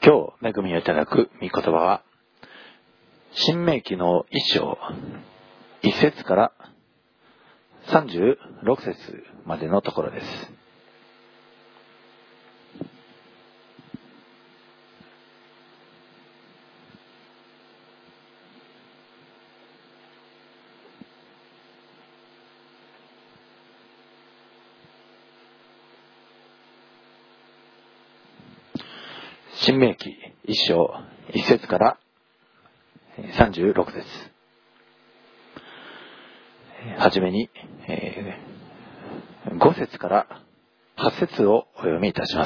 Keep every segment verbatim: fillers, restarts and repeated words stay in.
今日恵みをいただく御言葉は、新明記の一章一節から三十六節までのところです。新明記一章一節から三十六節。はじめに、えー、五節から八節をお読みいたします。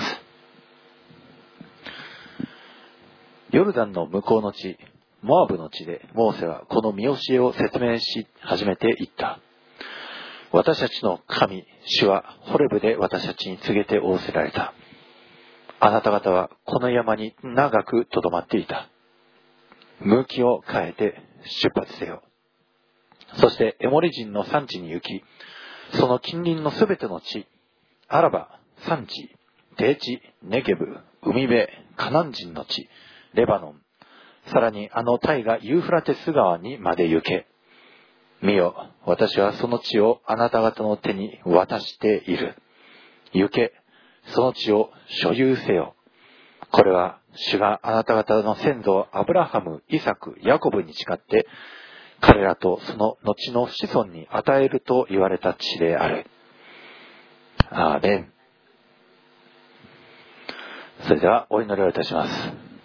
ヨルダンの向こうの地、モアブの地でモーセはこの見教えを説明し始めていった。私たちの神、主はホレブで私たちに告げて仰せられた。あなた方はこの山に長くとどまっていた。向きを変えて出発せよ。そしてエモリ人の産地に行き、その近隣のすべての地、アラバ、産地、低地、ネゲブ、海辺、カナン人の地、レバノン、さらにあの大河ユーフラテス川にまで行け。見よ、私はその地をあなた方の手に渡している。行け、その地を所有せよ。これは主があなた方の先祖アブラハム、イサク、ヤコブに誓って彼らとその後の子孫に与えると言われた地である。アーメン。それではお祈りをいたします。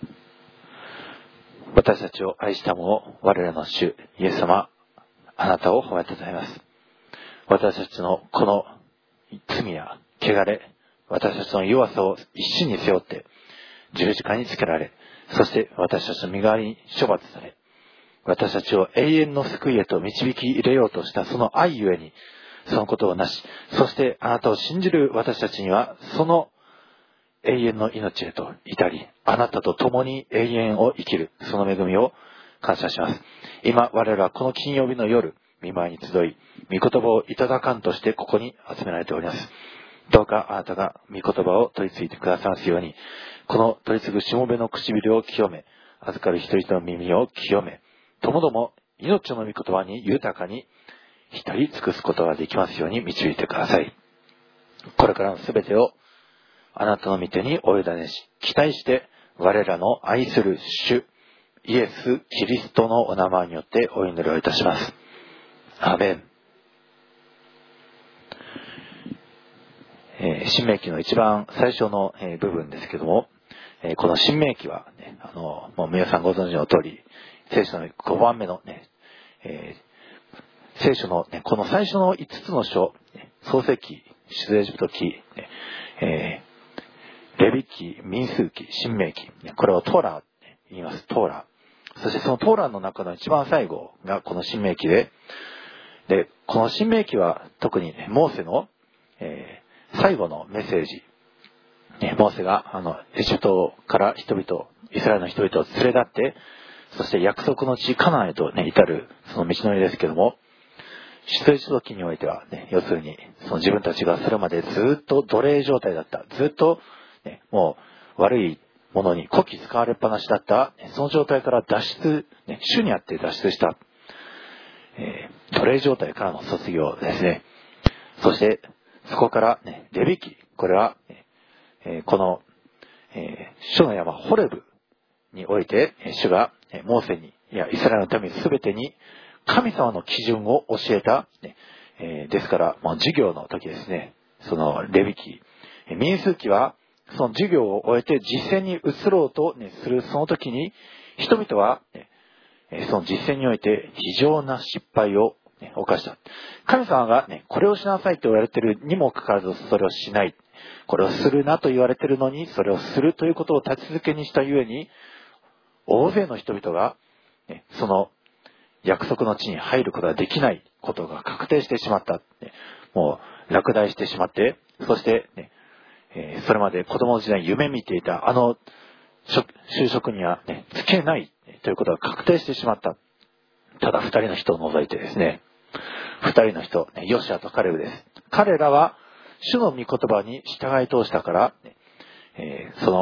私たちを愛したも我らの主イエス様、あなたを褒めたたえます。私たちのこの罪や汚れ、私たちの弱さを一身に背負って十字架につけられ、そして私たちの身代わりに処罰され、私たちを永遠の救いへと導き入れようとしたその愛ゆえにそのことをなし、そしてあなたを信じる私たちにはその永遠の命へと至り、あなたと共に永遠を生きるその恵みを感謝します。今我々はこの金曜日の夜、御前に集い、御言葉をいただかんとしてここに集められております。どうかあなたが御言葉を取り次いでくださますように、この取り次ぐしもべの唇を清め、預かる一人の耳を清め、ともども命の御言葉に豊かに浸り尽くすことができますように導いてください。これからのすべてをあなたの御手にお委ねし、期待して我らの愛する主イエス・キリストのお名前によってお祈りをいたします。アーメン。えー、新明記の一番最初の、えー、部分ですけども、えー、この新明記は、ね、あのもう皆さんご存知の通り、聖書のごばんめの、ねえー、聖書の、ね、この最初のいつつの書、ね、創世記、出エジプト記、ねえー、レビ記、民数記、新明記、これをトーラーと言います。トーラー。そしてそのトーラーの中の一番最後がこの新明記で、でこの新明記は特に、ね、モーセの、えー最後のメッセージ、モーセがあのエジプトから人々、イスラエルの人々を連れ立って、そして約束の地カナンへと、ね、至るその道のりですけども、出エジプト記においては、ね、要するにその自分たちがそれまでずっと奴隷状態だった、ずっと、ね、もう悪いものにこき使われっぱなしだった、その状態から脱出、ね、主にあって脱出した、えー、奴隷状態からの卒業ですね。そしてそこから、ね、レビ記、これは、えー、この、えー、主の山ホレブにおいて、主がモーセに、いやイスラエルの民すべてに神様の基準を教えた、ねえー、ですから、もう授業の時ですね、そのレビ記、民数記はその授業を終えて実践に移ろうと、ね、するその時に、人々は、ね、その実践において非常な失敗をね、犯した。神様がね、これをしなさいと言われているにもかかわらずそれをしない。これをするなと言われているのに、それをするということを立ち続けにしたゆえに、大勢の人々が、ね、その約束の地に入ることができないことが確定してしまった。ね、もう落第してしまって、そして、ねえー、それまで子供の時代に夢見ていたあの就職には、ね、つけないということが確定してしまった。ただ二人の人を除いてですね、二人の人、ヨシュアとカレブです。彼らは主の御言葉に従い通したから、えー、その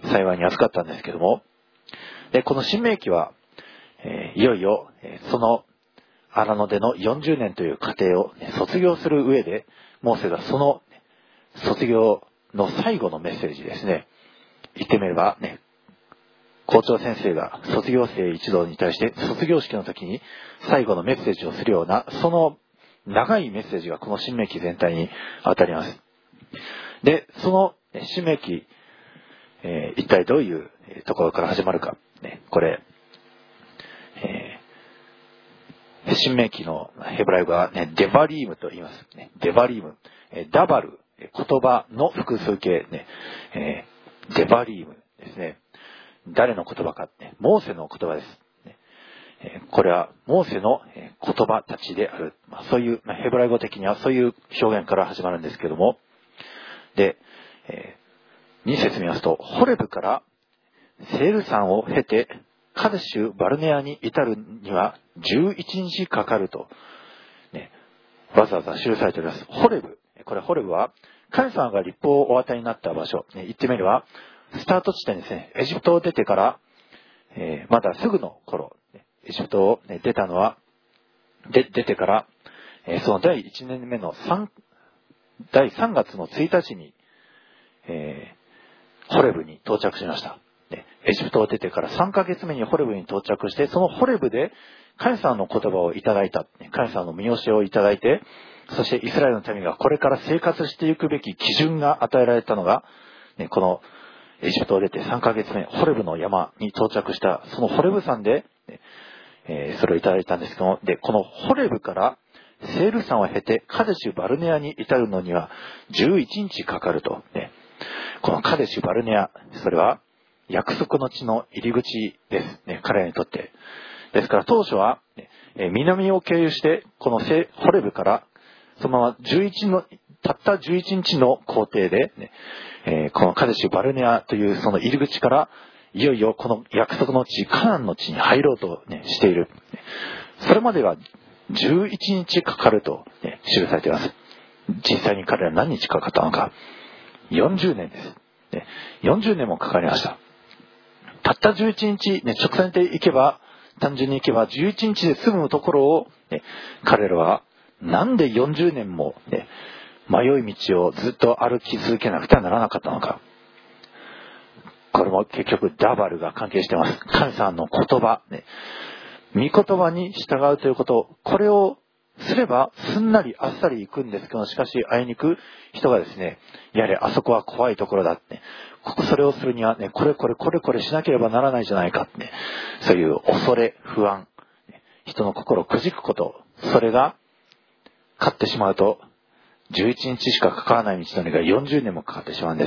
幸いに預かったんですけども、でこの新明記は、えー、いよいよ、えー、その荒野でのよんじゅうねんという過程を、ね、卒業する上で、モーセがその卒業の最後のメッセージですね。言ってみればね、校長先生が卒業生一同に対して卒業式の時に最後のメッセージをするような、その長いメッセージがこの新明記全体に当たります。で、その新明記、えー、一体どういうところから始まるか、ね、これ、えー、新明記のヘブライ語は、ね、デバリームと言います、ね、デバリーム、えー、ダバル、言葉の複数形、ねえー、デバリームですね。誰の言葉か、ね、モーセの言葉です、ねえー、これはモーセの言葉たちである、まあ、そういう、まあ、ヘブライ語的にはそういう表現から始まるんですけども、で、えー、に節見ますと、ホレブからセール山を経てカデシュバルネアに至るにはじゅういちにちかかると、ね、わざわざ記されております。ホレブ、これホレブは神様が立法をお与えになった場所、ね、言ってみればスタート地点ですね。エジプトを出てから、えー、まだすぐの頃、エジプトを出たのはで出てから、えー、そのだいいちねんめの3だいさんがつのついたちに、えー、ホレブに到着しました。エジプトを出てからさんかげつめにホレブに到着して、そのホレブで神様の言葉をいただいた、神様の見教えをいただいて、そしてイスラエルの民がこれから生活していくべき基準が与えられたのが、このエジプトを出てさんかげつめ、ホレブの山に到着した、そのホレブ山で、えー、それをいただいたんですけども、で、このホレブからセール山を経てカデシュバルネアに至るのにはじゅういちにちかかると。ね、このカデシュバルネア、それは約束の地の入り口ですね、彼らにとって。ですから当初は、ね、南を経由して、このホレブからそのままじゅういちの、たったじゅういちにちの行程で、ねえー、このカデシュバルネアというその入り口から、いよいよこの約束の地、カナンの地に入ろうと、ね、している。それまではじゅういちにちかかると、ね、記されています。実際に彼ら何日かかったのか。よんじゅうねんです。ね、よんじゅうねんもかかりました。たったじゅういちにち、ね、直線で行けば、単純に行けばじゅういちにちで済むところを、ね、彼らはなんでよんじゅうねんも、ね、迷い道をずっと歩き続けなくてはならなかったのか。これも結局ダバルが関係しています。神様の言葉、ね、御言葉に従うということ、これをすればすんなりあっさり行くんですけど、しかしあいにく人がですね、やれあそこは怖いところだって、ここそれをするにはね、これこれこれこれしなければならないじゃないかって、ね、そういう恐れ不安、人の心をくじくこと、それが勝ってしまうとじゅういちにちしかかからない道のりがよんじゅうねんもかかってしまうんです。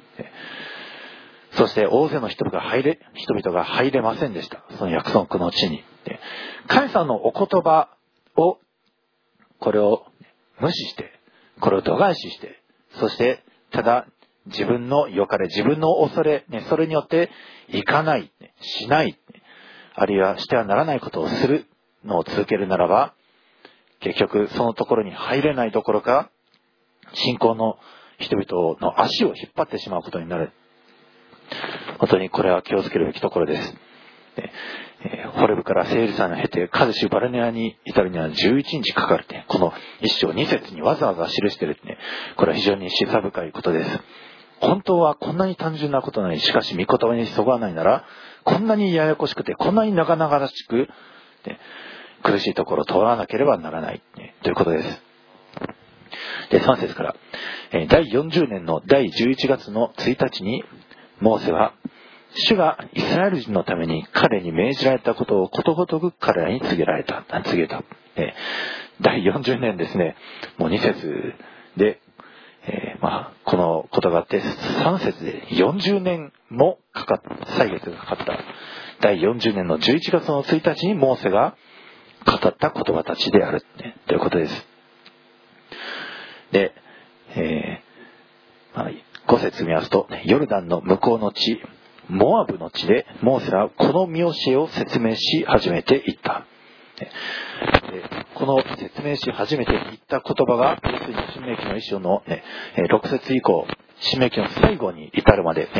そして大勢の人々が入れ人々が入れませんでした。その約束の地に。神様のお言葉をこれを無視して、これを度外視して、そしてただ自分の良かれ、自分の恐れ、ね、それによって行かない、しない、あるいはしてはならないことをするのを続けるならば、結局そのところに入れないどころか、信仰の人々の足を引っ張ってしまうことになる。本当にこれは気をつけるべきところです。えー、ホレブからセール山を経てカデシュバルネアに至るにはじゅういちにちかかるって、この一章二節にわざわざ記しているってね、これは非常に示唆深いことです。本当はこんなに単純なことなのに、しかし御言葉にそぐわないなら、こんなにややこしくて、こんなに長々しく、ね、苦しいところを通らなければならない、ね、ということです。で、さん節から、えー、だいよんじゅうねんのだいじゅういちがつのついたちに、モーセは、主がイスラエル人のために彼に命じられたことをことごとく彼らに告げられた。告げた。えー、だいよんじゅうねんですね。もうに節で、えー、まあ、このことがあって、さん節でよんじゅうねんもかかった、歳月がかかった。だいよんじゅうねんのじゅういちがつのついたちにモーセが語った言葉たちである、ね、ということです。で、えーまあ、ご節見ますと、ヨルダンの向こうの地、モアブの地でモーセはこの見教えを説明し始めていった。でこの説明し始めていった言葉が、要するに新明記の一章の、ね、ろく節以降、新明記の最後に至るまで、ね、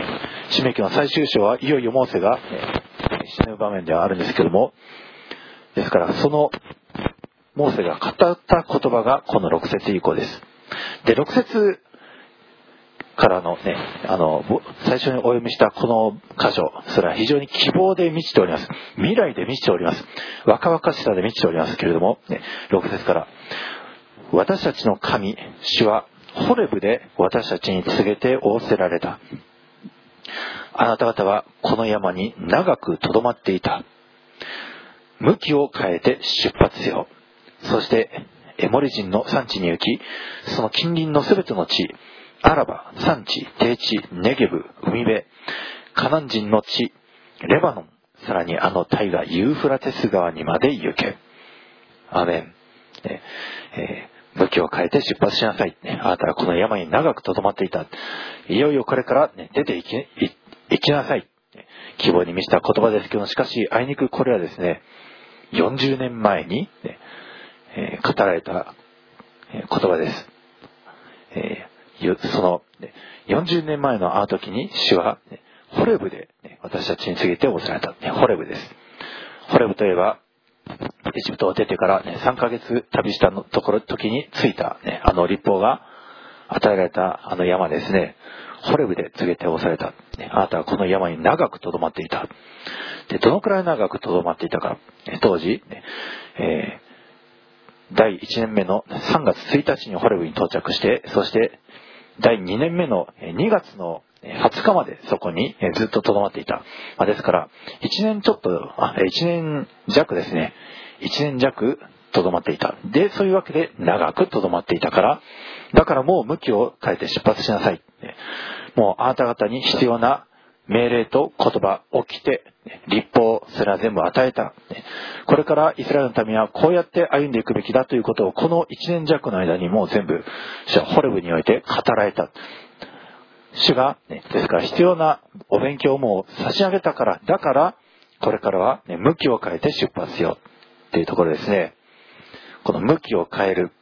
申命記の最終章はいよいよモーセが、ね、死ぬ場面ではあるんですけども、ですからそのモーセが語った言葉がこのろく節以降です。で、ろく節からのね、あの最初にお読みしたこの箇所、それは非常に希望で満ちております。未来で満ちております。若々しさで満ちておりますけれども、ね、ろく節から、私たちの神主はホレブで私たちに告げて仰せられた。あなた方はこの山に長くとどまっていた。向きを変えて出発せよ。そしてエモリ人の産地に行き、その近隣のすべての地、アラバ、産地、低地、ネゲブ、海辺、カナン人の地、レバノン、さらにあの大河ユーフラテス川にまで行け。アーメン。えー、向きを変えて出発しなさい。あなたはこの山に長くとどまっていた。いよいよこれから、ね、出て行き、行きなさい。希望に満ちた言葉ですけど、しかしあいにくこれはですね、よんじゅうねんまえに、ねえー、語られた言葉です。えー、そのよんじゅうねんまえのあの時に主は、ね、ホレブで、ね、私たちに告げて仰せられた、ね。ホレブです。ホレブといえばエジプトを出てから、ね、さんかげつ旅したのところ時に着いた、ね、あの立法が与えられたあの山ですね。ホレブで告げて仰せられた、ね。あなたはこの山に長くとどまっていた。で、どのくらい長くとどまっていたか。当時、ねえー、だいいちねんめのさんがつついたちにホレブに到着して、そしてだいにねんめのにがつのはつかまでそこにずっととどまっていた。ですからいちねんちょっと、あ、いちねんじゃくですね。いちねんじゃくとどまっていた。で、そういうわけで長くとどまっていたから、だからもう向きを変えて出発しなさい。もうあなた方に必要な命令と言葉を来て、立法、それは全部与えた。これからイスラエルの民はこうやって歩んでいくべきだということを、このいちねんじゃくの間にもう全部、主はホレブにおいて語られた。主が、ね、ですから必要なお勉強をもう差し上げたから、だから、これからは、ね、向きを変えて出発しようっていうところですね。この向きを変える。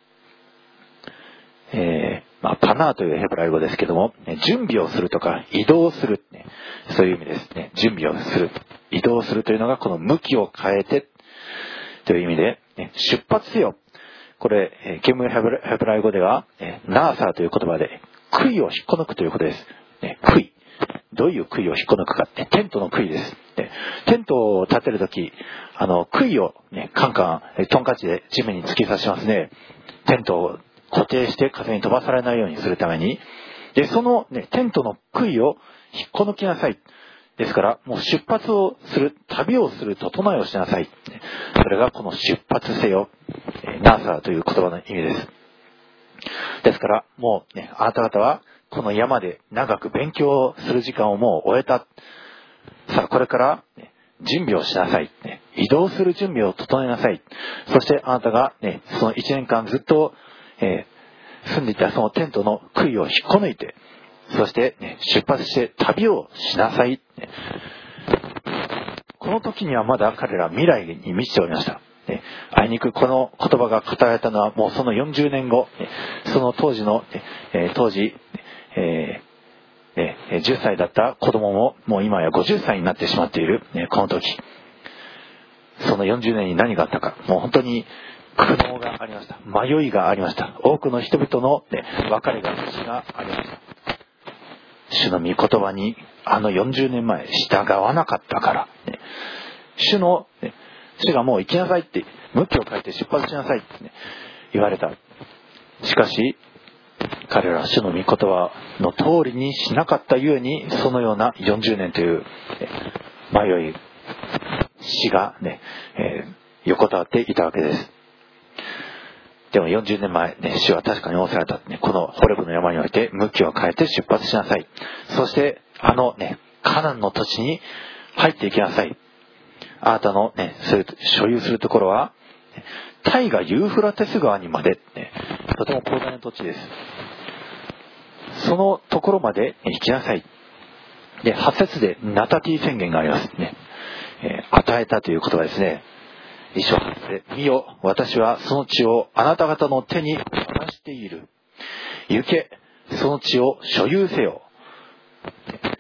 えーまあ、パナーというヘブライ語ですけども、準備をするとか移動する、ね、そういう意味ですね。準備をする、移動するというのがこの向きを変えてという意味で、ね、出発せよ。これ、原文ヘブライ語では、ナーサーという言葉で杭を引っこ抜くということです。ね、杭。どういう杭を引っこ抜くかって、テントの杭です。ね、テントを建てるとき、あの、杭をね、カンカン、トンカチで地面に突き刺しますね。テントを固定して風に飛ばされないようにするために。で、そのね、テントの杭を引っこ抜きなさい。ですから、もう出発をする、旅をする、整えをしなさい。それがこの出発せよ、ナーサーという言葉の意味です。ですから、もうね、あなた方は、この山で長く勉強する時間をもう終えた。さあ、これから、ね、準備をしなさい、ね。移動する準備を整えなさい。そしてあなたが、ね、そのいちねんかんずっと、えー、住んでいたそのテントの杭を引っこ抜いて、そして、ね、出発して旅をしなさい、ね。この時にはまだ彼ら未来に満ちておりました。ね、あいにくこの言葉が語られたのはもうそのよんじゅうねんご、ね、その当時の、えー、当時、えーね、じゅっさいだった子供ももう今やごじゅっさいになってしまっている、ね、この時、そのよんじゅうねんに何があったか、もう本当に苦悩がありました。迷いがありました。多くの人々の、ね、別れががありました。主の御言葉にあのよんじゅうねんまえ従わなかったから、ね、主の、ね、主がもう行きなさいって、向きを変えて出発しなさいって、ね、言われた。しかし彼らは主の御言葉の通りにしなかったゆえに、そのようなよんじゅうねんという、ね、迷い死がね、えー、横たわっていたわけです。でもよんじゅうねんまえ、ね、主は確かに仰せられた、ね、このホレブの山において向きを変えて出発しなさい。そしてあのね、カナンの土地に入っていきなさい。あなたのね、所有するところは大河ユーフラテス川にまで、ね、とても広大な土地です。そのところまで行きなさい。で、はち節でナタティ宣言がありますね。えー、与えたという言葉ですね。一章はち節で、見よ、私はその地をあなた方の手に渡している。行け、その地を所有せよ。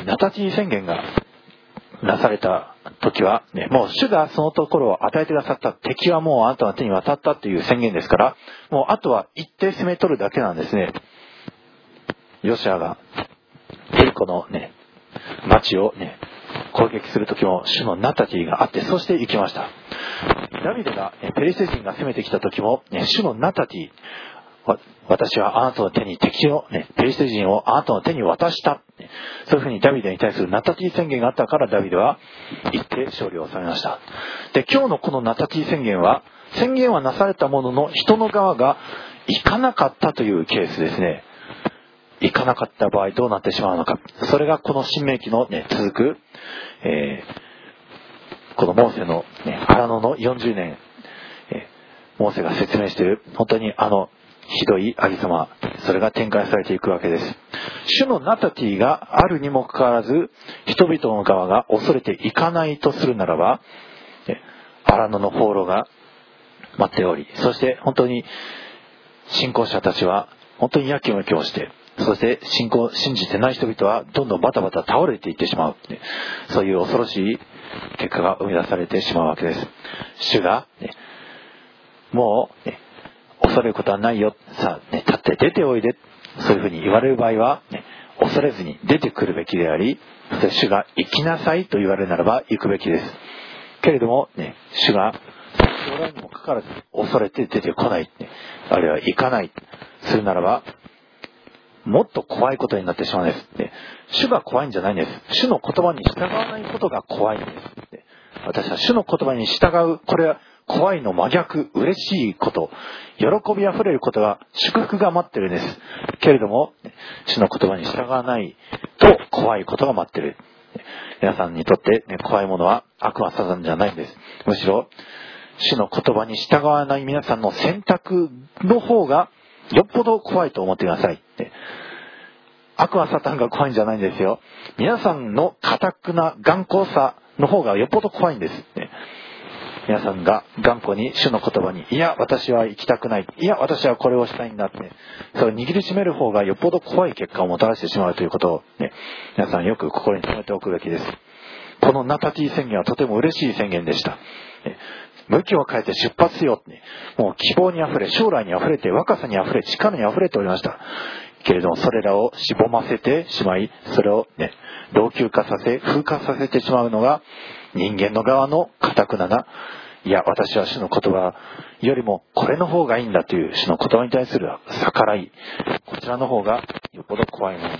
ナタティ宣言がなされた時は、ね、もう主がそのところを与えてくださった、敵はもうあなたの手に渡ったという宣言ですから、もうあとは一定攻め取るだけなんですね。ヨシュアがエリコのね、町をね、攻撃する時も主のナタティがあって、そして行きました。ダビデがペリシテ人が攻めてきた時も、ね、主のナタティ、私はあなたの手に敵の、ね、ペリシテ人をあなたの手に渡した、ね、そういうふうにダビデに対するナタティ宣言があったから、ダビデは行って勝利を収めました。で、今日のこのナタティ宣言は、宣言はなされたものの人の側が行かなかったというケースですね。行かなかった場合どうなってしまうのか、それがこの新明記の、ね、続く、えー、このモーセの、ね、荒野のよんじゅうねん、えー、モーセが説明している本当にあのひどいありさま、それが展開されていくわけです。主のナタティがあるにもかかわらず、人々の側が恐れていかないとするならば、荒野の放浪が待っており、そして本当に信仰者たちは本当にやきもきをして、そして信仰信じてない人々はどんどんバタバタ倒れていってしまう、そういう恐ろしい結果が生み出されてしまうわけです。主が、ね、もう、ね、恐れることはないよ、さあ、ね、立って出ておいで、そういうふうに言われる場合は、ね、恐れずに出てくるべきであり、そして主が行きなさいと言われるならば行くべきです。けれども、ね、主が将来にもかかわらず恐れて出てこない、ね、あるいは行かないするならば、もっと怖いことになってしまうんです。で、主が怖いんじゃないんです。主の言葉に従わないことが怖いんです。で、私は主の言葉に従う、これは怖いの真逆、嬉しいこと、喜びあふれることが、祝福が待ってるんです。けれども、主の言葉に従わないと怖いことが待ってる。皆さんにとって、ね、怖いものは悪魔サタンじゃないんです。むしろ、主の言葉に従わない皆さんの選択の方が、よっぽど怖いと思ってください。悪魔サタンが怖いんじゃないんですよ。皆さんの堅くな頑固さの方がよっぽど怖いんです。皆さんが頑固に主の言葉に、いや私は行きたくない、いや私はこれをしたいんだって、それを握りしめる方がよっぽど怖い結果をもたらしてしまうということを、ね、皆さんよく心に留めておくべきです。このナタティ宣言はとても嬉しい宣言でした。向きを変えて出発せよ、ね、もう希望にあふれ、将来にあふれて、若さにあふれ、力にあふれておりました。けれどもそれらをしぼませてしまい、それをね、老朽化させ、風化させてしまうのが人間の側の堅くなな、いや私は主の言葉よりもこれの方がいいんだという主の言葉に対する逆らい、こちらの方がよっぽど怖いものです。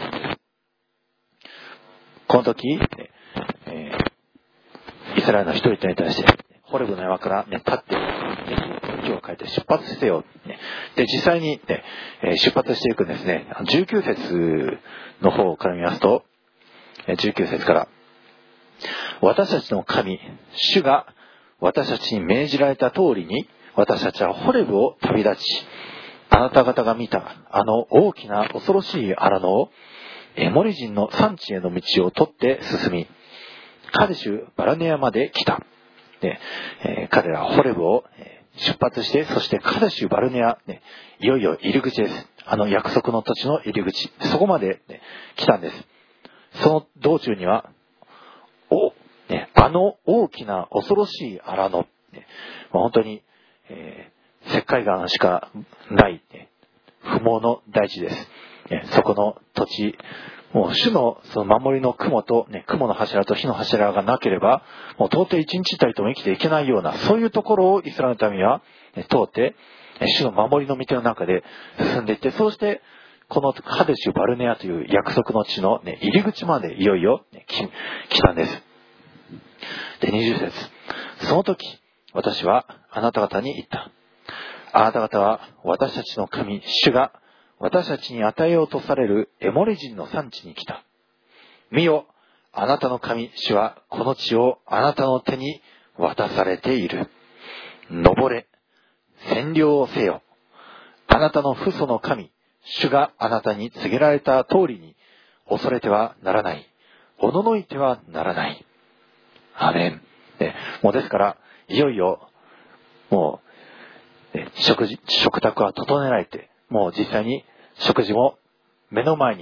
この時、ねえー、イスラエルの人々に対してホレブの山から、ね、立って向きを変えて出発してよ、ね、で実際に、ね、出発していくんですね。じゅうきゅう節の方から見ますと、じゅうきゅう節から、私たちの神主が私たちに命じられた通りに、私たちはホレブを旅立ち、あなた方が見たあの大きな恐ろしい荒野を、エモリ人の産地への道を取って進み、カデシュバラネアまで来た。で、えー、彼らはホレブを出発して、そしてカデシュバルネア、ね、いよいよ入り口です。あの約束の土地の入り口、そこまで、ね、来たんです。その道中には、お、ね、あの大きな恐ろしい荒野、ね、まあ、本当に、えー、石灰岩しかない、ね、不毛の大地です。ね、そこの土地、もう主のその守りの雲と、ね、雲の柱と火の柱がなければ、もう到底一日たりとも生きていけないような、そういうところをイスラエルの民は、ね、通って、主の守りの道の中で進んでいって、そうしてこのカデシュバルネアという約束の地の、ね、入り口までいよいよ、ね、来たんです。で、にじゅう節、その時私はあなた方に言った。あなた方は私たちの神主が私たちに与えようとされるエモリ人の産地に来た。見よ、あなたの神主はこの地をあなたの手に渡されている。登れ、占領をせよ。あなたの父祖の神主があなたに告げられた通りに、恐れてはならない、おののいてはならない。アメン。ね、もうですからいよいよもう、ね、食事食卓は整えられて、もう実際に食事も目の前に、ね、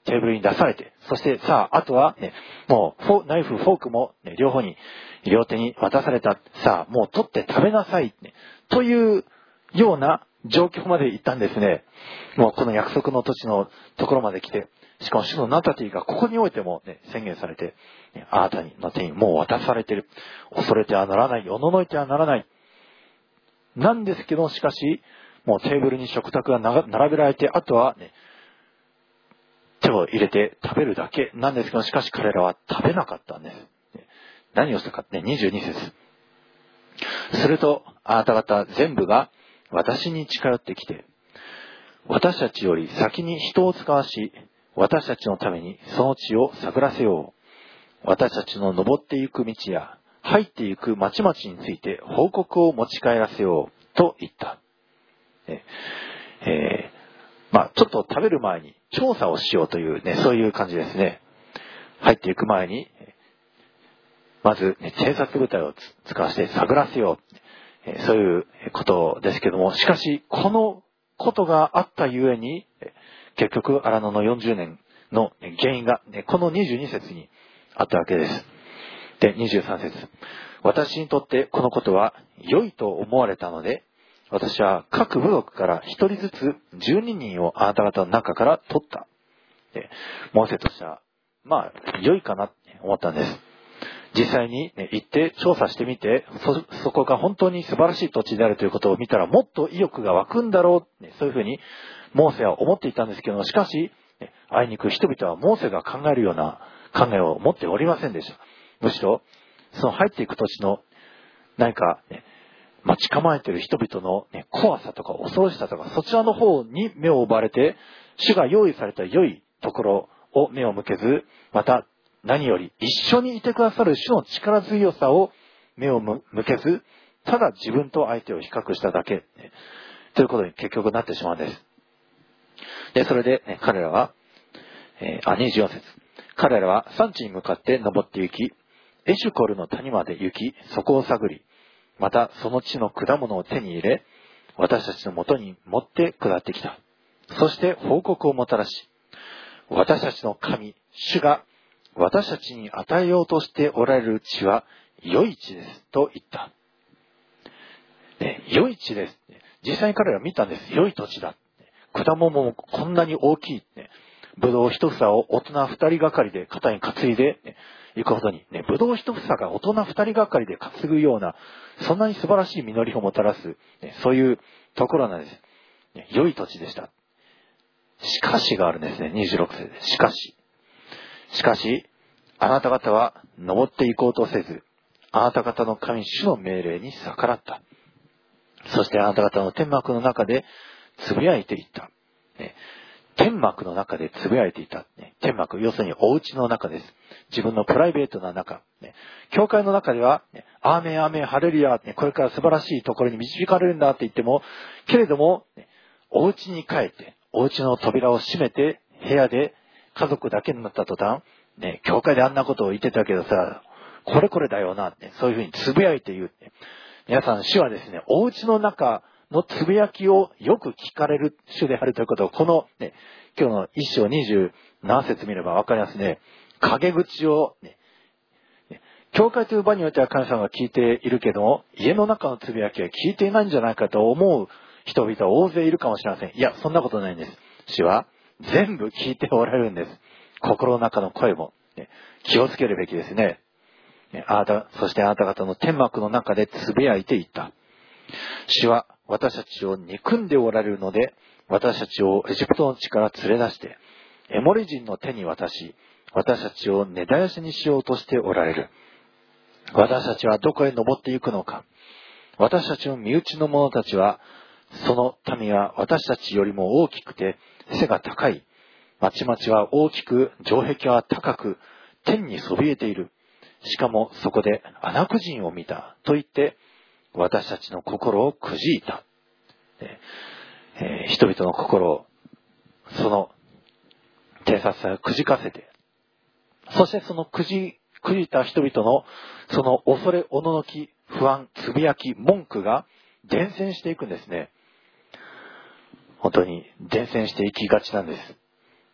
テーブルに出されて、そしてさあ、あとはね、もうフォナイフ、フォークも、ね、両方に、両手に渡された。さあ、もう取って食べなさい、ね、というような状況まで行ったんですね。もうこの約束の土地のところまで来て、しかも主のナタティがここにおいても、ね、宣言されて、ね、あなたの手にもう渡されている。恐れてはならない。おののいてはならない。なんですけど、しかし、もうテーブルに食卓が並べられて、あとは、ね、手を入れて食べるだけなんですけど、しかし彼らは食べなかったんです。何をしたかって、ね、にじゅうに節。すると、あなた方全部が私に近寄ってきて、私たちより先に人を使わし、私たちのためにその地を探らせよう。私たちの登っていく道や入っていく町々について報告を持ち帰らせようと言った。ええー、まあちょっと食べる前に調査をしようというね、そういう感じですね。入っていく前に、まず、ね、偵察部隊を使わせて探らせよう。えー、そういうことですけども、しかし、このことがあったゆえに、結局、荒野のよんじゅうねんの原因が、ね、このにじゅうに節にあったわけです。で、にじゅうさん節。私にとってこのことは良いと思われたので、私は各部族から一人ずつじゅうににんをあなた方の中から取った。で、モーセとしては、まあ、良いかなって思ったんです。実際に、ね、行って調査してみて、そ、そこが本当に素晴らしい土地であるということを見たら、もっと意欲が湧くんだろう、ね、そういうふうに、モーセは思っていたんですけども、しかし、ね、あいにく人々はモーセが考えるような考えを持っておりませんでした。むしろ、その入っていく土地の、何か、ね、待ち構えている人々の、ね、怖さとか恐ろしさとか、そちらの方に目を奪われて、主が用意された良いところを目を向けず、また、何より一緒にいてくださる主の力強さを目を向けず、ただ自分と相手を比較しただけ、ね、ということに結局なってしまうんです。で、それで、ね、彼らは、えー、あ、にじゅうよん節。彼らは山地に向かって登って行き、エシュコルの谷まで行き、そこを探り、またその地の果物を手に入れ、私たちのもとに持って下ってきた。そして報告をもたらし、私たちの神、主が私たちに与えようとしておられる地は良い地ですと言った。ね、良い地です。実際に彼らは見たんです。良い土地だ。果物もこんなに大きい。ね、ブドウ一房を大人二人がかりで肩に担いで、ね、行くほどに、ね、ブドウ一房が大人二人がかりで担ぐような、そんなに素晴らしい実りをもたらす、ね、そういうところなんです。ね、良い土地でした。しかしがあるんですね。にじゅうろく節で。しかし。しかし、あなた方は登っていこうとせず、あなた方の神主の命令に逆らった。そしてあなた方の天幕の中でつぶやいていった。ね、天幕の中でつぶやいていた。ね、天幕、要するにお家の中です。自分のプライベートな中。ね、教会の中では、ね、アーメンアーメンハレルヤ、ね、これから素晴らしいところに導かれるんだって言っても、けれども、ね、お家に帰って、お家の扉を閉めて、部屋で家族だけになった途端、ね、教会であんなことを言ってたけどさ、これこれだよなって、そういうふうにつぶやいて言うって。皆さん、主はですね、お家の中のつぶやきをよく聞かれる主であるということを、このね、今日の一章二十何節見ればわかりますね。陰口を、ね、教会という場においては神様が聞いているけども、家の中のつぶやきは聞いていないんじゃないかと思う人々は大勢いるかもしれません。いや、そんなことないんです。主は全部聞いておられるんです。心の中の声も、ね、気をつけるべきですね。あなた、そしてあなた方の天幕の中でつぶやいていった。主は私たちを憎んでおられるので、私たちをエジプトの地から連れ出して、エモリ人の手に渡し、私たちを根絶やしにしようとしておられる。私たちはどこへ登っていくのか。私たちの身内の者たちは、その民は私たちよりも大きくて背が高い。町々は大きく、城壁は高く、天にそびえている。しかもそこでアナク人を見たと言って、私たちの心をくじいた。えー、人々の心を、その偵察者がくじかせて、そしてそのくじ、くじいた人々の、その恐れ、おののき、不安、つぶやき、文句が伝染していくんですね。本当に伝染していきがちなんです。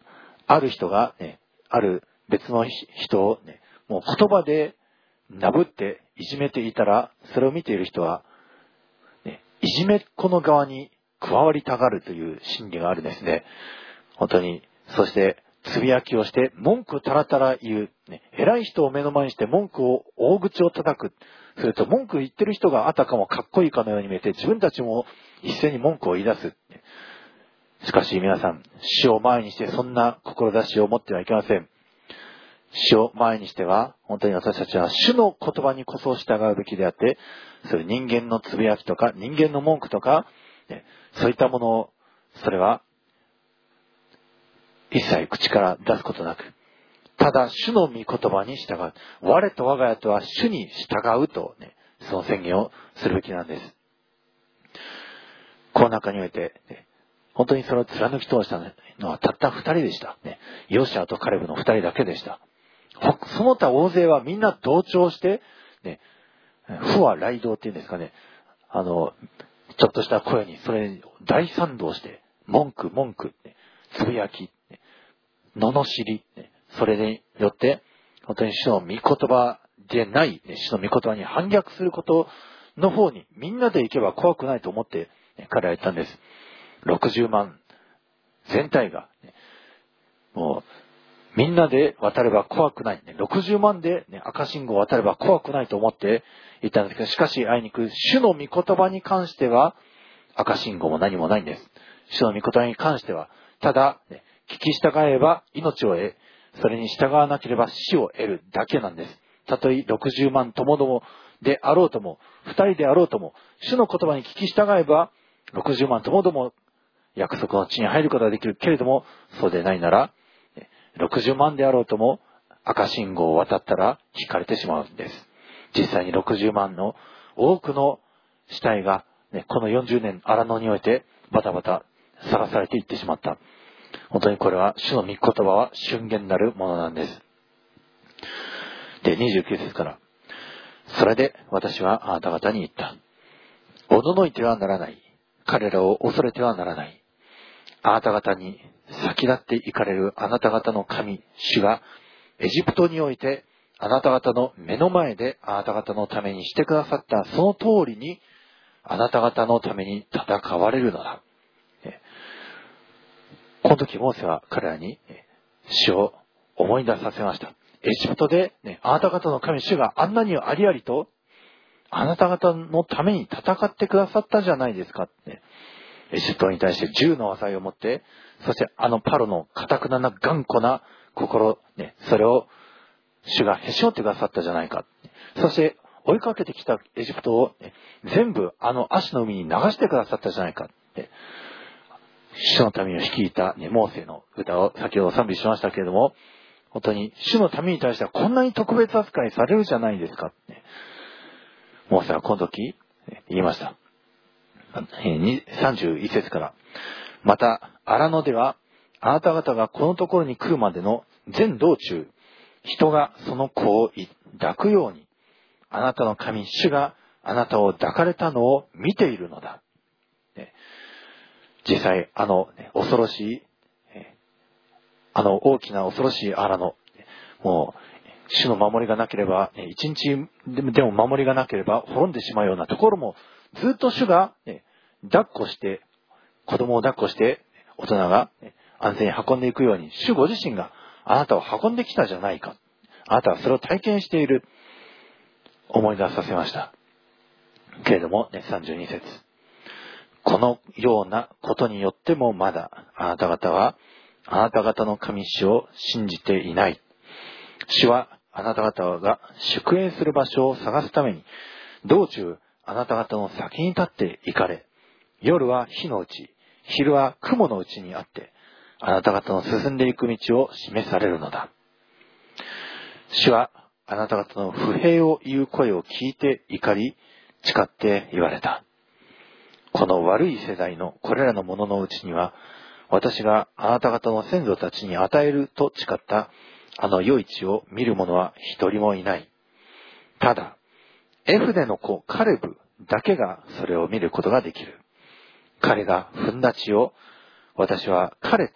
ある人が、ね、ある別の人を、ね、もう言葉でなぶっていじめていたら、それを見ている人は、ね、いじめっ子の側に加わりたがるという心理があるんですね。本当に。そして、つぶやきをして、文句たらたら言う。ね、偉い人を目の前にして文句を、大口を叩く。すると、文句言ってる人があたかもかっこいいかのように見えて、自分たちも一斉に文句を言い出す。しかし皆さん、主を前にしてそんな志を持ってはいけません。主を前にしては、本当に私たちは主の言葉にこそ従うべきであって、そういう人間のつぶやきとか、人間の文句とか、ね、そういったものを、それは、一切口から出すことなく、ただ主の御言葉に従う。我と我が家とは主に従うと、ね、その宣言をするべきなんです。この中において、ね、本当にそれを貫き通したのはたった二人でした。ね、ヨシアとカレブの二人だけでした。その他大勢はみんな同調して、ね、不は雷動っていうんですかね、あの、ちょっとした声にそれに大賛同して、文句、文句、ね、つぶやき、ね、罵り、ね、それによって、本当に主の御言葉でない、ね、主の御言葉に反逆することの方に、みんなで行けば怖くないと思って、ね、彼は言ったんです。ろくじゅうまん全体が、ね、もう、みんなで渡れば怖くない。ろくじゅうまんで、ね、赤信号を渡れば怖くないと思っていたんですけど、しかしあいにく主の御言葉に関しては赤信号も何もないんです。主の御言葉に関しては、ただ、ね、聞き従えば命を得、それに従わなければ死を得るだけなんです。たとえろくじゅうまんともどもであろうとも、ふたりであろうとも、主の言葉に聞き従えばろくじゅうまんともども約束の地に入ることができるけれども、そうでないなら、ろくじゅうまんであろうとも赤信号を渡ったら引かれてしまうんです。実際にろくじゅうまんの多くの死体が、ね、このよんじゅうねん荒野においてバタバタ晒されていってしまった。本当にこれは主の御言葉は瞬間なるものなんです。で、にじゅうきゅう節から。それで私はあなた方に言った。おののいてはならない。彼らを恐れてはならない。あなた方に先立って行かれるあなた方の神、主がエジプトにおいてあなた方の目の前であなた方のためにしてくださったその通りにあなた方のために戦われるのだ。この時モーセは彼らに主を思い出させました。エジプトで、ね、あなた方の神主があんなにありありとあなた方のために戦ってくださったじゃないですかって。エジプトに対して銃の技を持って、そしてあのパロの堅くなな頑固な心、ね、それを主がへし折ってくださったじゃないか。そして追いかけてきたエジプトを、ね、全部あのアシの海に流してくださったじゃないかって。主の民を率いた、ね、モーセの歌を先ほど賛美しましたけれども、本当に主の民に対してはこんなに特別扱いされるじゃないですかって。モーセはこの時言いました。さんじゅういち節から。また、荒野では、あなた方がこのところに来るまでの全道中、人がその子を抱くように、あなたの神、主があなたを抱かれたのを見ているのだ。実際、あの、恐ろしい、あの大きな恐ろしい荒野、もう、主の守りがなければ、一日でも守りがなければ滅んでしまうようなところも、ずっと主が、ね、抱っこして、子供を抱っこして、大人が、ね、安全に運んでいくように、主ご自身があなたを運んできたじゃないか。あなたはそれを体験している。思い出させました。けれども、ね、さんじゅうに節。このようなことによってもまだ、あなた方は、あなた方の神主を信じていない。主は、あなた方が宿営する場所を探すために、道中、あなた方の先に立って行かれ、夜は火のうち、昼は雲のうちにあって、あなた方の進んでいく道を示されるのだ。主は、あなた方の不平を言う声を聞いて怒り、誓って言われた。この悪い世代のこれらの者のうちには、私があなた方の先祖たちに与えると誓ったあの良い地を見る者は一人もいない。ただ、エフネの子カレブだけがそれを見ることができる。彼が踏んだ地を私は彼と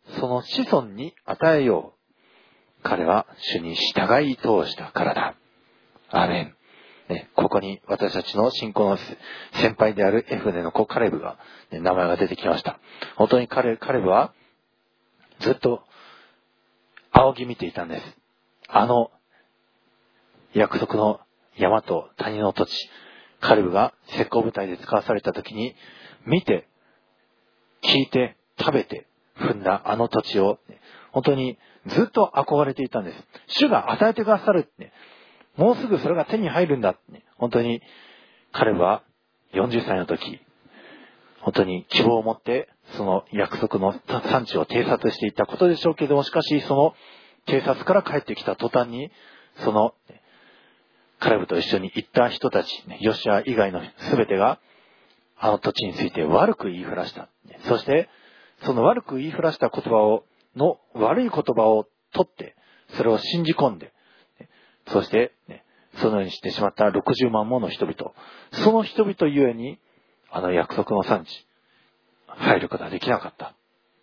その子孫に与えよう。彼は主に従い通したからだ。アーメン。ね、ここに私たちの信仰の先輩であるエフネの子カレブが、ね、名前が出てきました。本当にカレ、カレブはずっと仰ぎ見ていたんです。あの約束の山と谷の土地、カレブが石膏部隊で使わされた時に見て、聞いて、食べて、踏んだあの土地を、ね、本当にずっと憧れていたんです。主が与えてくださる、ね、もうすぐそれが手に入るんだ、ね、本当に彼はよんじゅっさいの時、本当に希望を持ってその約束の産地を偵察していったことでしょうけれども、しかしその偵察から帰ってきた途端に、そのカレブと一緒に行った人たち、ヨシア以外の全てがあの土地について悪く言いふらした。そしてその悪く言いふらした言葉をの悪い言葉を取ってそれを信じ込んで、そしてそのようにしてしまったろくじゅうまんもの人々、その人々ゆえにあの約束の産地入ることはできなかった。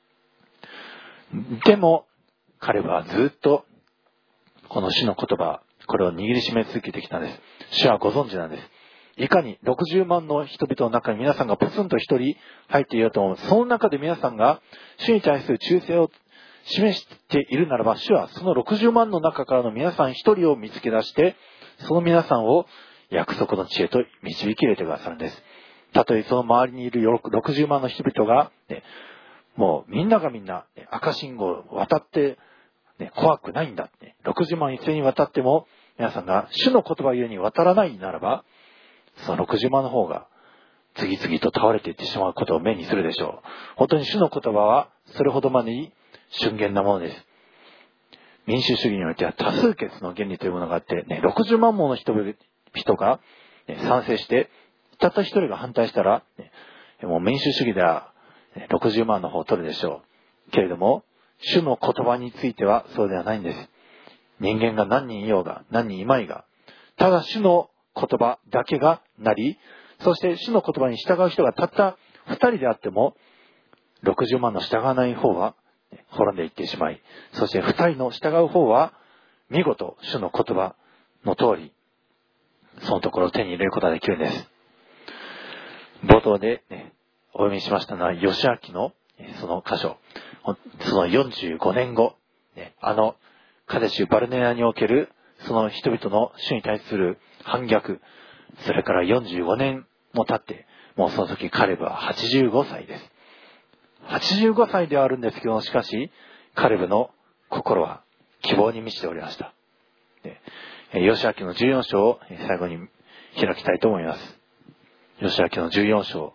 でも彼はずっとこの主の言葉、これを握りしめ続けてきたんです。主はご存知なんです。いかにろくじゅうまんの人々の中に皆さんがポツンと一人入っていると思う。その中で皆さんが主に対する忠誠を示しているならば、主はそのろくじゅうまんの中からの皆さん一人を見つけ出して、その皆さんを約束の地へと導き入れてくださるんです。たとえその周りにいるろくじゅうまんの人々が、ね、もうみんながみんな、ね、赤信号を渡って、ね、怖くないんだ、ね、ろくじゅうまん一斉に渡っても皆さんが主の言葉ゆえに渡らないならば、そのろくじゅうまんの方が次々と倒れていってしまうことを目にするでしょう。本当に主の言葉はそれほどまでに峻厳なものです。民主主義においては多数決の原理というものがあって、ね、ろくじゅうまんもの人々が、ね、賛成してたった一人が反対したら、ね、もう民主主義ではろくじゅうまんの方を取るでしょう。けれども主の言葉についてはそうではないんです。人間が何人いようが何人いまいが、ただ主の言葉だけがなり、そして主の言葉に従う人がたった二人であっても、ろくじゅうまんの従わない方は滅んでいってしまい、そして二人の従う方は見事主の言葉の通り、そのところを手に入れることができるんです。冒頭で、ね、お読みしましたのはヨシア記のその箇所、そのよんじゅうごねんご、ね、あのカデシュ・バルネアにおけるその人々の主に対する反逆、それからよんじゅうごねんも経って、もうその時カレブははちじゅうごさいです。はちじゅうごさいではあるんですけど、しかしカレブの心は希望に満ちておりました。ヨシア記のじゅうよん章を最後に開きたいと思います。ヨシア記のじゅうよん章、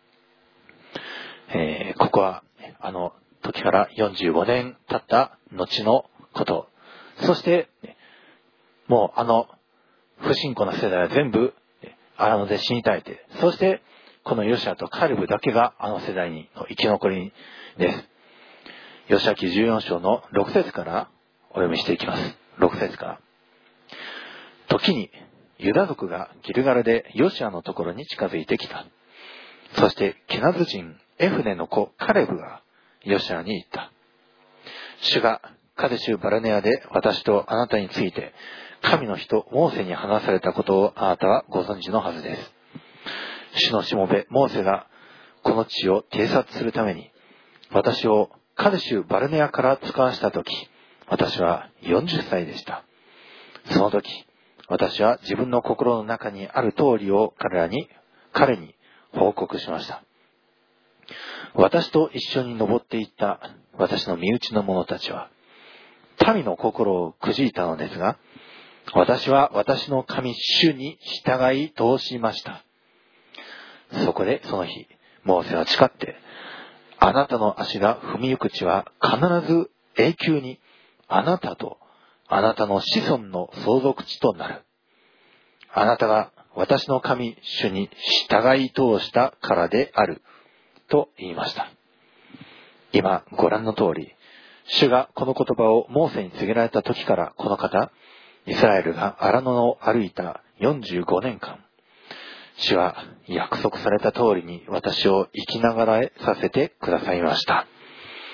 えー、ここはあの時からよんじゅうごねん経った後のこと、そしてもうあの不信仰な世代は全部荒野で死に絶えて、そしてこのヨシアとカレブだけがあの世代にの生き残りです。ヨシア記じゅうよん章のろく節からお読みしていきます。ろく節から。時にユダ族がギルガルでヨシアのところに近づいてきた。そしてケナズ人エフネの子カレブがヨシアに言った。主がカデシュ・バルネアで私とあなたについて神の人モーセに話されたことをあなたはご存知のはずです。主のしもべモーセがこの地を偵察するために私をカデシュ・バルネアから使わしたとき、私はよんじゅっさいでした。その時私は自分の心の中にある通りを彼らに彼に報告しました。私と一緒に登っていった私の身内の者たちは民の心をくじいたのですが、私は私の神主に従い通しました。そこでその日モーセは誓って、あなたの足が踏みゆく地は必ず永久にあなたとあなたの子孫の相続地となる。あなたが私の神主に従い通したからであると言いました。今ご覧の通り、主がこの言葉をモーセに告げられた時からこの方、イスラエルが荒野を歩いたよんじゅうごねんかん、主は約束された通りに私を生きながらえさせてくださいました。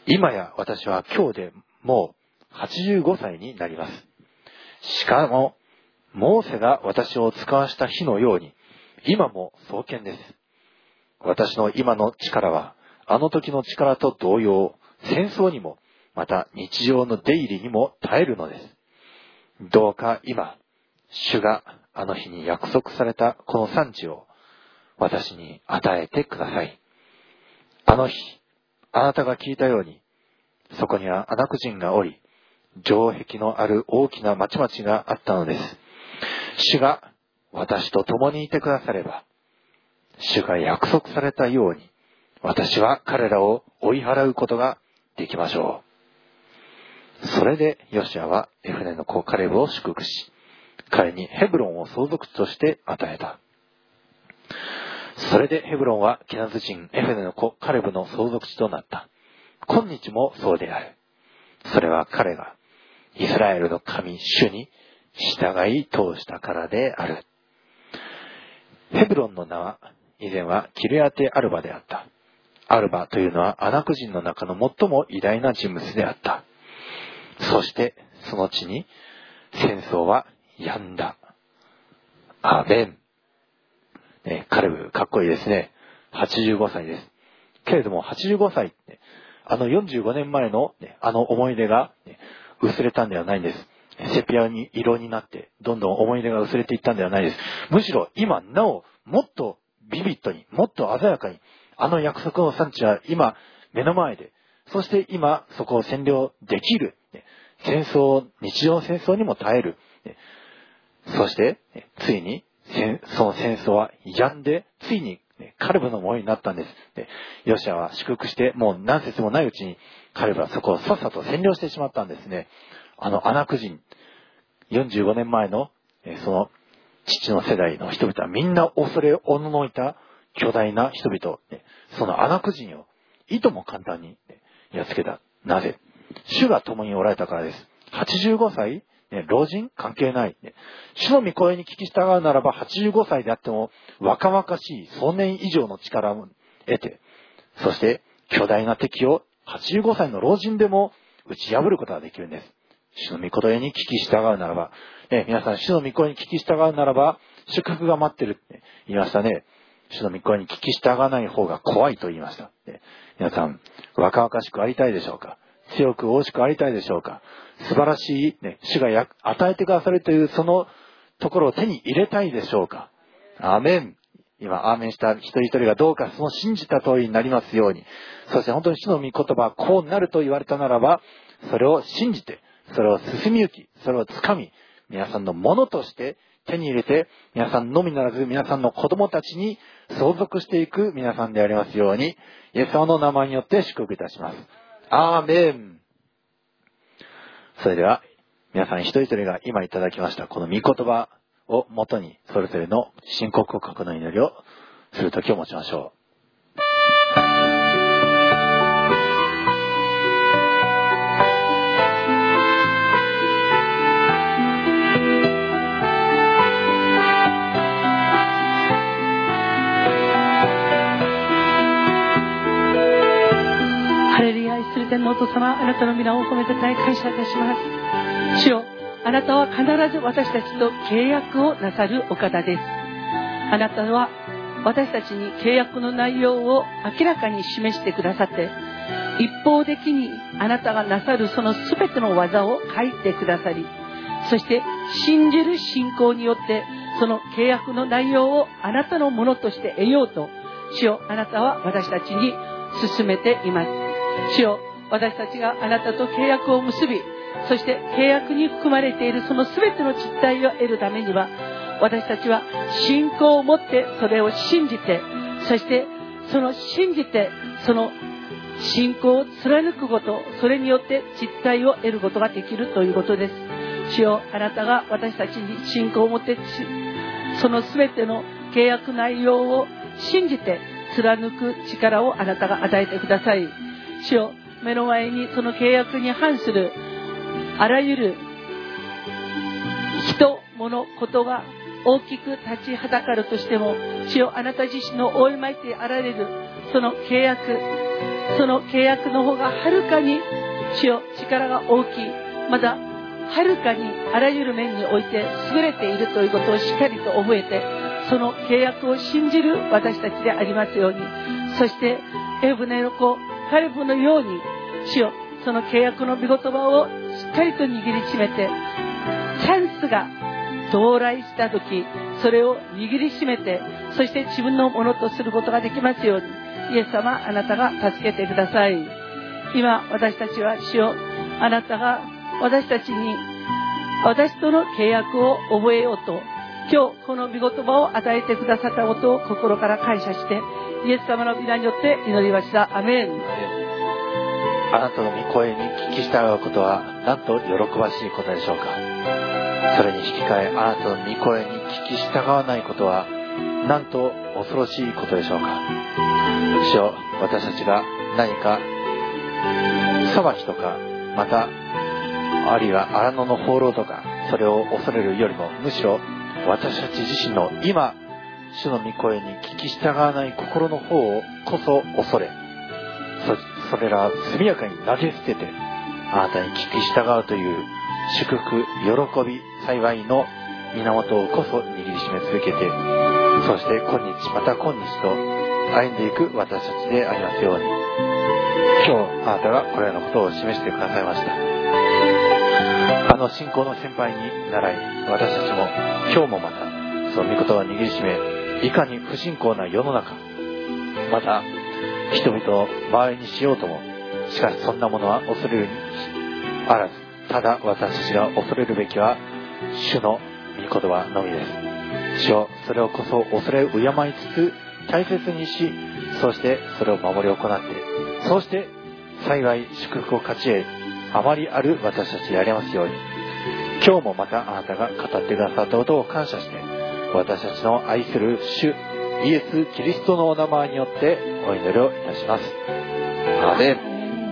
今や私は今日でもうはちじゅうごさいになります。しかも、モーセが私を使わした日のように、今も壮健です。私の今の力は、あの時の力と同様、戦争にも、また日常の出入りにも耐えるのです。どうか今、主があの日に約束されたこの産地を私に与えてください。あの日、あなたが聞いたように、そこにはアナク人がおり、城壁のある大きな町々があったのです。主が私と共にいてくだされば、主が約束されたように、私は彼らを追い払うことができましょう。それでヨシアはエフネの子カレブを祝福し、彼にヘブロンを相続地として与えた。それでヘブロンはケナズ人エフネの子カレブの相続地となった。今日もそうである。それは彼がイスラエルの神主に従い通したからである。ヘブロンの名は以前はキルヤテアルバであった。アルバというのはアナク人の中の最も偉大な人物であった。そしてその地に戦争は止んだ。アーメン。ね、カレブかっこいいですね。はちじゅうごさいです。けれどもはちじゅうごさいって、あのよんじゅうごねんまえの、ね、あの思い出が、ね、薄れたんではないんです。セピアに色になってどんどん思い出が薄れていったんではないです。むしろ今なおもっとビビッドに、もっと鮮やかに、あの約束の産地は今目の前で、そして今そこを占領できる。戦争、日常の戦争にも耐える。そしてついにその戦争は止んで、ついにカレブのものになったんです。ヨシアは祝福して、もう何節もないうちにカレブはそこをさっさと占領してしまったんですね。あのアナク人、よんじゅうごねんまえのその父の世代の人々はみんな恐れおののいた巨大な人々、そのアナク人をいとも簡単にやっつけた。なぜ？主が共におられたからです。はちじゅうごさい、老人関係ない。主の御声に聞き従うならばはちじゅうごさいであっても若々しい壮年以上の力を得て、そして巨大な敵をはちじゅうごさいの老人でも打ち破ることができるんです。主の御声に聞き従うならば、ね、皆さん主の御声に聞き従うならば祝福が待ってるって言いましたね。主の御声に聞き従わない方が怖いと言いました。ね、皆さん若々しくありたいでしょうか？強く大しくありたいでしょうか？素晴らしい、ね、主がや与えてくださるというそのところを手に入れたいでしょうか？アーメン。今アーメンした一人一人がどうかその信じた通りになりますように。そして本当に主の御言葉こうなると言われたならば、それを信じて、それを進みゆき、それをつかみ、皆さんのものとして手に入れて、皆さんのみならず皆さんの子供たちに相続していく皆さんでありますように、イエス様の名前によって祝福いたします。アーメン。それでは皆さん一人一人が今いただきましたこの御言葉をもとに、それぞれの信仰告白の祈りをするときを持ちましょう。 ハレルヤ、愛する天のお父様、あなたの皆を褒めて大感謝いたします。主よ、あなたは必ず私たちと契約をなさるお方です。あなたは私たちに契約の内容を明らかに示してくださって、一方的にあなたがなさるその全ての技を書いてくださり、そして信じる信仰によってその契約の内容をあなたのものとして得ようと、主よ、あなたは私たちに進めています。主よ、私たちがあなたと契約を結び、そして契約に含まれているその全ての実態を得るためには、私たちは信仰を持ってそれを信じて、そしてその信じてその信仰を貫くこと、それによって実態を得ることができるということです。主よ、あなたが私たちに信仰を持ってその全ての契約内容を信じて貫く力をあなたが与えてください。主よ、目の前にその契約に反するあらゆる人、物、ことが大きく立ちはだかるとしても、主よ、あなた自身のオールマイティあられるその契約、 その契約の方がはるかに主よ力が大きい、またはるかにあらゆる面において優れているということをしっかりと覚えて、その契約を信じる私たちでありますように、そしてエブネの子カレブのように主よ、その契約の御言葉をしっかりと握りしめて、チャンスが到来した時それを握りしめて、そして自分のものとすることができますように、イエス様あなたが助けてください。今私たちは主よ、あなたが私たちに私との契約を覚えようと今日この御言葉を与えてくださったことを心から感謝して、イエス様の皆によって祈りました。アメン。 あなたの御声に聞き従うことはなんと喜ばしいことでしょうか。それに引き換え、あなたの御声に聞き従わないことはなんと恐ろしいことでしょうか。主よ、私たちが何か裁きとか、またあるいは荒野の放浪とか、それを恐れるよりも、むしろ私たち自身の今主の御声に聞き従わない心の方をこそ恐れ、 そ, それらは速やかに投げ捨ててあなたに聞き従うという祝福、喜び、幸いの源をこそ握りしめ続けて、そして今日また今日と歩んでいく私たちでありますように、今日あなたがこれらのことを示してくださいました。あの信仰の先輩に習い、私たちも今日もまたその御言葉を握りしめ、いかに不信仰な世の中、また人々を周りにしようとも、しかしそんなものは恐れるにあらず、ただ私たちが恐れるべきは主の御言葉のみです。主よ、それをこそ恐れ敬いつつ大切にし、そしてそれを守り行って、そして幸い祝福を勝ち得あまりある私たちでありますように、今日もまたあなたが語ってくださったことを感謝して、私たちの愛する主イエス・キリストのお名前によってお祈りをいたします。アーメン。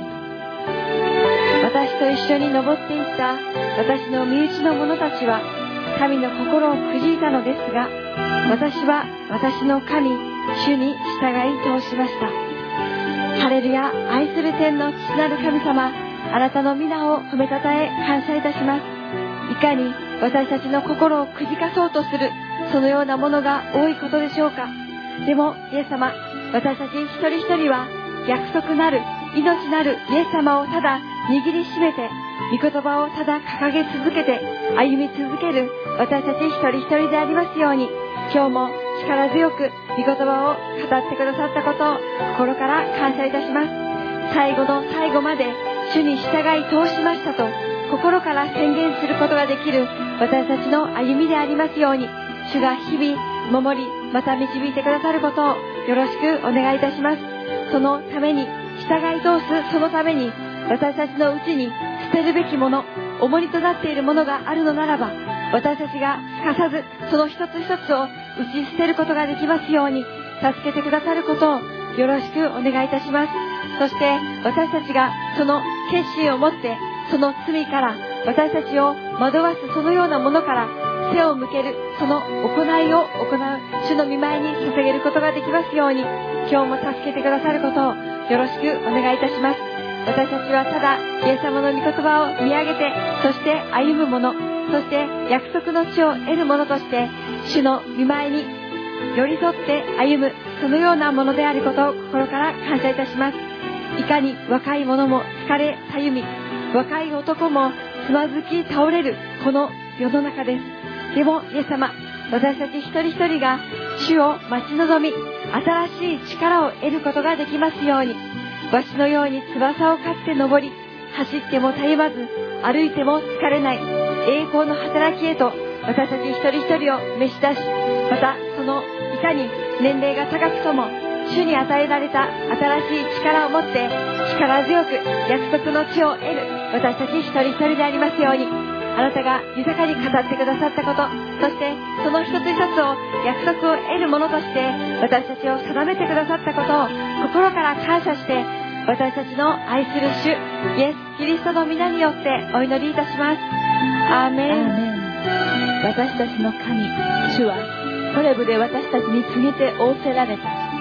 私と一緒に登っていった私の身内の者たちは神の心をくじいたのですが、私は私の神主に従い通しました。ハレルヤ。愛する天の父なる神様、あなたの皆を褒めたたえ感謝いたします。いかに私たちの心をくじかそうとするそのようなものが多いことでしょうか。でもイエス様、私たち一人一人は約束なる命なるイエス様をただ握りしめて、御言葉をただ掲げ続けて歩み続ける私たち一人一人でありますように、今日も力強く御言葉を語ってくださったことを心から感謝いたします。最後の最後まで主に従い通しましたと心から宣言することができる私たちの歩みでありますように、主が日々守りまた導いてくださることをよろしくお願いいたします。そのために従い通す、そのために私たちのうちに捨てるべきもの、重荷となっているものがあるのならば、私たちがすかさずその一つ一つを打ち捨てることができますように助けてくださることをよろしくお願いいたします。そして私たちがその決心を持ってその罪から私たちを惑わすそのようなものから背を向けるその行いを行う主の御前に捧げることができますように、今日も助けてくださることをよろしくお願いいたします。私たちはただイエス様の御言葉を見上げて、そして歩むもの、そして約束の地を得るものとして主の御前に寄り添って歩むそのようなものであることを心から感謝いたします。いかに若い者も疲れたゆみ、若い男もつまずき倒れるこの世の中です。でもイエス様、私たち一人一人が主を待ち望み、新しい力を得ることができますように、わしのように翼を刈って登り、走ってもたゆまず、歩いても疲れない栄光の働きへと私たち一人一人を召し出し、またそのいかに年齢が高くとも主に与えられた新しい力を持って力強く約束の地を得る私たち一人一人でありますように、あなたが豊かに語ってくださったこと、そしてその一つ一つを約束を得るものとして私たちを定めてくださったことを心から感謝して、私たちの愛する主イエス・キリストの皆によってお祈りいたします。アーメン。 アーメン。私たちの神主はホレブで私たちに告げて仰せられた。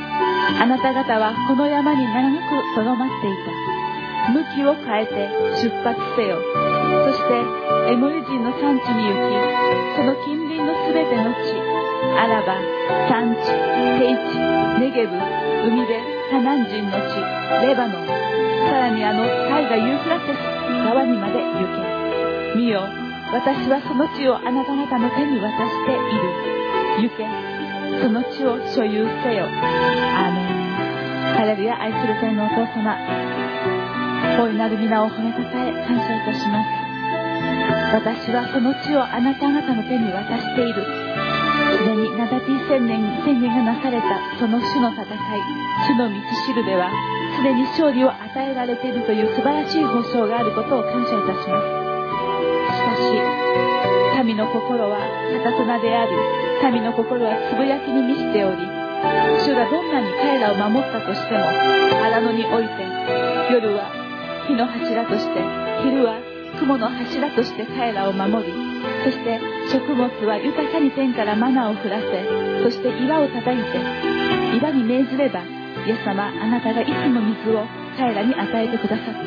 あなた方はこの山に長くとどまっていた。向きを変えて出発せよ。そしてエモリ人の産地に行き、その近隣のすべての地、アラバ、産地、平地、ネゲブ、海辺、カナン人の地、レバノン、さらにあの大河ユーフラテス川にまで行け。見よ、私はその地をあなた方の手に渡している。行け、その地を所有せよ。アーメン。ハレルヤ。愛する天のお父様、大いなる皆を褒めたたえ感謝いたします。私はその地をあなた方の手に渡している。すでにナダティ宣言宣言がなされたその主の戦い、主の道しるべはすでに勝利を与えられているという素晴らしい保証があることを感謝いたします。しかし神の心はかたくなであり、神の心はつぶやきに満ちており、主がどんなに彼らを守ったとしても、荒野において夜は火の柱として、昼は雲の柱として彼らを守り、そして食物は豊かに天からマナを降らせ、そして岩を叩いて岩に命ずれば、イエス様、あなたがいつも水を彼らに与えてくださった。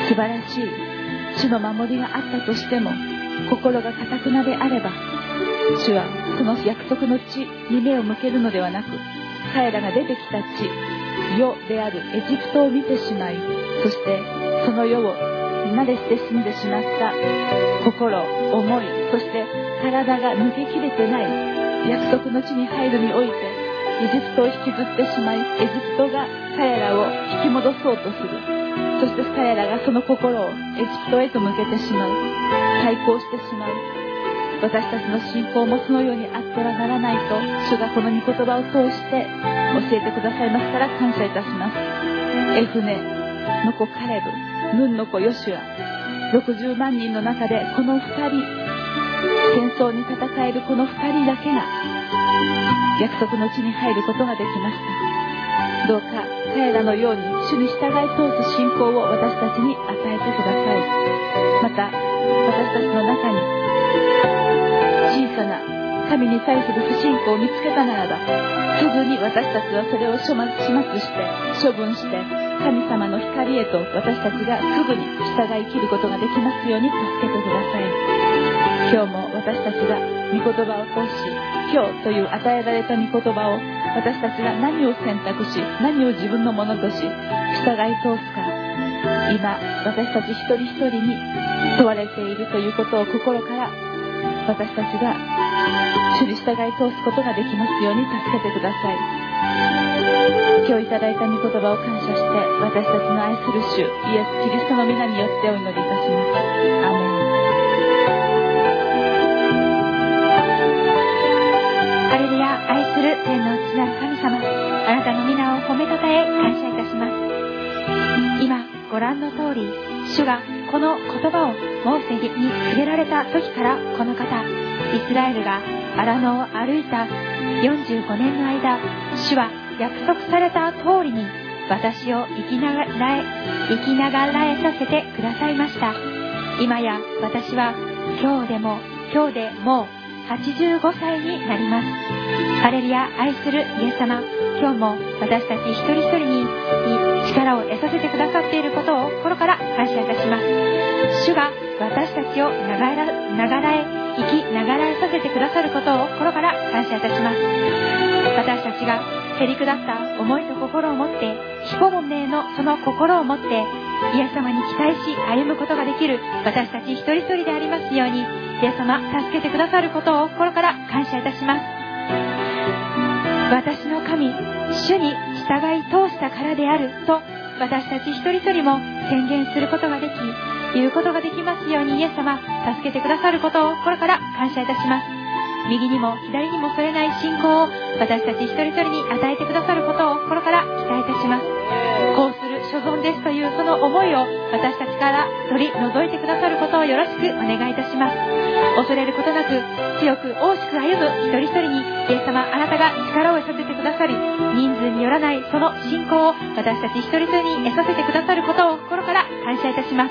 素晴らしい主の守りがあったとしても、心が堅くなであれば、主はその約束の地に目を向けるのではなく、彼らが出てきた地、世であるエジプトを見てしまい、そしてその世を慣れして住んでしまった心、思い、そして体が抜けきれてない約束の地に入るにおいて、エジプトを引きずってしまい、エジプトが彼らを引き戻そうとする。そして彼らがその心をエジプトへと向けてしまう、対抗してしまう。私たちの信仰もそのようにあってはならないと、主がこの御言葉を通して教えてくださいますから感謝いたします。エフネの子カレブ、ヌンの子ヨシュア、ろくじゅうまんにんの中でこのふたり、戦争に戦えるこのふたりだけが約束の地に入ることができました。どうか彼らのように主に従い通す信仰を私たちに与えてください。また私たちの中に小さな神に対する不信仰を見つけたならば、すぐに私たちはそれを始末して処分して、神様の光へと私たちがすぐに従い切ることができますように助けてください。今日も私たちが御言葉を通し、今日という与えられた御言葉を私たちが何を選択し、何を自分のものとし従い通すか、今私たち一人一人に問われているということを心から私たちが主に従い通すことができますように助けてください。今日いただいた御言葉を感謝して、私たちの愛する主イエス・キリストの皆によってお祈りいたします。アーメン。 ハレルヤ。愛する天の父なる神様、あなたの皆を褒めたたえ感謝いたします。今ご覧の通り、主がこの言葉をモーセに告げられた時から、この方イスラエルが荒野を歩いたよんじゅうごねんの間、主は約束された通りに私を生きながらえ生きながらえさせてくださいました。今や私は今日でも今日でもうはちじゅうごさいになります。ハレルヤ。愛するイエス様、今日も私たち一人一人に力を得させてくださっていることを心から感謝いたします。主が私たちをながらながらえ生きながらえさせてくださることを心から感謝いたします。私たちがへりくだった思いと心を持って、非公明のその心を持ってイエス様に期待し歩むことができる私たち一人一人でありますように、イエス様助けてくださることを心から感謝いたします。私の神、主に従い通したからであると私たち一人一人も宣言することができ、言うことができますように、イエス様助けてくださることを心から感謝いたします。右にも左にもそれない信仰を私たち一人一人に与えてくださることを心から期待いたします。こうする所存ですというその思いを私たちから取り除いてくださることをよろしくお願いいたします。恐れることなく強く大しく歩む一人一人に、イエス様あなたが力を得させてくださり、人数によらないその信仰を私たち一人一人に得させてくださることを心から感謝いたします。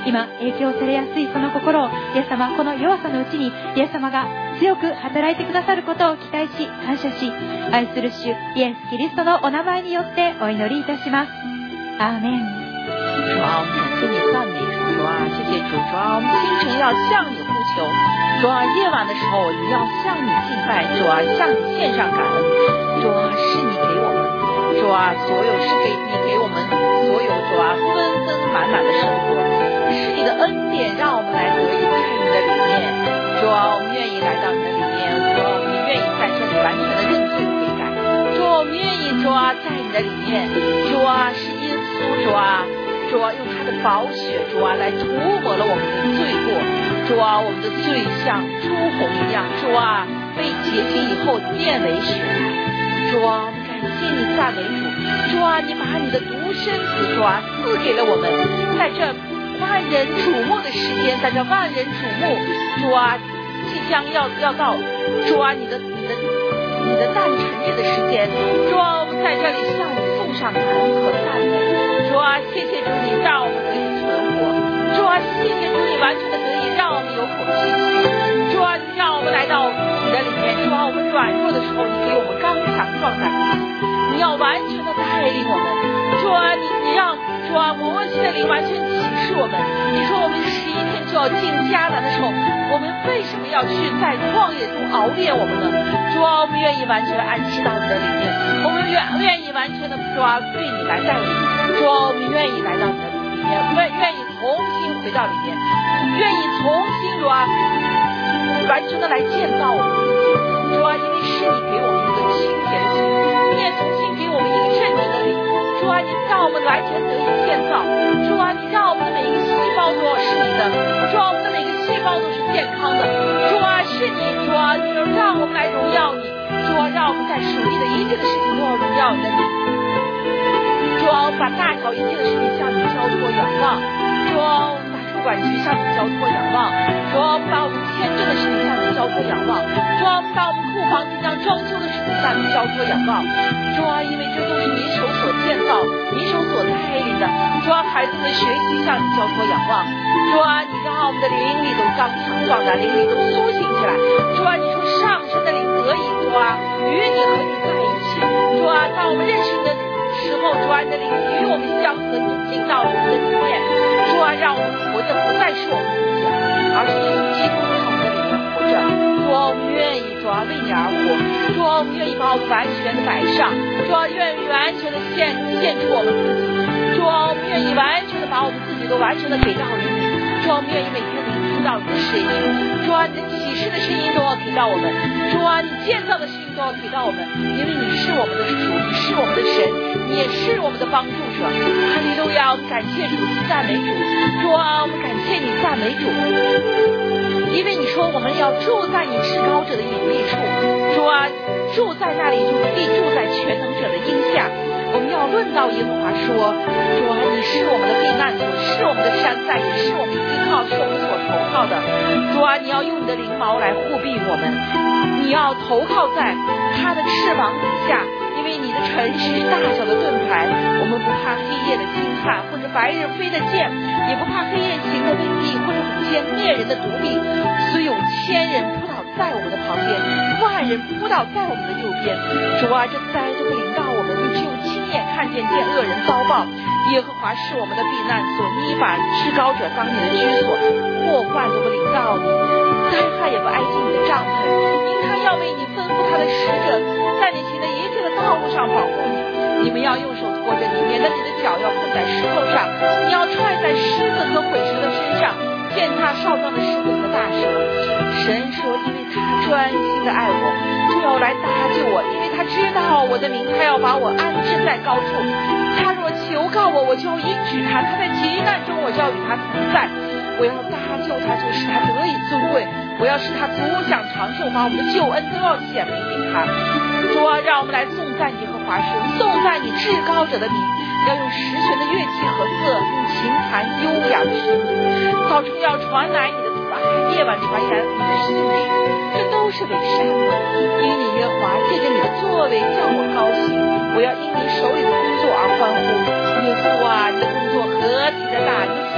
今影響されやすいその心をイエス様、この弱さのうちにイエス様が強く働いてくださることを期待し感謝し、愛する主イエス・キリストのお名前によってお祈りいたします。アーメン。 主啊，感谢你赞美主，主啊，谢谢主，主啊，我们清晨要向你呼求，主啊，夜晚的时候我们要向你敬拜，主啊，向你献上感恩，主啊，是你给我们，主啊，所有是给你给我们所有，主啊，丰丰满满的生活，是你的恩典让我们来得以在你的里面，主啊，我们愿意来到你的里面，主啊，我们也愿意在这里完全的认罪悔改，主啊，我们愿意主啊，在你的里面，主啊，是耶稣，主啊。主啊，用他的宝血，主啊，来涂抹了我们的罪过。主啊，我们的罪像朱红一样，主啊，被洁净以后变为雪白。主啊，我们感谢你，赞美主。主啊，你把你的独生子，主啊，赐给了我们，在这万人瞩目的时间，在这万人瞩目，主啊，即将要要到，主啊，你的你的你的诞辰日的时间，主啊，我们在这里向你送上感恩和赞美。主啊，谢谢主你让我们得以存活，主啊，谢谢主你完全的得以让我们有口气息，主啊，你让我们来到你的里面，主啊，我们软弱的时候你给我们刚强壮胆的心，你要完全的带领我们，主啊，你你让主啊摩西的灵完全启示我们，你说我们十一天就要进迦南的时候，我们为什么要去在旷野中熬炼我们呢？主啊，我们愿意完全的安息到你的里面，我们愿愿意完全的主啊对你来带领，主啊，我们愿意来到你的里面，愿愿意重新回到里面，愿意重新主啊完全的来建造我们自己，主啊，因为是你给我们一个清洁的心，你也重新给我们一个正直的灵，主啊，你让我们完全得以建造，主啊，你让我们的每一个细胞都是你的，主啊，我们的每个细胞都是健康的，主啊，是你，主啊，你让我们来荣耀你，主啊，让我们在属地的一切的事情都要荣耀你的名，主啊，我们把大小一切的事情向你交托仰望，主啊，我们把主管局向你交托仰望，主啊，我们把我们签证的事情向你交托仰望，主啊，我们把我们库房即将装修的事情向你交托仰望，主啊，因为这都是你手所建造，你手所带领的，主啊，孩子们学习向你交托仰望，主啊，你让我们的灵里都刚强壮胆，灵里都苏醒起来，主啊，你说上升的灵得以，主啊，与你和你在一起，主啊，当我们认识你的时候，主啊，你的灵与我们相合，你进到我们的里面，主啊，让我们活着不再是我们自己，而是耶稣基督在我们的里面活着，主啊，我们愿意，主啊，为你而活，主啊，我们愿意把我们完全的摆上，主啊，愿意完全的献献出我们自己，主啊，我们愿意完全的把我们自己都完全的给到于你，主啊，我们愿意每天聆听到你的声音，主啊，你的启示的声音都要给到我们，主啊，你建造的声音都要给到我们，因为你是我们的主，你是我们的神，你也是我们的帮助者，哈利路亚，我们感谢主，赞美主，主啊，我们感谢你，赞美主，因为你说我们要住在你至高者的隐秘处，主啊，住在那里就必住在全能者的荫下，我们要论到耶和华说，主啊，你是我们的避难所，是我们的山寨，也是我们依靠，是我们所投靠的，主啊，你要用你的翎毛来护庇我们，你要投靠在他的翅膀底下，因为你的诚实大小的盾牌，我们不怕黑夜的惊骇，或者白日飞的箭，也不怕黑夜行的瘟疫，或者虎间灭人的毒病，虽有千人扑倒在我们的旁边，万人扑倒在我们的右边，主啊，这灾就会临到我们，你只有亲眼看见见恶人遭报，耶和华是我们的避难所，你把至高者当你的居所，祸患都不临到你，灾害也不挨近你的帐篷，因他要为你吩咐他的使者，在你行的一切的道路上保护你，你们要用手托着你，免得你的脚要碰在石头上，你要踹在狮子和毁蛇的身上，践踏少壮的狮子和大蛇。神说，因为他专心的爱我，就要来搭救我，因为他知道我的名，他要把我安置在高处，他若求告我，我就要应许他，他在急难中我就要与他同在，我要搭救他，就使他得以尊贵，我要使他足享长寿，把我们的救恩都要显明给他。主啊，让我们来颂赞耶和华神，颂赞你至高者的名，要用十弦的乐器和瑟，用琴弹优雅的声音，早晨要传来你的慈爱，夜晚传言你的信实，这都是为善的，因你耶和华借着你的作为叫我高兴，我要因你手里的工作而欢呼。耶稣啊，你的工作何其的大，你的心思何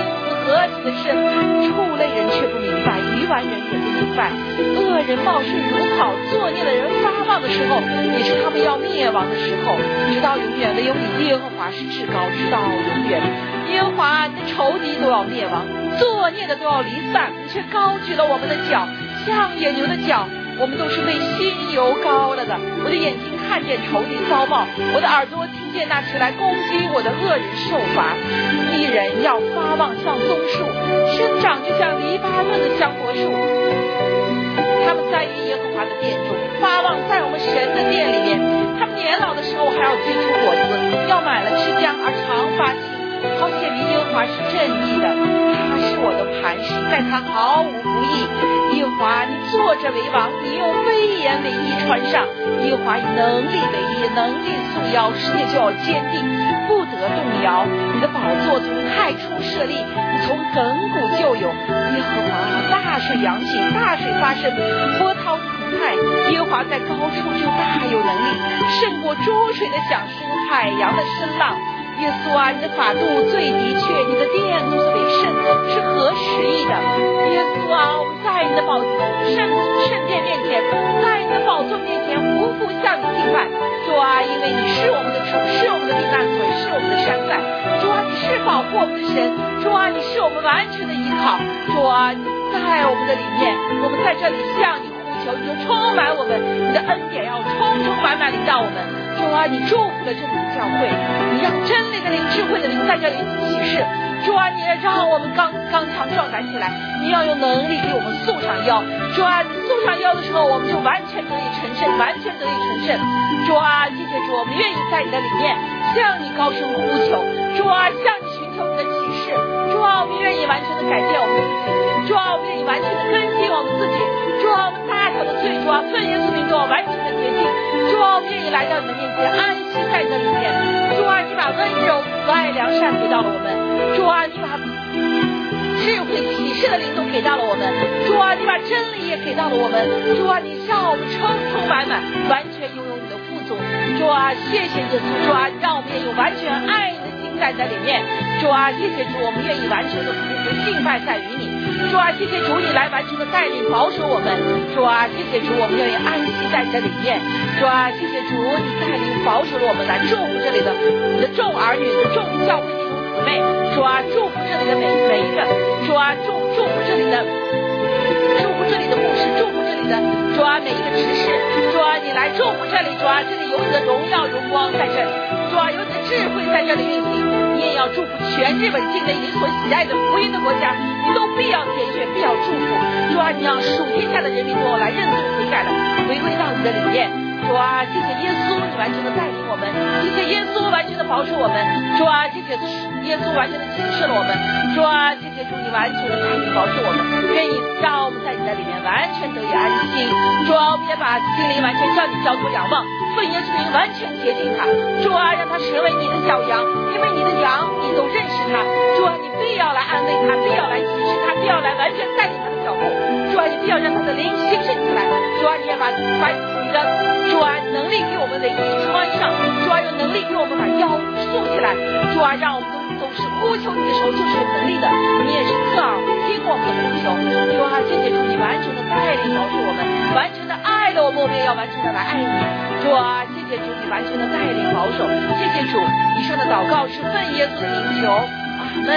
何其的深，畜类人却不明白，愚顽人也不明白。恶人茂盛如草，作孽的人发旺的时候，也是他们要灭亡的时候。直到永远，唯有你耶和华是至高，直到永远。耶和华，你的仇敌都要灭亡，作孽的都要离散，你却高举了我们的脚，像野牛的脚。我们都是被新油膏了的。我的眼睛看见仇敌遭报，我的耳朵听见那时来攻击我的恶人受罚。义人要发旺像棕树，生长就像黎巴嫩的香柏树。他们栽于耶和华的殿中，发旺在我们神的殿里面。他们年老的时候还要结出果子，要满了枝浆而常发青。好显明耶和华是正义的，他是我的磐石，在他毫无不义。耶和华，你坐着为王，你用威严为衣穿上。耶和华以能力为衣，能力束腰，世界就要坚定，不得动摇。你的宝座从太初设立，你从亘古就有。耶和华，大水扬起，大水发生，波涛澎湃。耶和华在高处就大有能力，胜过浊水的响声，海洋的声浪。耶稣啊，你的法度最的确，你的殿都是为圣，是合时宜的。耶稣啊，我们在你的宝圣圣殿面前，在你的宝座面前匍匐向你敬拜。主啊，因为你是我们的主，是我们的避难所，是我们的山寨。主啊，你是保护我们的神。主啊，你是我们完全的依靠。主啊，你在我们的里面，我们在这里向你呼求，你就充满我们，你的恩典要充充满满临到我们。主啊，你祝福了这里的教会，你让真理的灵、智慧的灵在这里启示。主啊，你也让我们刚刚强壮胆起来，你要有能力给我们束上腰。主啊，你束上腰的时候，我们就完全得以成圣，完全得以成圣。主啊，谢谢主，我们愿意在你的里面向你高声呼求。主啊，向你寻求你的启示。主啊，我们愿意完全的改变我们自己。主啊，我们愿意完全的更新我们自己。主啊，我们大小的罪，主啊，奉耶稣名都要完全的洁净。主啊，我们愿意来到你的面前，安息在你的里面。主啊，你把温柔、慈爱、良善给到了我们。主啊，你把智慧、启示的灵都给到了我们。主啊，你把真理也给到了我们。主啊，你让我们充充满满，完全拥有你的富足。主啊，谢谢耶稣。主啊，让我们也有完全爱你的心在在里面。主啊，谢谢主，我们愿意完全的匍匐敬拜在于你。主啊，谢谢主，你来完全的带领保守我们。主啊，谢谢主，我们愿意安息在这里面。主啊，谢谢主，你带领保守了我们，来祝福这里的你的众儿女、的众教会弟兄姊妹。主啊，祝福这里的每每一个。主啊，祝祝福这里的，祝福这里的牧师，祝福这里的主啊每一个执事。主啊，你来祝福这里。主啊，这里有你的荣耀荣光在这里。主啊，有你的智慧在这里运行。你也要祝福全日本境内你所喜爱的福音的国家，你都必要拣选，必要祝福。主啊，你让属天下的人民都要来认罪悔改了，回归到你的里面。主啊，谢谢耶稣，你完全的带领我们；谢谢耶稣，完全的保守我们。主啊，谢谢耶稣，完全的启示了我们。主啊，谢谢主，你完全的带领保守我们，愿意让我们在你的里面完全得以安心。主啊，我们也把心灵完全向你交托仰望，奉耶稣名完全洁净他。主啊，让他成为你的小羊，因为你的羊你都认识他。主啊，你必要来安慰他，必要来启示他，必要来完全带领他的脚步。主啊，你必要让他的灵兴盛起来。主啊，你也把把你的主啊能力给我们的衣穿上。主啊，有能力给我们把腰束起来。主啊，让我们都都是呼求你的时候就是有能力的，你也是侧耳听我们的呼求。主啊，谢谢主，你完全的带领保守我们，完全的爱了我们，我们也要完全的来爱你。主啊，谢谢主，你完全的带领保守。谢谢主，以上的祷告是奉耶稣的名求，阿门。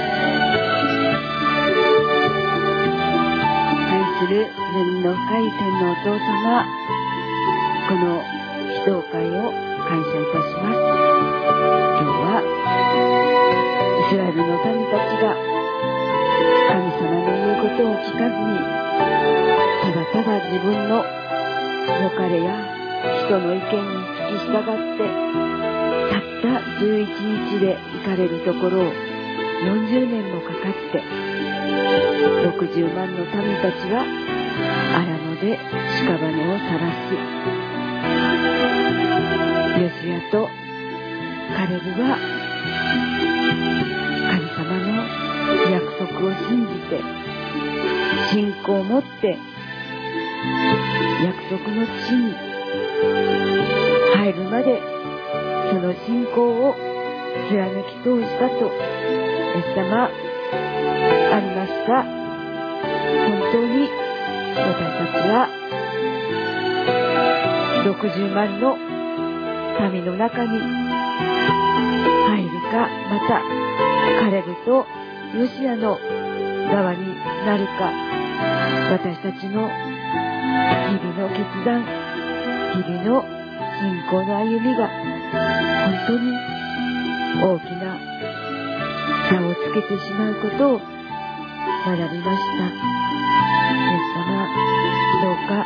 愛する天の深い天のお父様、この祈祷会を感謝いたします。今日はイスラエルの民たちが神様の言うことを聞かずに、ただただ自分の良かれや人の意見に聞き従ってたったじゅういちにちで行かれるところをよんじゅうねんもかかってろくじゅうまんの民たちは荒野で屍を晒す。ヨシアとカレブは神様の約束を信じて信仰を持って約束の地に入るまでその信仰を貫き通したとイエス様ありますが、本当に私たちはろくじゅうまんの民の中に入るか、またカレブとヨシアの側になるか、私たちの日々の決断、日々の信仰の歩みが本当に大きな差をつけてしまうことを学びました。イエス様、どうか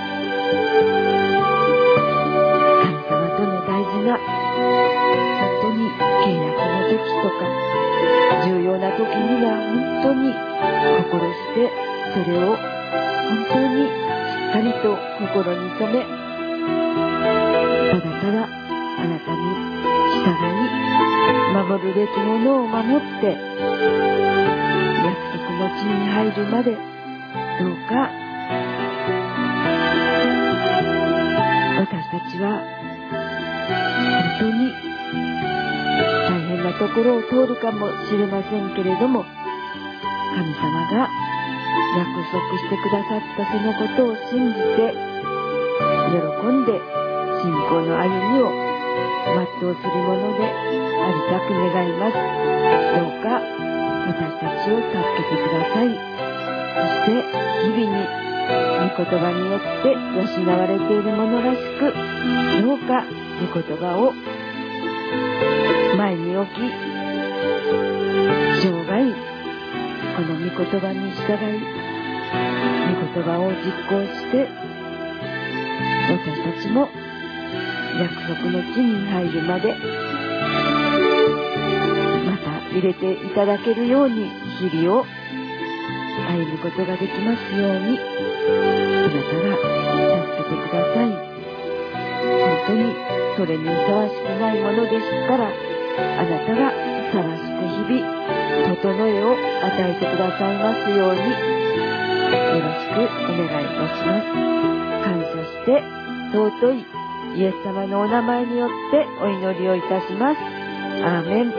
神様との大事な本当に契約の時とか重要な時には本当に心してそれを本当にしっかりと心に留め、ただただあなたに従い守るべきものを守って約束の地に入るまで、どうか私たちは本当に大変なところを通るかもしれませんけれども、神様が約束してくださったそのことを信じて喜んで信仰の歩みを全うするものでありたく願います。どうか私たちを助けてください。そして日々に御言葉によって養われているものらしく、どうか御言葉を前に置き、生涯この御言葉に従い、御言葉を実行して、私たちも約束の地に入るまでまた入れていただけるように日々を歩むことができますように、あなたが助けてください。本当にそれにふさわしくないものでしたら、あなたがふさわしく日々整えを与えてくださいますように、よろしくお願いいたします。感謝して尊いイエス様のお名前によってお祈りをいたします。アーメン。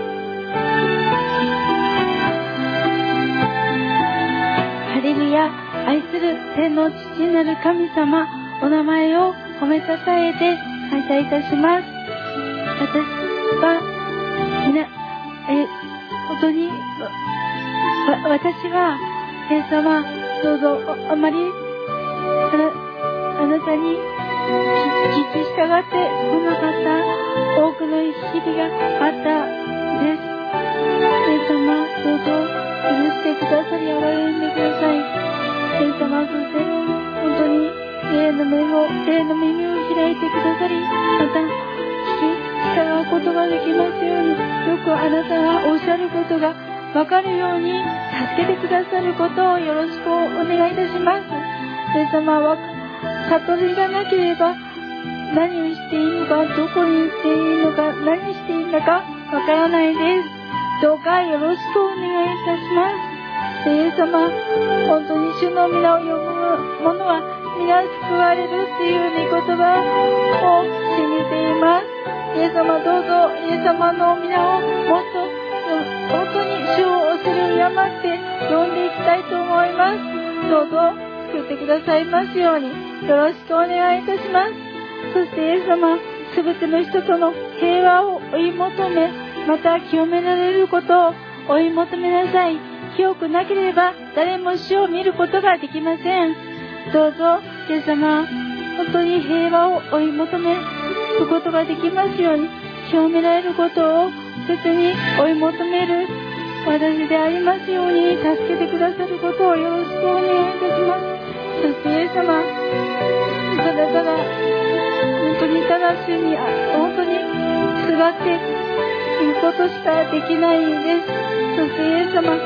ハレルヤ。愛する天の父なる神様、お名前を褒めたたえて感謝いたします。私は皆え本当にわ私はイエス様、どうぞあまりあな、あなたに聞き従ってこなかった多くの日々があったです。イエス様、どうぞ許してくださり、憐れんでください。イエス様、そして本当に霊の目を霊の耳を開いてくださり、また聞き従うことができますように、よくあなたがおっしゃることが分かるように助けてくださることをよろしくお願いいたします。イエス様は悟りがなければ何をしていいのか、どこに行っていいのか、何していいのかわからないです。どうかよろしくお願いいたします。イエス様、本当に主の皆を呼ぶ者は皆救われるという御言葉を信じています。イエス様、どうぞイエス様の皆をもっと本当に主を恐れ敬って呼んでいきたいと思います。どうぞ救ってくださいますようによろしくお願いいたします。そしてイエス様、すべての人との平和を追い求め、また清められることを追い求めなさい。清くなければ誰も主を見ることができません。どうぞイエス様、本当に平和を追い求めることができますように、清められることを切に追い求める私でありますように助けてくださることをよろしくお願いいたします。そしてイエス様、ただただ本当にただ主に本当にすがっていくことしかできないです。そしてイエス様、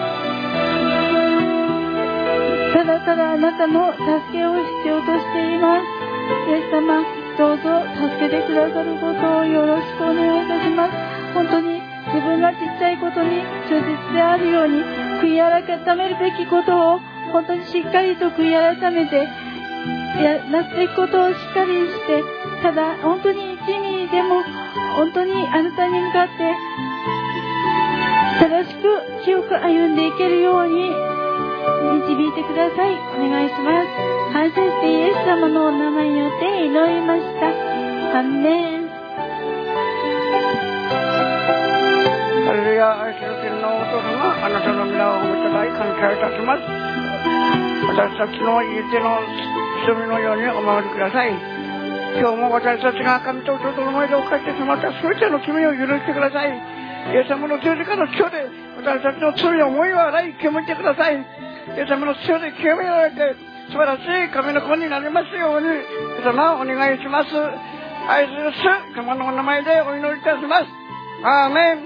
ただただあなたの助けを必要としています。イエス様、どうぞ助けてくださることをよろしくお願いいたします。本当に自分がちっちゃいことに忠実であるように、悔い改めるべきことを本当にしっかりと悔い改めてやなすべきことをしっかりして、ただ本当にいちミリでも本当にあなたに向かって正しく清く歩んでいけるように導いてください。お願いします。感謝してイエス様のお名前によって祈りました。アーメン。 ハレルヤ。愛する天のお父様、あなたの皆をおめでたい感謝いたします。私たちの家での罪のようにお守りください。今日も私たちが神と人との前で犯してしまった全ての罪を許してください。イエス様の十字架の血で私たちの罪を思い洗い清めてください。イエス様の血で清められて素晴らしい神の子になりますように、イエス様お願いします。愛する主様のお名前でお祈りいたします。アーメン。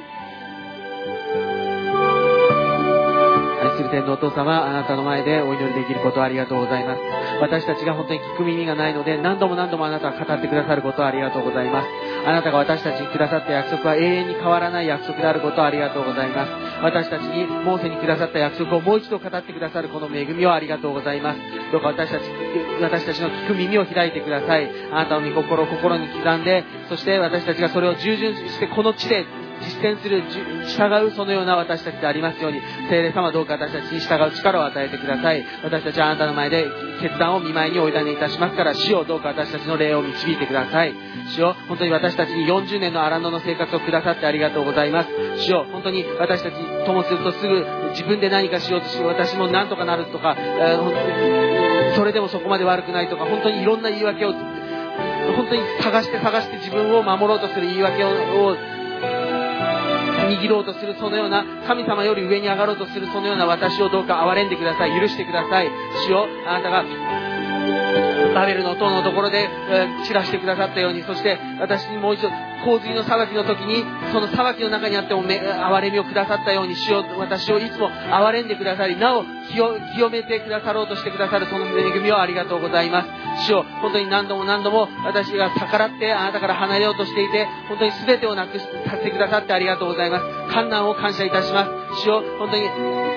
愛する天のお父様、あなたの前でお祈りできることをありがとうございます。私たちが本当に聞く耳がないので、何度も何度もあなたが語ってくださることをありがとうございます。あなたが私たちにくださった約束は永遠に変わらない約束であることをありがとうございます。私たちにモーセにくださった約束をもう一度語ってくださるこの恵みをありがとうございます。どうか私たち私たちの聞く耳を開いてください。あなたの御心を心に刻んで、そして私たちがそれを従順してこの地で実践する、従うそのような私たちでありますように、聖霊様どうか私たちに従う力を与えてください。私たちはあなたの前で決断を御前にお委ねいたしますから、主よどうか私たちの霊を導いてください。主よ本当に私たちによんじゅうねんの荒野の生活をくださってありがとうございます。主よ本当に私たちともするとすぐ自分で何かしようとして私も何とかなるとか、えー、それでもそこまで悪くないとか、本当にいろんな言い訳を本当に探して探して自分を守ろうとする言い訳を握ろうとするそのような、神様より上に上がろうとするそのような私をどうか憐れんでください。許してください。主よあなたがバベルの塔のところで、えー、散らしてくださったように、そして私にもう一度洪水の裁きの時にその裁きの中にあっても憐れみをくださったように、主よ私をいつも憐れんでくださり、なお 清, 清めてくださろうとしてくださるその恵みをありがとうございます。主よ本当に何度も何度も私が逆らってあなたから離れようとしていて、本当に全てをなくさせてくださってありがとうございます。困難を感謝いたします。主よ本当に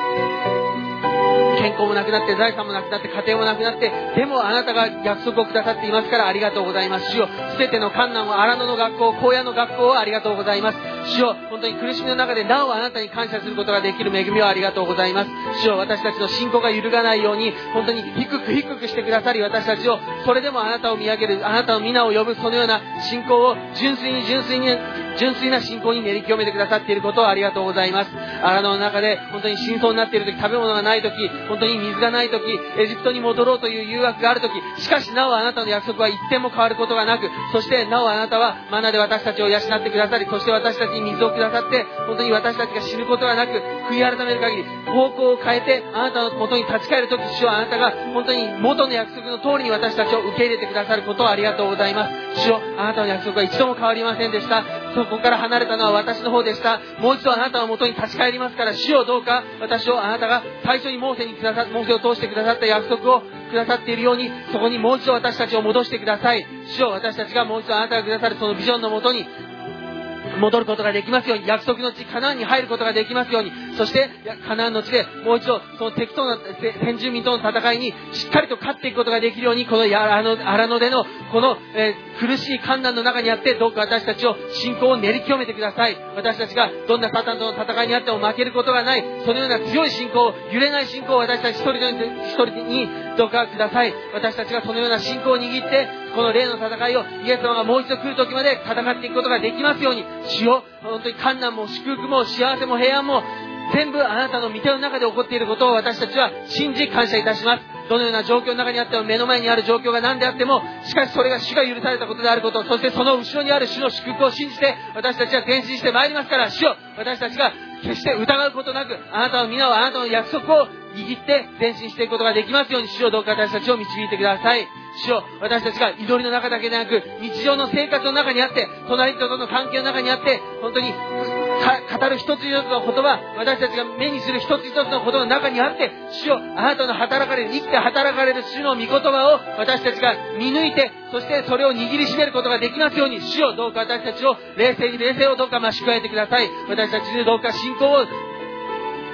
健康もなくなって財産もなくなって家庭もなくなって、でもあなたが約束をくださっていますからありがとうございます。主よ全ての困難を荒野の学校、荒野の学校をありがとうございます。主よ本当に苦しみの中でなおあなたに感謝することができる恵みをありがとうございます。主よ私たちの信仰が揺るがないように本当に低く低くしてくださり、私たちをそれでもあなたを見上げる、あなたの皆を呼ぶそのような信仰を純粋に純粋に純粋な信仰に練り清めてくださっていることをありがとうございます。荒野の中で本当に深層になっている時、食べ物がない時、本当に水がない時、エジプトに戻ろうという誘惑がある時、しかしなおあなたの約束は一点も変わることがなく、そしてなおあなたはマナで私たちを養ってくださり、そして私たちに水をくださって、本当に私たちが死ぬことがなく悔い改める限り方向を変えてあなたの元に立ち返る時、主はあなたが本当に元の約束の通りに私たちを受け入れてくださることをありがとうございます。主よあなたの約束は一度も変わりませんでした。そこから離れたのは私の方でした。もう一度あなたの元に立ち返りますから、主よどうか私をあなたが最初にモーセにくださモーセを通してくださった約束をくださっているように、そこにもう一度私たちを戻してください。主よ私たちがもう一度あなたがくださるそのビジョンのもとに戻ることができますように、約束の地カナンに入ることができますように、そしてカナンの地でもう一度その敵との先住民との戦いにしっかりと勝っていくことができるように、この荒野でのこの、えー、苦しい困難の中にあってどうか私たちを信仰を練り清めてください。私たちがどんなサタンとの戦いにあっても負けることがない、そのような強い信仰、揺れない信仰を私たち一人一人にどうかください。私たちがそのような信仰を握ってこの霊の戦いをイエス様がもう一度来る時まで戦っていくことができますように、主よ本当に困難も祝福も幸せも平安も全部あなたの御手の中で起こっていることを私たちは信じ感謝いたします。どのような状況の中にあっても、目の前にある状況が何であっても、しかしそれが主が許されたことであること、そしてその後ろにある主の祝福を信じて私たちは前進してまいりますから、主よ私たちが決して疑うことなくあなたの皆はあなたの約束を握って前進していくことができますように、主よどうか私たちを導いてください。主よ私たちが祈りの中だけでなく日常の生活の中にあって、隣人との関係の中にあって、本当に語る一つ一つの言葉、私たちが目にする一つ一つのことの中にあって、主よあなたの働かれる生きて働かれる主の御言葉を私たちが見抜いて、そしてそれを握りしめることができますように、主よどうか私たちを冷静に冷静をどうか増し加えてください。私たちにどうか信仰を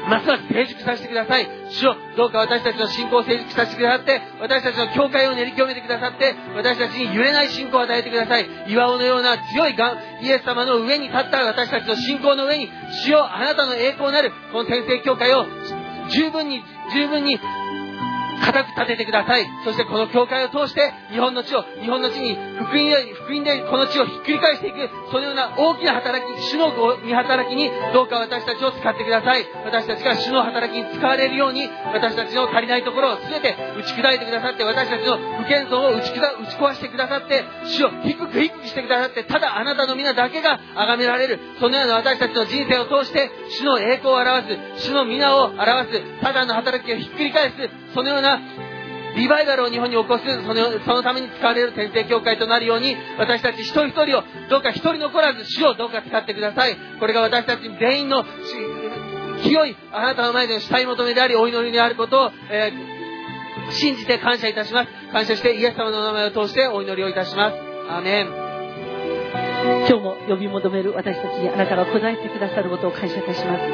ますます成熟させてください。主よ、どうか私たちの信仰を成熟させてくださって、私たちの教会を練り清めてくださって、私たちに揺れない信仰を与えてください。岩尾のような強いがイエス様の上に立った私たちの信仰の上に、主よ、あなたの栄光なるこの天聖教会を十分に十分に固く立ててください。そしてこの教会を通して日本の地を、日本の地に福音で、福音でこの地をひっくり返していく、そのような大きな働き、主の御働きにどうか私たちを使ってください。私たちが主の働きに使われるように、私たちの足りないところを全て打ち砕いてくださって、私たちの不謙遜を打ち砕打ち壊してくださって、主を低く低くしてくださって、ただあなたの皆だけが崇められる、そのような私たちの人生を通して主の栄光を表す、主の皆を表す、ただの働きをひっくり返す、そのようなリバイバルを日本に起こす、その、そのために使われる天聖教会となるように、私たち一人一人をどうか一人残らず主をどうか使ってください。これが私たち全員の清いあなたの前での主体求めであり、お祈りであることを、えー、信じて感謝いたします。感謝してイエス様の名前を通してお祈りをいたします。アーメン。 今日も呼び求める私たちにあなたが答えてくださることを感謝いたします。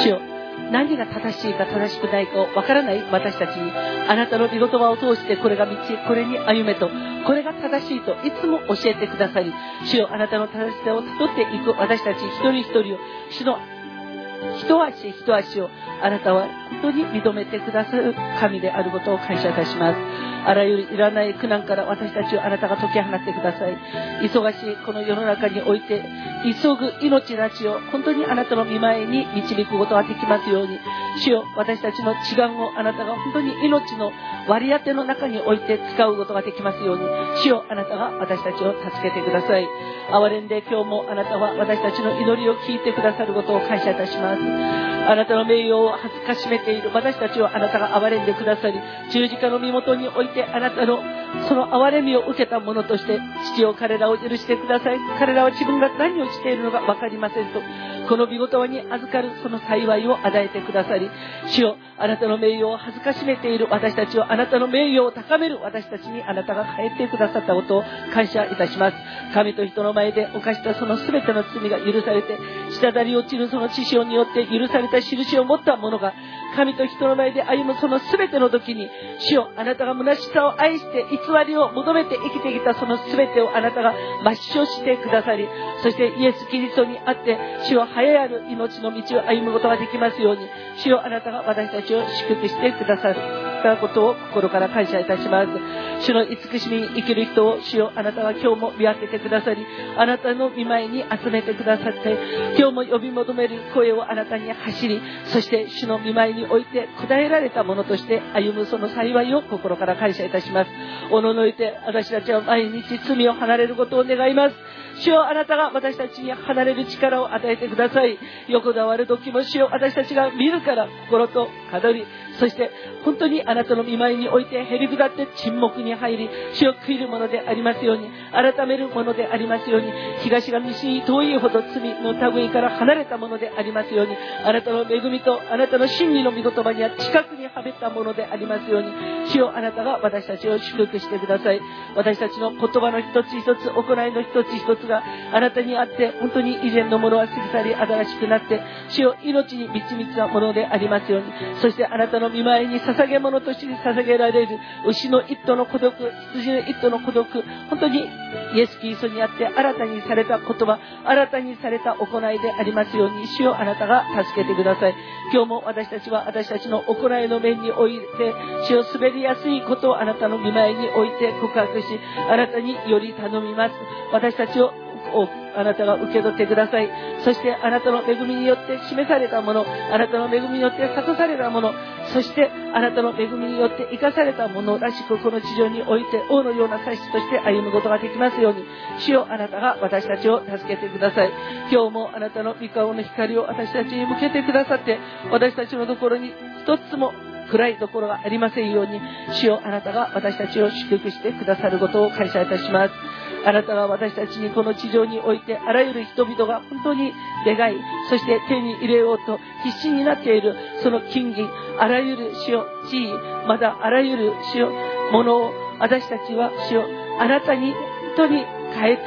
主よ、何が正しいか正しくないかわからない私たちに、あなたの御言葉を通してこれが道、これに歩めと、これが正しいといつも教えてくださり、主よ、あなたの正しさをたどっていく私たち一人一人を、主の一足一足をあなたは本当に認めてくださる神であることを感謝いたします。あらゆるいらない苦難から私たちをあなたが解き放ってください。忙しいこの世の中において、急ぐ命たちを本当にあなたの御前に導くことができますように、主よ、私たちの治安をあなたが本当に命の割り当ての中において使うことができますように、主よ、あなたが私たちを助けてください。憐れんで今日もあなたは私たちの祈りを聞いてくださることを感謝いたします。あなたの名誉を恥ずかしめている私たちをあなたが憐れんでくださり、十字架の身元においてあなたのその憐れみを受けた者として父を彼らを許してください。彼らは自分が何をしているのか分かりませんと、この御言葉に預かるその幸いを与えてくださり、主よ、あなたの名誉を恥ずかしめている私たちをあなたの名誉を高める私たちにあなたが変えてくださったことを感謝いたします。神と人の前で犯したその全ての罪が許されて、滴り落ちるその血潮によって許された印を持った者が神と人の前で歩むその全ての時に、主よ、あなたが虚しさを愛して偽りを求めて生きてきたその全てをあなたが抹消してくださり、そしてイエス・キリストにあって主よ、栄えある命の道を歩むことができますように、主よ、あなたが私たちを祝福してくださったことを心から感謝いたします。主の慈しみに生きる人を主よ、あなたが今日も見分けてくださり、あなたの御前に集めてくださって、今日も呼び求める声をあなたに走り、そして主の御前において答えられたものとして歩むその幸いを心から感謝いたします。おののいて私たちは毎日罪を離れることを願います。主よ、あなたが私たちに離れる力を与えてください。横たわる時も主よ、私たちが見るから心と語り、そして本当にあなたの御前においてへり下って沈黙に入り、主を悔いるものでありますように、改めるものでありますように、東が西に遠いほど罪の類から離れたものでありますように、あなたの恵みとあなたの真理の御言葉には近くにはめたものでありますように、主よ、あなたが私たちを祝福してください。私たちの言葉の一つ一つ、行いの一つ一つがあなたにあって、本当に以前のものは過ぎ去り新しくなって、主よ、命に満ち満ちたものでありますように、そしてあなたの御前に捧げ物として捧げられる牛の一頭の孤独、羊の一頭の孤独、本当にイエス・キリストにあって新たにされた言葉、新たにされた行いでありますように、主よ、あなたが助けてください。今日も私たちは私たちの行いの面において、主よ、滑りやすいことをあなたの御前において告白し、あなたにより頼みます。私たちをあなたが受け取ってください。そしてあなたの恵みによって示されたもの、あなたの恵みによって諭されたもの、そしてあなたの恵みによって生かされたものらしく、この地上において王のような祭司として歩むことができますように、主よ、あなたが私たちを助けてください。今日もあなたの御顔の光を私たちに向けてくださって、私たちのところに一つも暗いところがありませんように、主よ、あなたが私たちを祝福してくださることを感謝いたします。あなたが私たちにこの地上においてあらゆる人々が本当に願い、そして手に入れようと必死になっているその金銀、あらゆる主よ、地位、またあらゆる主よ、ものを私たちは主よ、あなたに本当に変えて、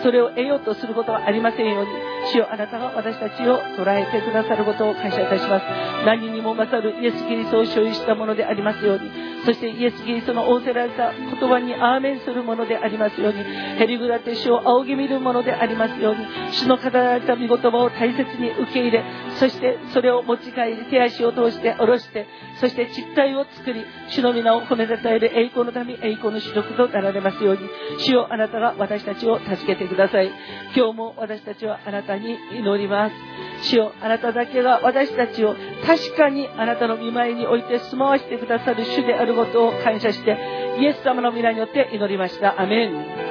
それを得ようとすることはありませんように、主よ、あなたが私たちを捉えてくださることを感謝いたします。何にも勝るイエス・キリストを所有したものでありますように、そしてイエス・キリストの仰せられた言葉にアーメンするものでありますように、へりぐだって主を仰ぎ見るものでありますように、主の語られた御言葉を大切に受け入れ、そしてそれを持ち帰り手足を通して下ろして、そして実体を作り、主の皆を褒めたたえる栄光の民、栄光の主力となられますように、主よ、あなたが私たちを助けてください。今日も私たちはあなたに祈ります。主よ、あなただけが私たちを確かにあなたの御前において住まわしてくださる主であることを感謝して、イエス様の皆によって祈りました。アメン。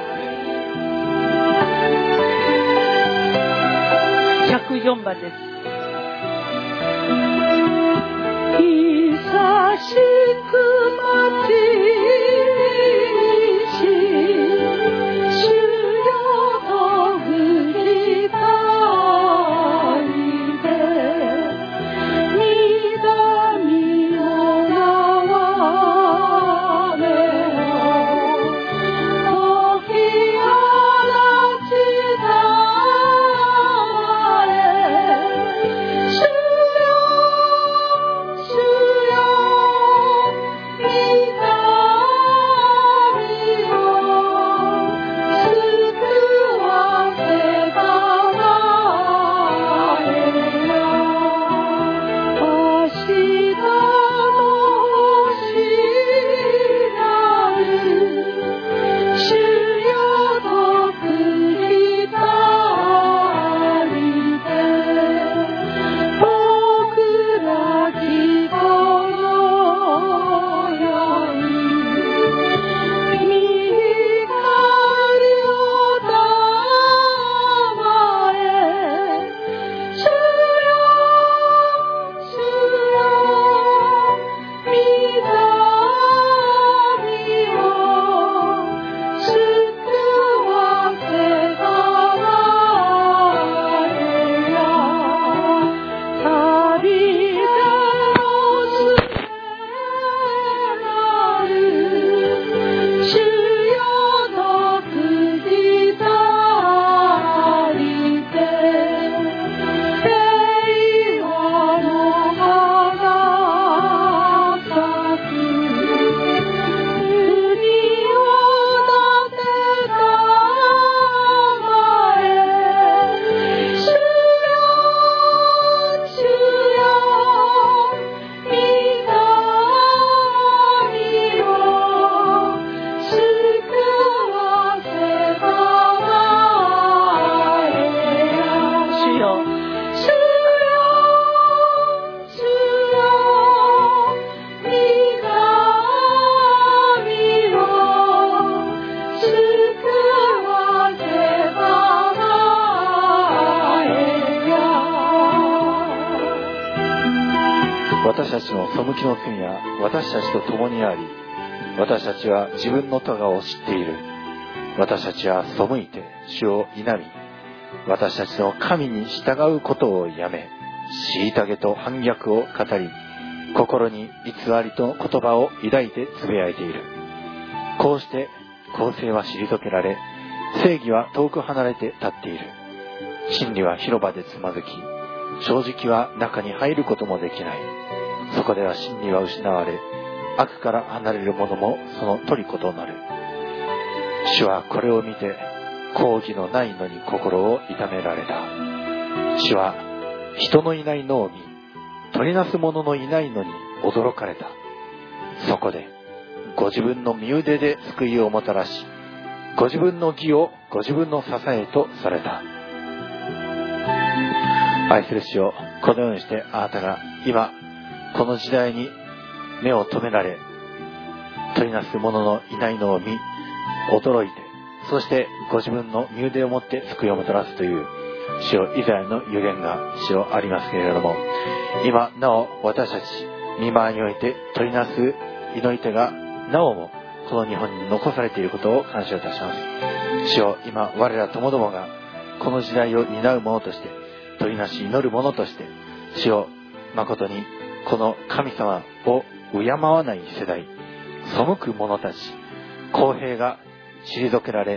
ひゃくよんばんです。久しく待ち私たちの背きの罪は私たちと共にあり、私たちは自分の咎を知っている。私たちは背いて主を否み、私たちの神に従うことをやめ、虐げと反逆を語り、心に偽りと言葉を抱いてつぶやいている。こうして公正は退けられ、正義は遠く離れて立っている。真理は広場でつまずき、正直は中に入ることもできない。そこでは真理は失われ、悪から離れる者もその虜となる。主はこれを見て、抗議のないのに心を痛められた。主は人のいないのを見、取りなす者のいないのに驚かれた。そこでご自分の身腕で救いをもたらし、ご自分の義をご自分の支えとされた。愛する主よ、このようにしてあなたが今この時代に目を留められ、取りなす者のいないのを見、驚いて、そしてご自分の身腕を持って救いをもたらすという主よ、イザヤの預言が主よありますけれども、今なお私たち見舞いにおいて取りなす祈り手がなおもこの日本に残されていることを感謝いたします。主よ、今我らともどもがこの時代を担う者として、取りなし祈る者として、主よ、誠にこの神様を敬わない世代、背く者たち、公平が退けられ、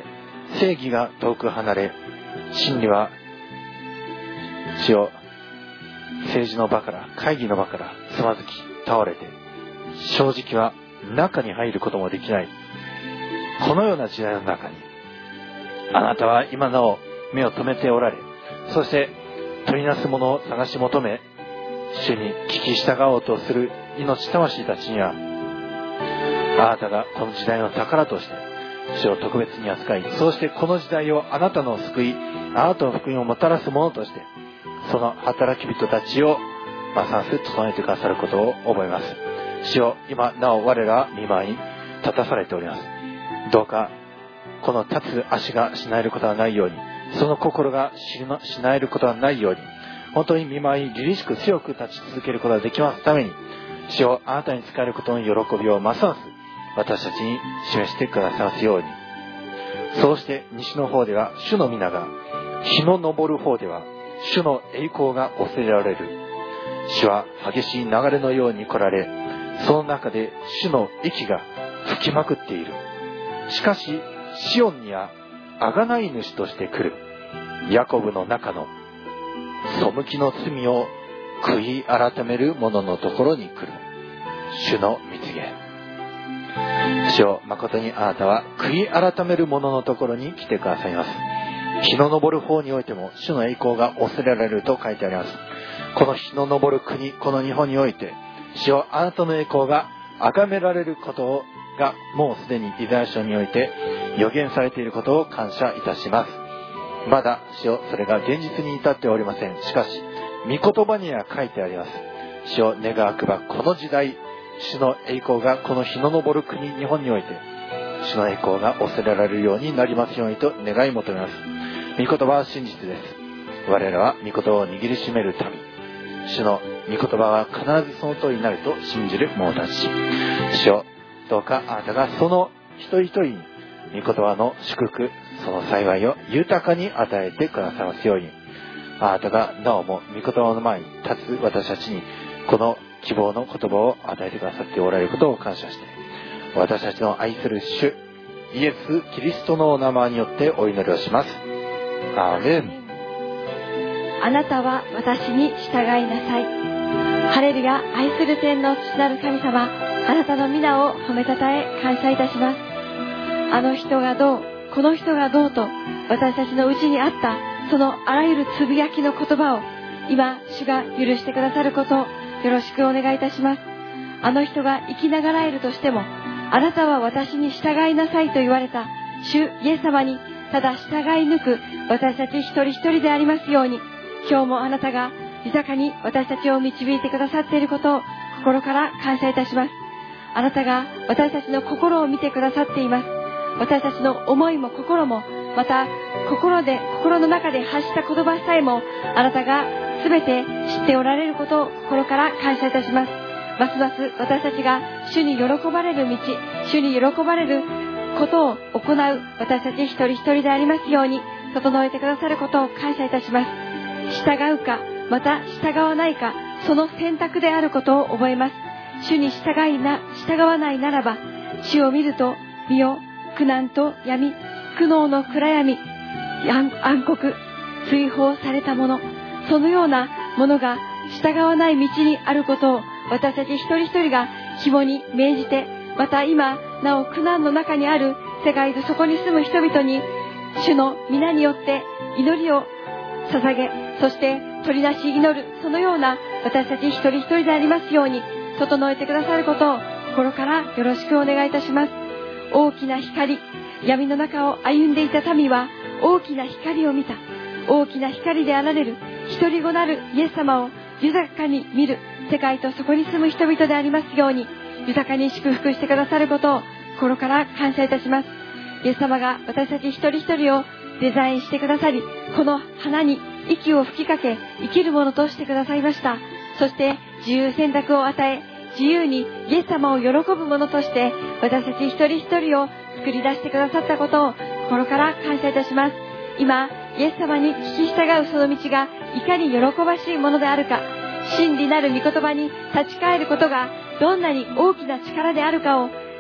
正義が遠く離れ、真理は主よ政治の場から会議の場からつまずき倒れて、正直は中に入ることもできない、このような時代の中にあなたは今なお目を留めておられ、そして取りなすものを探し求め、主に聞き従おうとする命魂たちには、あなたがこの時代の宝として主を特別に扱い、そうしてこの時代をあなたの救い、あなたの福音をもたらすものとして、その働き人たちをますます整えてくださることを覚えます。主よ、今なお我らは御前に立たされております。どうかこの立つ足がしなえることはないように、その心がしなえることはないように、本当に御前に凛々しく強く立ち続けることができますために、主よ、あなたに仕えることの喜びをますます私たちに示してくださいますように。そうして西の方では主の皆が、日の昇る方では主の栄光が恐れられる。主は激しい流れのように来られ、その中で主の息が吹きまくっている。しかしシオンには贖い主として来る。ヤコブの中の背きの罪を悔い改める者のところに来る。主の蜜げ。主よ、誠にあなたは悔い改める者のところに来てくださいます。日の昇る方においても主の栄光が恐れられると書いてあります。この日の昇る国、この日本において、主よ、あなたの栄光が崇められることがもうすでにイザヤ書において予言されていることを感謝いたします。まだ主よ、それが現実に至っておりません。しかし御言葉には書いてあります。主よ、願わくばこの時代、主の栄光がこの日の昇る国日本において、主の栄光が恐れられるようになりますようにと願い求めます。御言葉は真実です。我らは御言葉を握りしめる民、主の御言葉は必ずその通りになると信じる者たち。主よ、どうかあなたがその一人一人に御言葉の祝福、その幸いを豊かに与えてくださいますように。あなたがなおも御言葉の前に立つ私たちにこの希望の言葉を与えてくださっておられることを感謝して、私たちの愛する主イエス・キリストのお名前によってお祈りをします。アーメン。 あなたは私に従いなさい。ハレルヤ。愛する天の父なる神様、あなたの皆を褒めたたえ感謝いたします。あの人がどう、この人がどうと私たちのうちにあったそのあらゆるつぶやきの言葉を今主が許してくださることをよろしくお願いいたします。あの人が生きながらえるとしても、あなたは私に従いなさいと言われた主イエス様にただ従い抜く私たち一人一人でありますように、今日もあなたが豊かに私たちを導いてくださっていることを心から感謝いたします。あなたが私たちの心を見てくださっています。私たちの思いも心も、また心で心の中で発した言葉さえもあなたが全て知っておられることを心から感謝いたします。ますます私たちが主に喜ばれる道、主に喜ばれることを行う私たち一人一人でありますように整えてくださることを感謝いたします。従うかまた従わないか、その選択であることを覚えます。主に従いな従わないならば、主を見ると見よ、苦難と闇、苦悩の暗闇、暗黒、追放されたもの、そのようなものが従わない道にあることを私たち一人一人が肝に銘じて、また今なお苦難の中にある世界でそこに住む人々に主の皆によって祈りを捧げ、そして取り出し祈る、そのような私たち一人一人でありますように整えてくださることを心からよろしくお願いいたします。大きな光、闇の中を歩んでいた民は大きな光を見た。大きな光であられる一人子なるイエス様を豊かに見る世界とそこに住む人々でありますように、豊かに祝福してくださることを心から感謝いたします。イエス様が私たち一人一人をデザインしてくださり、この花に息を吹きかけ生きるものとしてくださいました。そして自由選択を与え、自由にイエス様を喜ぶものとして私たち一人一人を作り出してくださったことを心から感謝いたします。今イエス様に聞き従うその道がいかに喜ばしいものであるか、真理なる御言葉に立ち返ることがどんなに大きな力であるかを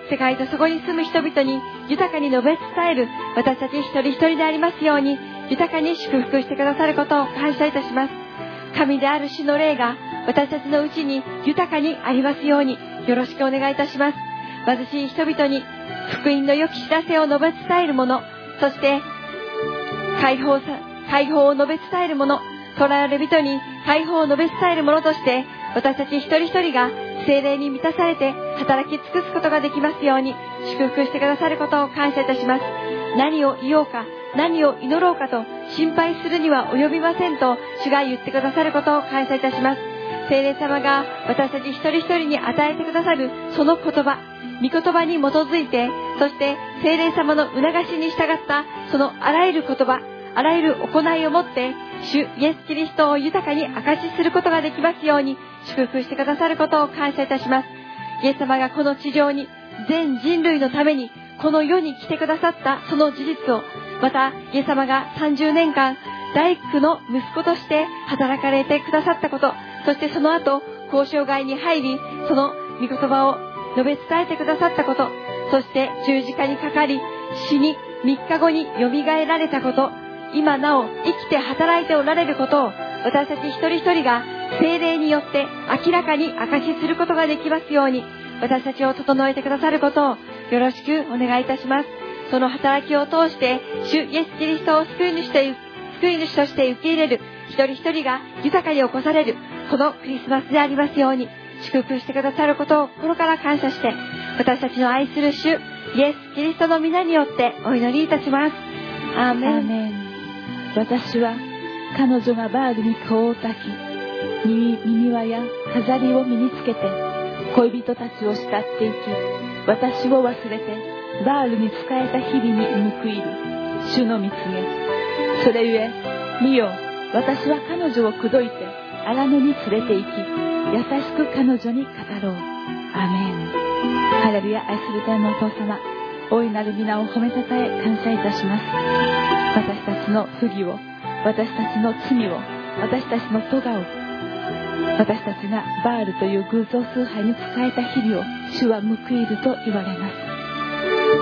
世界とそこに住む人々に豊かに述べ伝える私たち一人一人でありますように、豊かに祝福してくださることを感謝いたします。神である主の霊が私たちのうちに豊かにありますようによろしくお願いいたします。貧しい人々に福音の良き知らせを述べ伝える者、そして解放さ、解放を述べ伝える者、捕らえる人に解放を述べ伝える者として、私たち一人一人が聖霊に満たされて働き尽くすことができますように祝福してくださることを感謝いたします。何を言おうか、何を祈ろうかと心配するには及びませんと主が言ってくださることを感謝いたします。聖霊様が私たち一人一人に与えてくださるその言葉、御言葉に基づいて、そして聖霊様の促しに従ったそのあらゆる言葉、あらゆる行いをもって主イエス・キリストを豊かに証しすることができますように祝福してくださることを感謝いたします。イエス様がこの地上に全人類のためにこの世に来てくださったその事実を、またイエス様がさんじゅうねんかん大工の息子として働かれてくださったこと、そしてその後交渉外に入りその御言葉を述べ伝えてくださったこと、そして十字架にかかり死にみっかごによみがえられたこと、今なお生きて働いておられることを私たち一人一人が聖霊によって明らかに証しすることができますように、私たちを整えてくださることをよろしくお願いいたします。その働きを通して主イエス・キリストを救い主という救い主として受け入れる一人一人が豊かに起こされるこのクリスマスでありますように祝福してくださることを心から感謝して、私たちの愛する主イエス・キリストの皆によってお祈りいたします。アーメン。 アーメン。私は彼女がバールに香を焚き、耳耳輪や飾りを身につけて恋人たちを慕っていき、私を忘れてバールに仕えた日々に報いる主の蜜げ。それゆえ見よ、私は彼女を口説いて荒野に連れて行き、優しく彼女に語ろう。アメン。ハレルヤ。愛する天のお父様、大いなる皆を褒めたたえ感謝いたします。私たちの不義を、私たちの罪を、私たちの咎を、私たちがバールという偶像崇拝に仕えた日々を主は報いると言われます。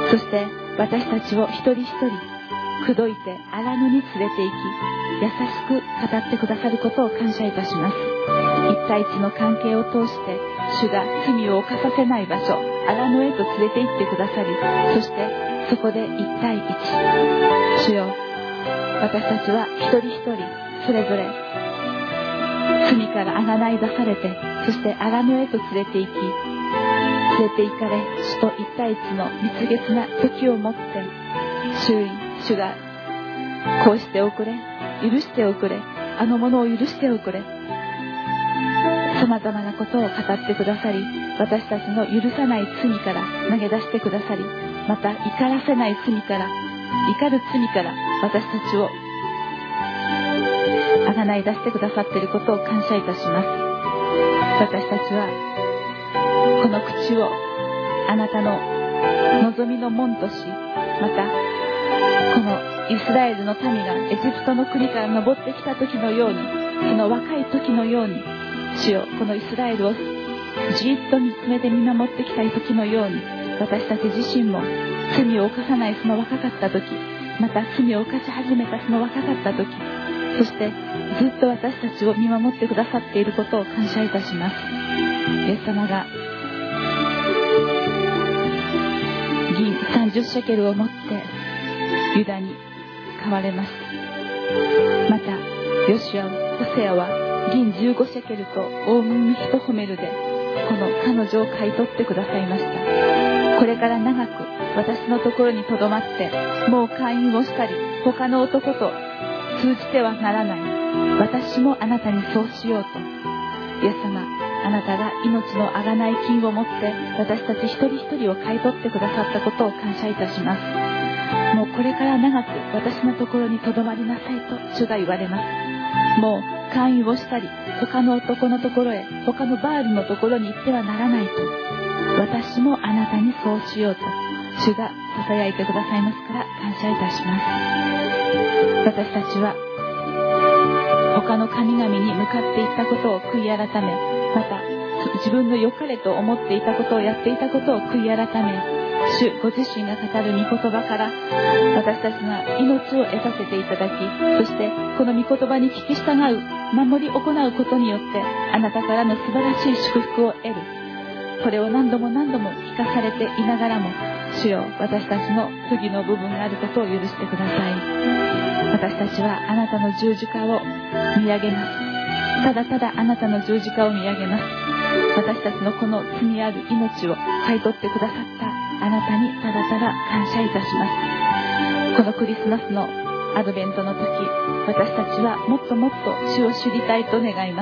そして私たちを一人一人口説いて荒野に連れて行き、優しく語ってくださることを感謝いたします。一対一の関係を通して主が罪を犯させない場所荒野へと連れて行ってくださり、そしてそこで一対一、主よ、私たちは一人一人それぞれ罪からあがない出されて、そして荒野へと連れて行き、連れて行かれ主と一対一の蜜月な時をもって主に主がこうしておくれ、許しておくれ、あのものを許しておくれ、さまざまなことを語ってくださり、私たちの許さない罪から投げ出してくださり、また怒らせない罪から、怒る罪から私たちをあがない出してくださっていることを感謝いたします。私たちはこの口をあなたの望みの門とし、またこのイスラエルの民がエジプトの国から登ってきた時のように、その若い時のように、主よ、このイスラエルをじっと見つめて見守ってきた時のように、私たち自身も罪を犯さないその若かった時、また罪を犯し始めたその若かった時、そしてずっと私たちを見守ってくださっていることを感謝いたします。イエス様が銀さんじゅうシェケルを持ってユダに買われました。またヨシュア、ホセアは銀じゅうごシェケルと大麦ひとホメルでこの彼女を買い取ってくださいました。これから長く私のところにとどまってもう勧誘をしたり他の男と通じてはならない、私もあなたにそうしようと、イエス様、あなたが命の贖い金を持って私たち一人一人を買い取ってくださったことを感謝いたします。もうこれから長く私のところにとどまりなさいと主が言われます。もう勧誘をしたり他の男のところへ、他のバールのところに行ってはならないと、私もあなたにそうしようと主が囁いてくださいますから感謝いたします。私たちは他の神々に向かっていったことを悔い改め、また自分の良かれと思っていたことをやっていたことを悔い改め、 主ご自身が語る御言葉から私たちが命を得させていただき、そしてこの御言葉に聞き従う、守り行うことによってあなたからの素晴らしい祝福を得る。これを何度も何度も聞かされていながらも、主よ、私たちの不義の部分があることを許してください。私たちはあなたの十字架を見上げます。ただただあなたの十字架を見上げます。私たちのこの罪ある命を買い取ってくださったあなたにただただ感謝いたします。このクリスマスのアドベントの時、私たちはもっともっと主を知りたいと願います。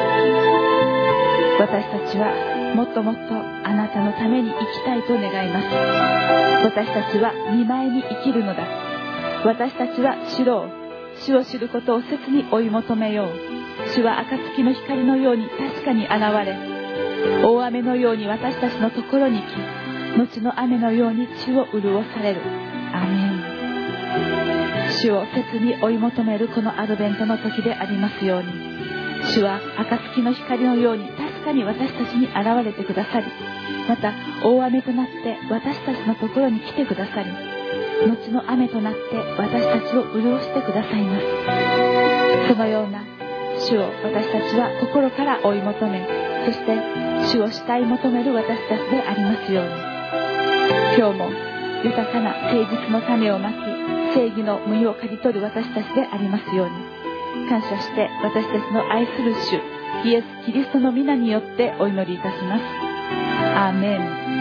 私たちはもっともっとあなたのために生きたいと願います。私たちは見舞いに生きるのだ。私たちは知ろう。主を知ることを切に追い求めよう。主は暁の光のように確かに現れ、大雨のように私たちのところに来、後の雨のように地を潤される。アーメン。主を切に追い求めるこのアドベントの時でありますように、主は暁の光のように確かに私たちに現れてくださり、また大雨となって私たちのところに来てくださり、後の雨となって私たちを潤してくださいます。そのような主を私たちは心から追い求め、そして主を慕い求める私たちでありますように、今日も豊かな誠実の種をまき、正義の実を刈り取る私たちでありますように、感謝して私たちの愛する主イエス・キリストの皆によってお祈りいたします。アーメン。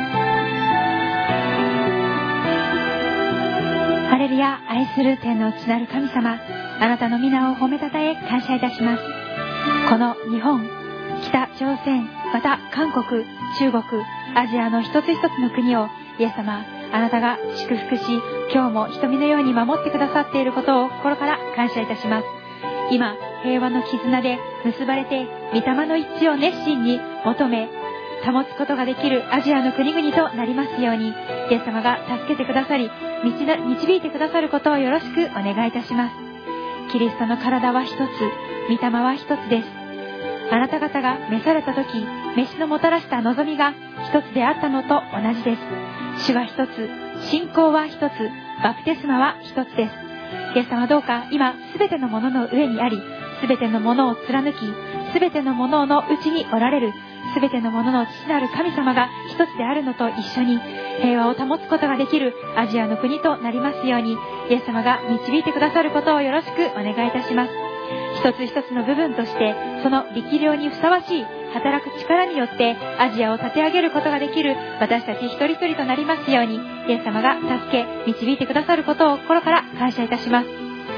ハレルヤ。愛する天の父なる神様、あなたの皆を褒めたたえ感謝いたします。この日本、北朝鮮、また韓国、中国、アジアの一つ一つの国をイエス様、あなたが祝福し、今日も瞳のように守ってくださっていることを心から感謝いたします。今、平和の絆で結ばれて、御霊の一致を熱心に求め、保つことができるアジアの国々となりますように、イエス様が助けてくださり、導いてくださることをよろしくお願いいたします。キリストの体は一つ、御霊は一つです。あなた方が召された時、召しのもたらした望みが一つであったのと同じです。主は一つ、信仰は一つ、バプテスマは一つです。イエス様、どうか今すべてのものの上にあり、すべてのものを貫き、すべてのもののうちにおられる、すべてのものの父なる神様が一つであるのと一緒に、平和を保つことができるアジアの国となりますように、イエス様が導いてくださることをよろしくお願いいたします。一つ一つの部分として、その力量にふさわしい働く力によってアジアを立て上げることができる私たち一人一人となりますように、イエス様が助け導いてくださることを心から感謝いたします。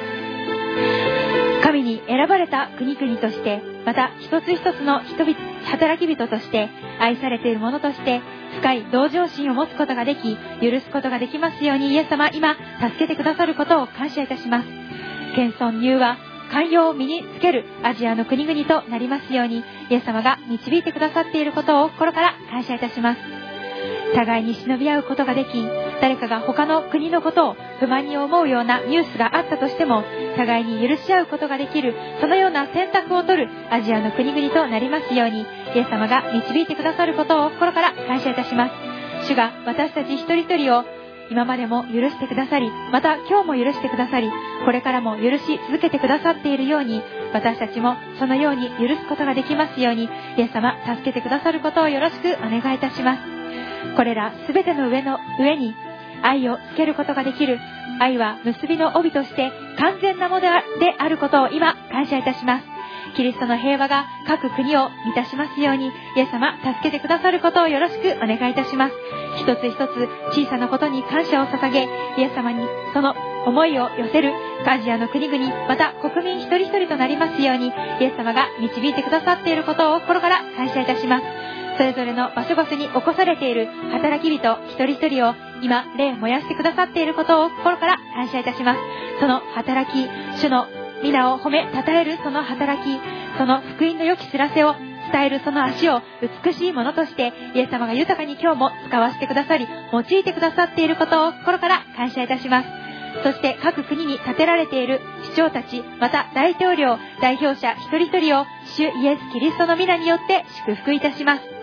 神に選ばれた国々として、また一つ一つの人々、働き人として、愛されている者として深い同情心を持つことができ、許すことができますように、イエス様、今助けてくださることを感謝いたします。謙遜柔和寛容を身につけるアジアの国々となりますように、イエス様が導いてくださっていることを心から感謝いたします。互いに忍び合うことができ、誰かが他の国のことを不満に思うようなニュースがあったとしても、互いに許し合うことができる、そのような選択を取るアジアの国々となりますように、イエス様が導いてくださることを心から感謝いたします。主が私たち一人一人を今までも許してくださり、また今日も許してくださり、これからも許し続けてくださっているように、私たちもそのように許すことができますように、イエス様助けてくださることをよろしくお願いいたします。これらすべての上の上に愛をつけることができる、愛は結びの帯として完全なものであることを今感謝いたします。キリストの平和が各国を満たしますように、イエス様助けてくださることをよろしくお願いいたします。一つ一つ小さなことに感謝を捧げ、イエス様にその思いを寄せるアジアの国々、また国民一人一人となりますように、イエス様が導いてくださっていることを心から感謝いたします。それぞれの場所場所に起こされている働き人一人一人を今霊燃やしてくださっていることを心から感謝いたします。その働き、主の皆を褒め称えるその働き、その福音の良き知らせを伝えるその足を美しいものとしてイエス様が豊かに今日も使わせてくださり、用いてくださっていることを心から感謝いたします。そして各国に立てられている市長たち、また大統領、代表者一人一人を主イエス・キリストの皆によって祝福いたします。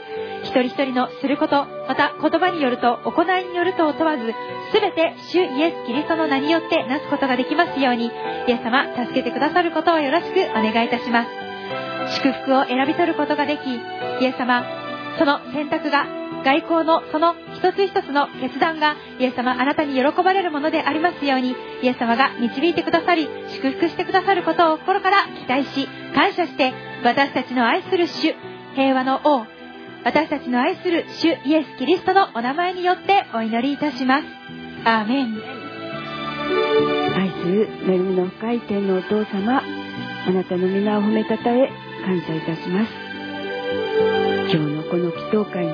一人一人のすること、また言葉によると行いによるとを問わず、すべて主イエス・キリストの名によってなすことができますように、イエス様助けてくださることをよろしくお願いいたします。祝福を選び取ることができ、イエス様、その選択が、外交のその一つ一つの決断がイエス様あなたに喜ばれるものでありますように、イエス様が導いてくださり祝福してくださることを心から期待し感謝して、私たちの愛する主平和の王、私たちの愛する主イエス・キリストのお名前によってお祈りいたします。アーメン。 愛する恵みの深い天のお父様、あなたの皆を褒めたたえ感謝いたします。今日のこの祈祷会に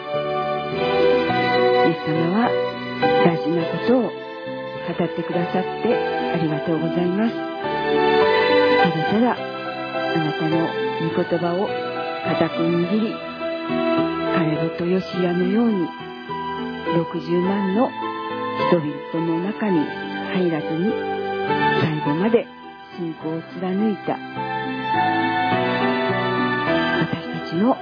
イエス様は大事なことを語ってくださってありがとうございます。ただただあなたの御言葉を固く握り、カレボとヨシアのようにろくじゅうまんの人々の中に入らずに最後まで信仰を貫いた私たちの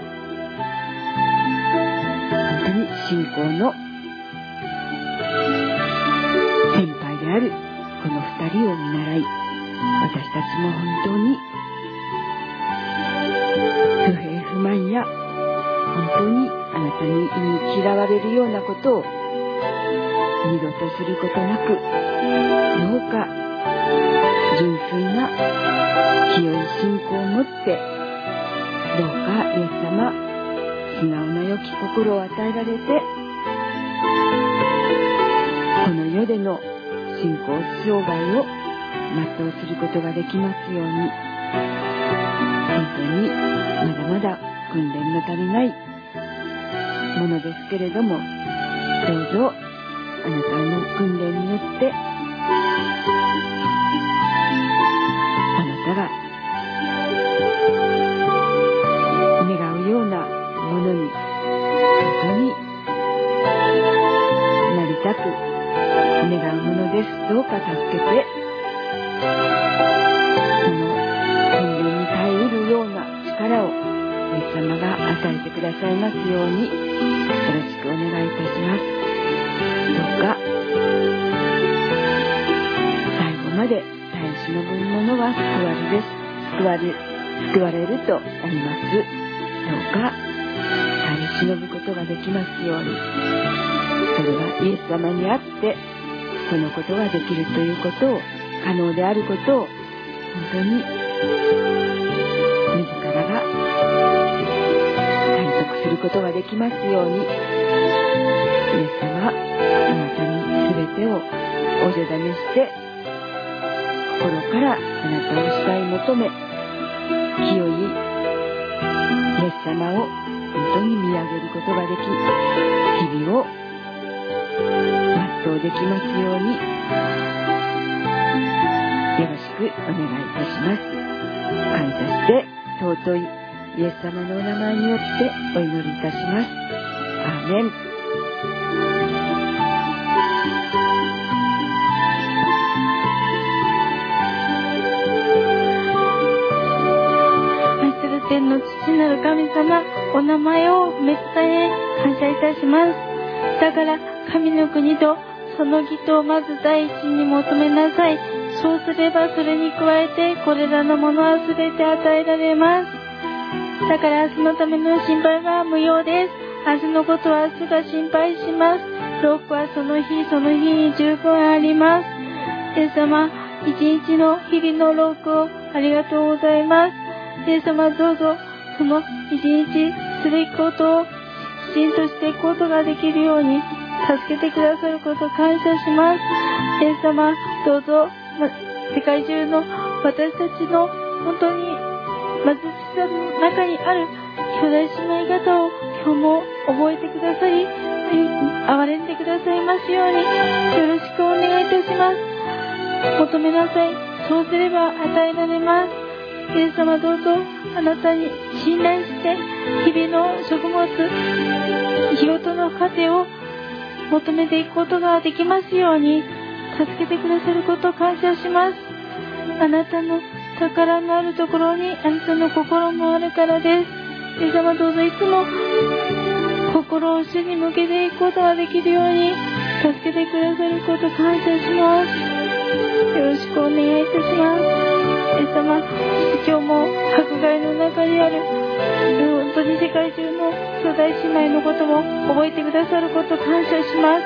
本当に信仰の先輩であるこの二人を見習い、私たちも本当に不平不満や本当にあなたに言い嫌われるようなことを二度とすることなく、どうか純粋な清い信仰を持って、どうかイエス様素直な良き心を与えられて、この世での信仰生涯を全うすることができますように。本当にまだまだ訓練の足りないものですけれども、どうぞあなたの訓練によってあなたが願うようなものに本当になりたく願うものです。どうか助けて、その訓練に耐えうるような力をイエス様が与えてくださいますようによろしくお願いいたします。どうか最後まで耐え忍ぶ者は救われです救われ救われるとあります。どうか耐え忍ぶことができますように。それはイエス様にあってそのことができるということを、可能であることを本当に自らが体得することができますように。イエス様、あなたに全てをお委ねして心からあなたを慕い求め、清いイエス様を本当に見上げることができ、日々を全うできますようによろしくお願いいたします。感謝して尊いイエス様のお名前によってお祈りいたします。アーメン。 愛する天の父なる神様、お名前を褒めたたえ感謝いたします。だから神の国とその義とをまず第一に求めなさい。そうすればそれに加えてこれらのものはすべて与えられます。だから明日のための心配は無用です。明日のことは明日が心配します。労苦はその日その日に十分あります。イエス様、一日の日々の労苦をありがとうございます。イエス様、どうぞその一日すべきことをきちんとしていくことができるように助けてくださることを感謝します。イエス様、どうぞ世界中の私たちの本当に貧しさの中にある兄弟姉妹方を今日も覚えてくださり、憐れんでくださいますようによろしくお願いいたします。求めなさい。そうすれば与えられます。イエス様、どうぞあなたに信頼して日々の食物、日ごとの糧を求めていくことができますように助けてくださることを感謝します。あなたの宝のあるところにあなたの心もあるからです。イエス様、どうぞいつも心を主に向けていくことができるように助けてくださること感謝します。よろしくお願いいたします。イエス様、今日も迫害の中にある本当に世界中の兄弟姉妹のことも覚えてくださること感謝します。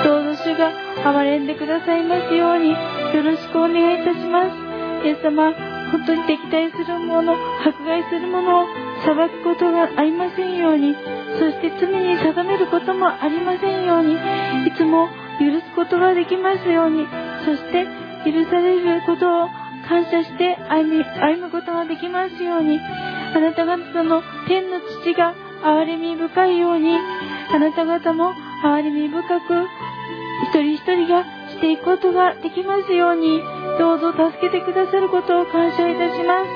どうぞ主が憐れんでくださいますようによろしくお願いいたします。イエス様、本当に敵対する者、迫害する者を裁くことがありませんように、そして罪に定めることもありませんように、いつも許すことができますように、そして許されることを感謝して歩み、歩むことができますように、あなた方の天の父が憐れみ深いように、あなた方も憐れみ深く一人一人がしていくことができますように、どうぞ助けてくださることを感謝いたします。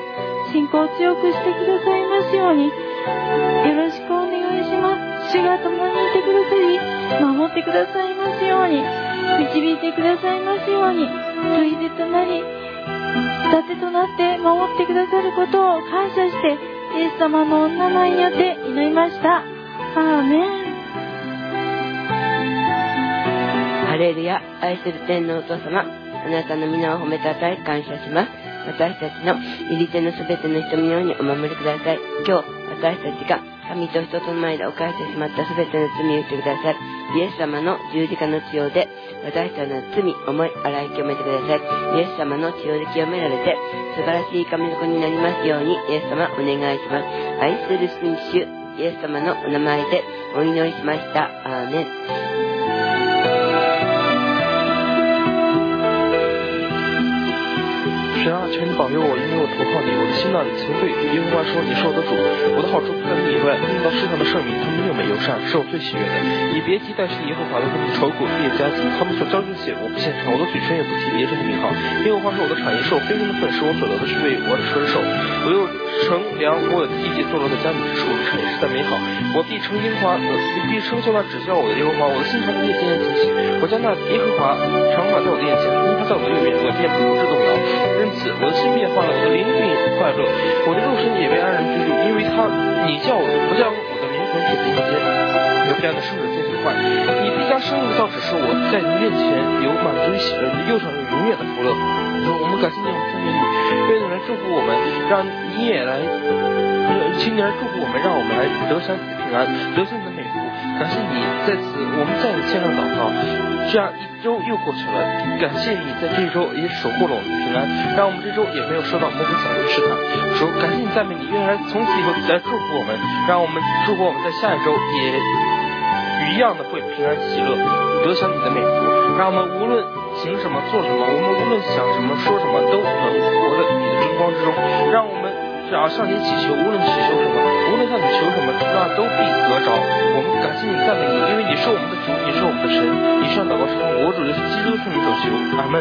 信仰を強くしてくださいますようによろしくお願いします。主が共にいてくださり守ってくださいますように、導いてくださいますように、砦となり盾となって守ってくださることを感謝してイエス様のお名前によって祈りました。アーメン。 ハレルヤ。愛する天のお父様、あなたの皆を褒めたたえ感謝します。私たちの入り手のすべての人のようにお守りください。今日私たちが神と人との前で犯してしまったすべての罪を許してください。イエス様の十字架の血をで私たちの罪、思い、洗い清めてください。イエス様の血をで清められて素晴らしい神の子になりますようにイエス様お願いします。愛する主イエス様のお名前でお祈りしました。アーメン。 神啊，求你保佑我，因为我投靠你，我的心那里情对。耶和华说：“你是我的主，我的好处不在你以外。论到世上的圣民，他们又美又善，是我最喜悦的。你别提但是耶和华的他们的愁苦必加增，他们所招致的血我不献上，我的嘴唇也不提别人的名号。耶和华是我的产业，是我非常的份，是我所得的是为我的伸手。我又乘凉，我有地界坐落在家里，是我的产业实在美好。我必称耶和华，我必称颂那指教我的耶和华。我的心常夜间惊喜，我将那耶和华常摆在我的眼前，因为他在我的右边，我便不致动摇。因此我的心变欢乐，我的灵并快乐，我的肉身也被安然居住，因为他你叫我不将我的灵魂止在阴间，有这样的生者见损坏。你必将生命的道指示我，在你面前有满足喜乐，你的右上有永远的福乐。我们感谢你，我们赞美你，愿你来祝福我们，让你也来，请你来祝福我们，让我们来得享你的平安，得享你的美福。感谢你在此，我们在你线上祷告，这样一周又过去了，感谢你在这一周也守护了我们的平安，让我们这周也没有受到魔鬼小人试探。说感谢你赞美你，愿来从此以后来祝福我们，让我们祝福我们在下一周也一样的会平安喜乐，得享你的美福。让我们无论行什么做什么，我们无论想什么说什么，都能活在你的荣光之中。让我们只要向你祈求，无论祈求什么，无论向你求什么，那都必得着。我们感谢你赞美你，因为你是我们的主，你是我们的神。以上祷告是奉我主耶稣基督的圣名所求，阿门。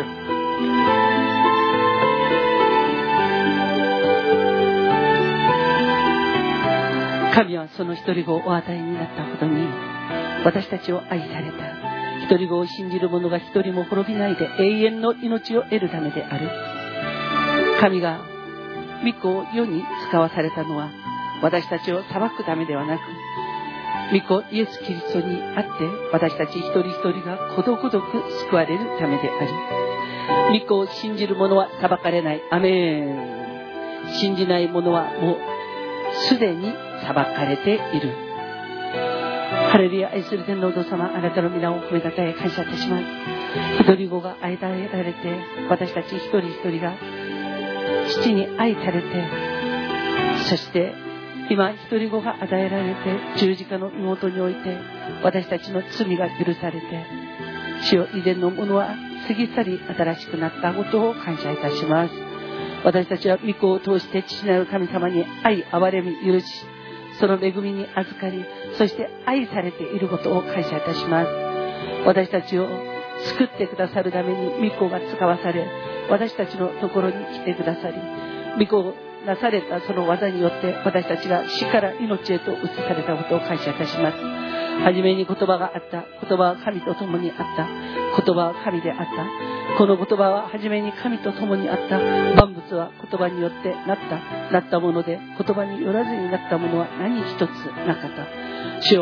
神はその一人子をお与えになったほどに私たちを愛された。一人子を信じる者が一人も滅びないで永遠の命を得るためである。神が御子を世に使わされたのは私たちを裁くためではなく、御子イエス・キリストにあって私たち一人一人がことごとく救われるためである。御子を信じる者は裁かれない。アメン。信じない者はもうすでに裁かれている。ハレルヤ。愛する天のお父様、あなたの皆を褒めたたえ感謝いたします。一人子が与えられて、私たち一人一人が父に愛されて、そして今一人子が与えられて十字架の妹において私たちの罪が許されて、主よ以前のものは過ぎ去り新しくなったことを感謝いたします。私たちは御子を通して父なる神様に愛、憐れみ、許し、その恵みに預かり、そして愛されていることを感謝いたします。私たちを救ってくださるために御子が使わされ、私たちのところに来てくださり、御子をなされたその技によって私たちが死から命へと移されたことを感謝いたします。はじめに言葉があった。言葉は神と共にあった。言葉は神であった。この言葉ははじめに神と共にあった。万物は言葉によってなった。なったもので言葉によらずになったものは何一つなかった。主よ、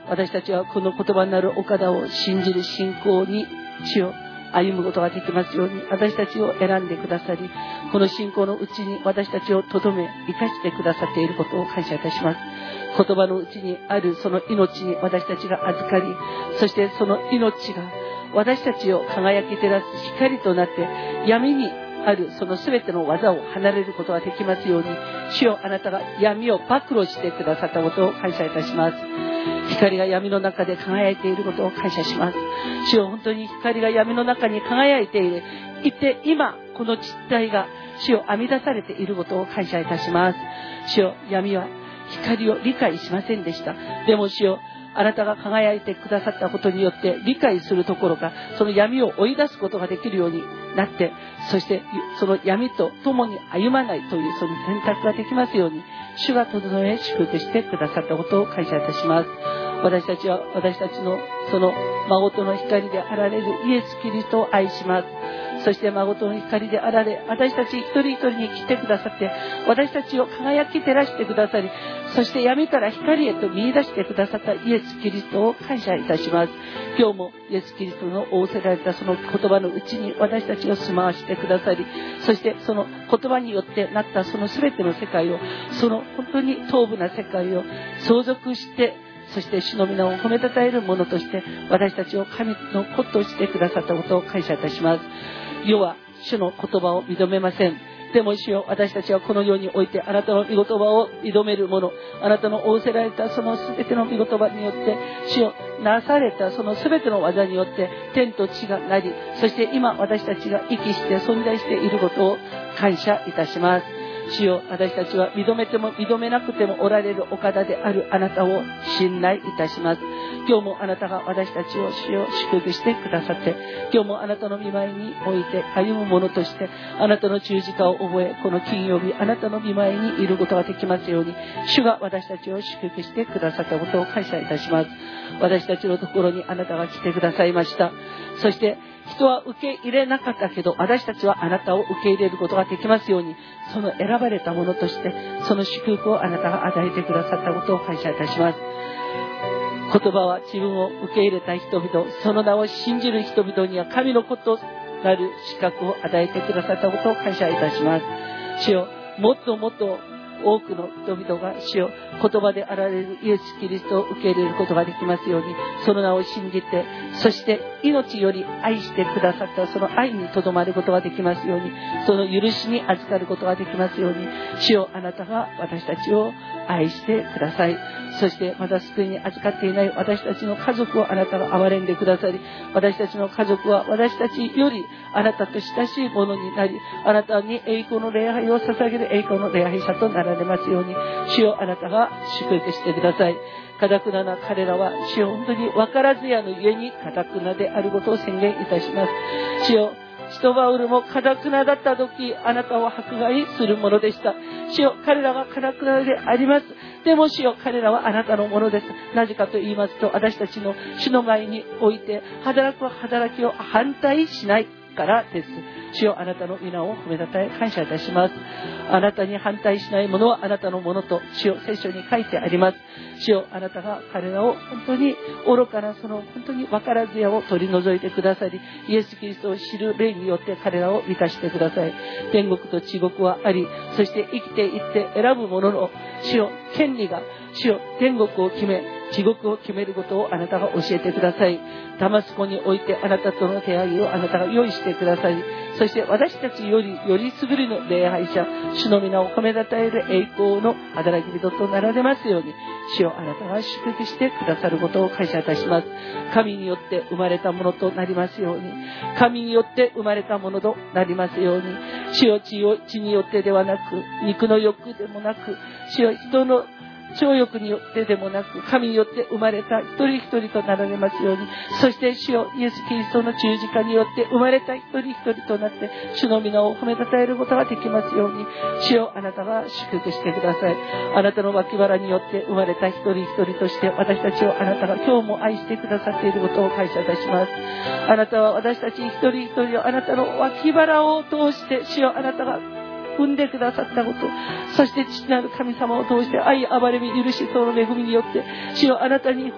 私たちはこの言葉になる岡田を信じる信仰に主を歩むことができますように、私たちを選んでくださり、この信仰のうちに私たちをとどめ生かしてくださっていることを感謝いたします。言葉のうちにあるその命に私たちが預かり、そしてその命が私たちを輝き照らす光となって闇にあるその全ての技を離れることができますように、主よ、あなたが闇を暴露してくださったことを感謝いたします。光が闇の中で輝いていることを感謝します。主よ、本当に光が闇の中に輝いているいて、今この実態が主よ、編み出されていることを感謝いたします。主よ、闇は光を理解しませんでした。でも主よ、あなたが輝いてくださったことによって理解するところか、その闇を追い出すことができるようになって、そしてその闇と共に歩まないというその選択ができますように、主が整え祝福してくださったことを感謝いたします。私たちは私たちのその孫との光であられるイエス・キリストを愛します。そして孫との光であられ、私たち一人一人に来てくださって、私たちを輝き照らしてくださり、そして闇から光へと見出してくださったイエス・キリストを感謝いたします。今日もイエス・キリストの仰せられたその言葉のうちに私たちを住まわしてくださり、そしてその言葉によってなったその全ての世界を、その本当に遠ぶな世界を相続して、そして主の皆を褒めたたえるものとして私たちを神の子としてくださったことを感謝いたします。世は主の言葉を認めません。でも主よ、私たちはこの世においてあなたの御言葉を認めるもの、あなたの仰せられたその全ての御言葉によって主よ、なされたその全ての技によって天と地がなり、そして今私たちが息して存在していることを感謝いたします。主よ、私たちは認めても認めなくてもおられるお方であるあなたを信頼いたします。今日もあなたが私たちを主よ祝福してくださって、今日もあなたの御前において歩む者としてあなたの十字架を覚え、この金曜日あなたの御前にいることができますように、主が私たちを祝福してくださったことを感謝いたします。私たちのところにあなたが来てくださいました。そして人は受け入れなかったけど、私たちはあなたを受け入れることができますように、その選ばれたものとしてその祝福をあなたが与えてくださったことを感謝いたします。言葉は自分を受け入れた人々、その名を信じる人々には神の子となる資格を与えてくださったことを感謝いたします。主よ、もっともっと多くの人々が主よ、言葉であられるイエス・キリストを受け入れることができますように、その名を信じて、そして命より愛してくださったその愛にとどまることができますように、その許しに預かることができますように、主よ、あなたが私たちを愛してください。そしてまだ救いに預かっていない私たちの家族をあなたが憐れんでくださり、私たちの家族は私たちよりあなたと親しいものになり、あなたに栄光の礼拝を捧げる栄光の礼拝者となられますように、主よ、あなたが祝福してください。堅くなな彼らは主よ、本当に分からずやのゆえに堅くなであることを宣言いたします。主よ、シトバウルも堅くなだった時、あなたを迫害するものでした。主よ、彼らが堅くなであります。でも主よ、彼らはあなたのものです。なぜかと言いますと、私たちの主の前において働く働きを反対しないからです。主よ、あなたの皆を褒めたたえ感謝いたします。あなたに反対しないものはあなたのものと主よ、聖書に書いてあります。主よ、あなたが彼らを本当に愚かなその本当に分からずやを取り除いてくださり、イエス・キリストを知る霊によって彼らを満たしてください。天国と地獄はあり、そして生きていって選ぶ者の主よ、権利が主よ、天国を決め地獄を決めることをあなたが教えてください。ダマスコにおいてあなたとの出会いをあなたが用意してください。そして私たちよりより優れの礼拝者、主の皆を褒めたたえる栄光の働き人となられますように、主よ、あなたが祝福してくださることを感謝いたします。神によって生まれたものとなりますように、神によって生まれたものとなりますように、主よ、血を血によってではなく、肉の欲でもなく、主よ、人の情欲によってでもなく、神によって生まれた一人一人となられますように、そして主よ、イエス・キリストの十字架によって生まれた一人一人となって主の皆を褒めたたえることができますように、主よ、あなたが祝福してください。あなたの脇腹によって生まれた一人一人として私たちをあなたが今日も愛してくださっていることを感謝いたします。あなたは私たち一人一人をあなたの脇腹を通して、主よ、あなたが産んでくださったこと、そして父なる神様を通して愛、憐れみ、許し、その恵みによって主よ、あなたに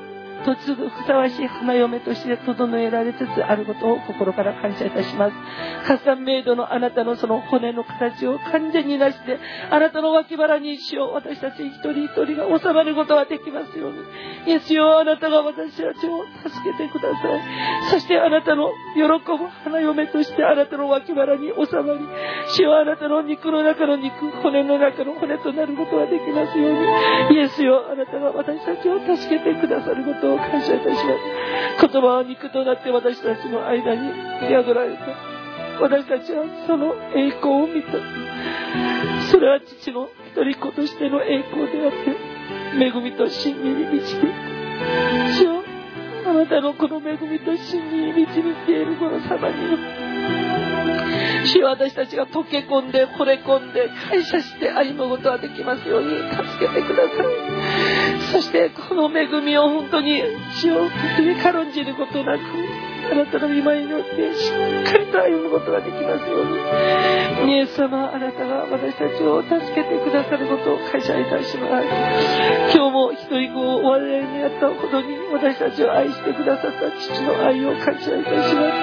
嫁ぐふさわしい花嫁として整えられつつあることを心から感謝いたします。カスタムメイドのあなたのその骨の形を完全になして、あなたの脇腹に主よ、私たち一人一人が収まることができますように。イエスよ、あなたが私たちを助けてください。そしてあなたの喜ぶ花嫁としてあなたの脇腹に収まり、主よ、あなたの肉の中の肉、骨の中の骨となることができますように。イエスよ、あなたが私たちを助けてくださることを感謝いたします。言葉は肉となって私たちの間に宿られた。私たちはその栄光を見た。それは父の一人子としての栄光であって、恵みと真理に満ちて、主よ、あなたのこの恵みと真理に導いているこの様によって主よ、私たちが溶け込んで惚れ込んで感謝して歩むことができますように助けてください。そしてこの恵みを本当に主よ、本当に軽んじることなく、あなたの御前によってしっかりと歩むことができますように。イエス様、あなたが私たちを助けてくださることを感謝いたします。今日も一人子をお笑いにあったほどに私たちを愛してくださった父の愛を感謝いたします。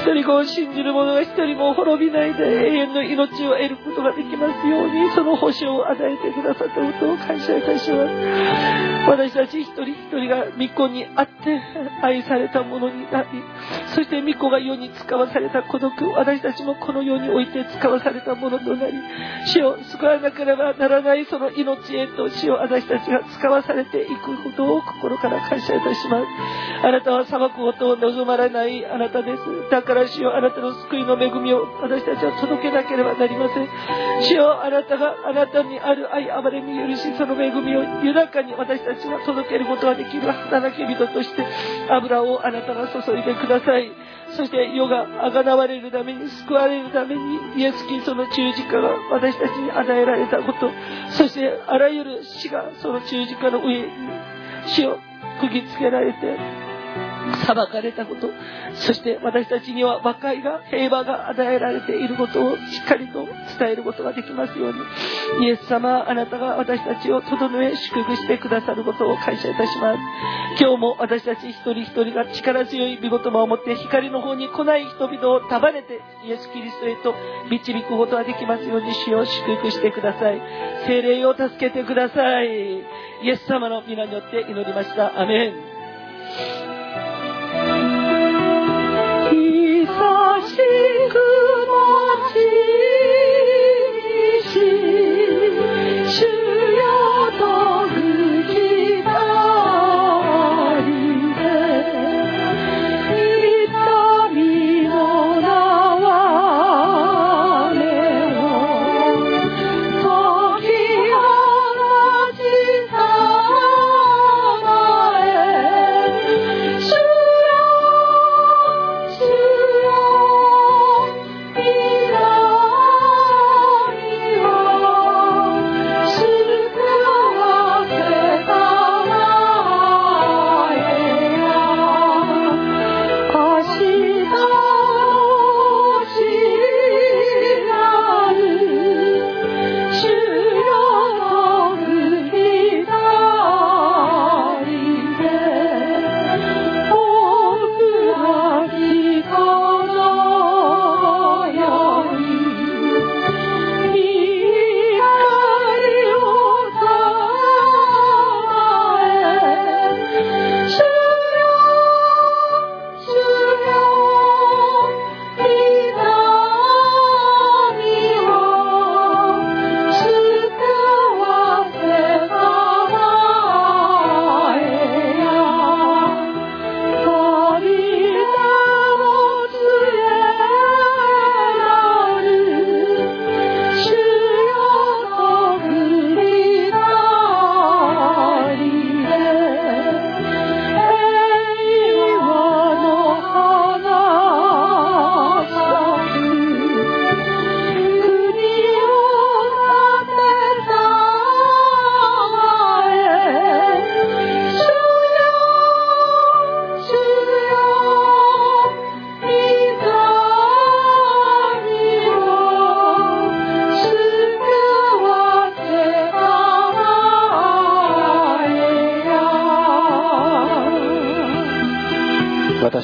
一人子を信じる者が一人も滅びないで永遠の命を得ることができますように、その保証を与えてくださったことを感謝いたします。私たち一人一人が御子にあって愛されたものになり、そして御子が世に使わされた孤独、私たちもこの世において使わされたものとなり、主を救わなければならないその命へと主を私たちが使わされていくことを心から感謝いたします。あなたは裁くことを望まれないあなたです。だから主よ、あなたの救いの恵みを私たちは届けなければなりません。主よ、あなたがあなたにある愛、憐れみ、許し、その恵みを豊かに私たちが届けることができる働き人として油をあなたが注いでください。そして世が贖われるために、救われるためにイエス・キリストの十字架が私たちに与えられたこと、そしてあらゆる死がその十字架の上に死を釘付けられて裁かれたこと、そして私たちには和解が、平和が与えられていることをしっかりと伝えることができますように。イエス様、あなたが私たちを整え祝福してくださることを感謝いたします。今日も私たち一人一人が力強い御言葉を持って光の方に来ない人々を束ねてイエス・キリストへと導くことができますように、主を祝福してください。聖霊を助けてください。イエス様の皆によって祈りました。アメン。久しく待ちし主よと吹きたりで痛みの縄目を解き放ちたまえ主よ主よ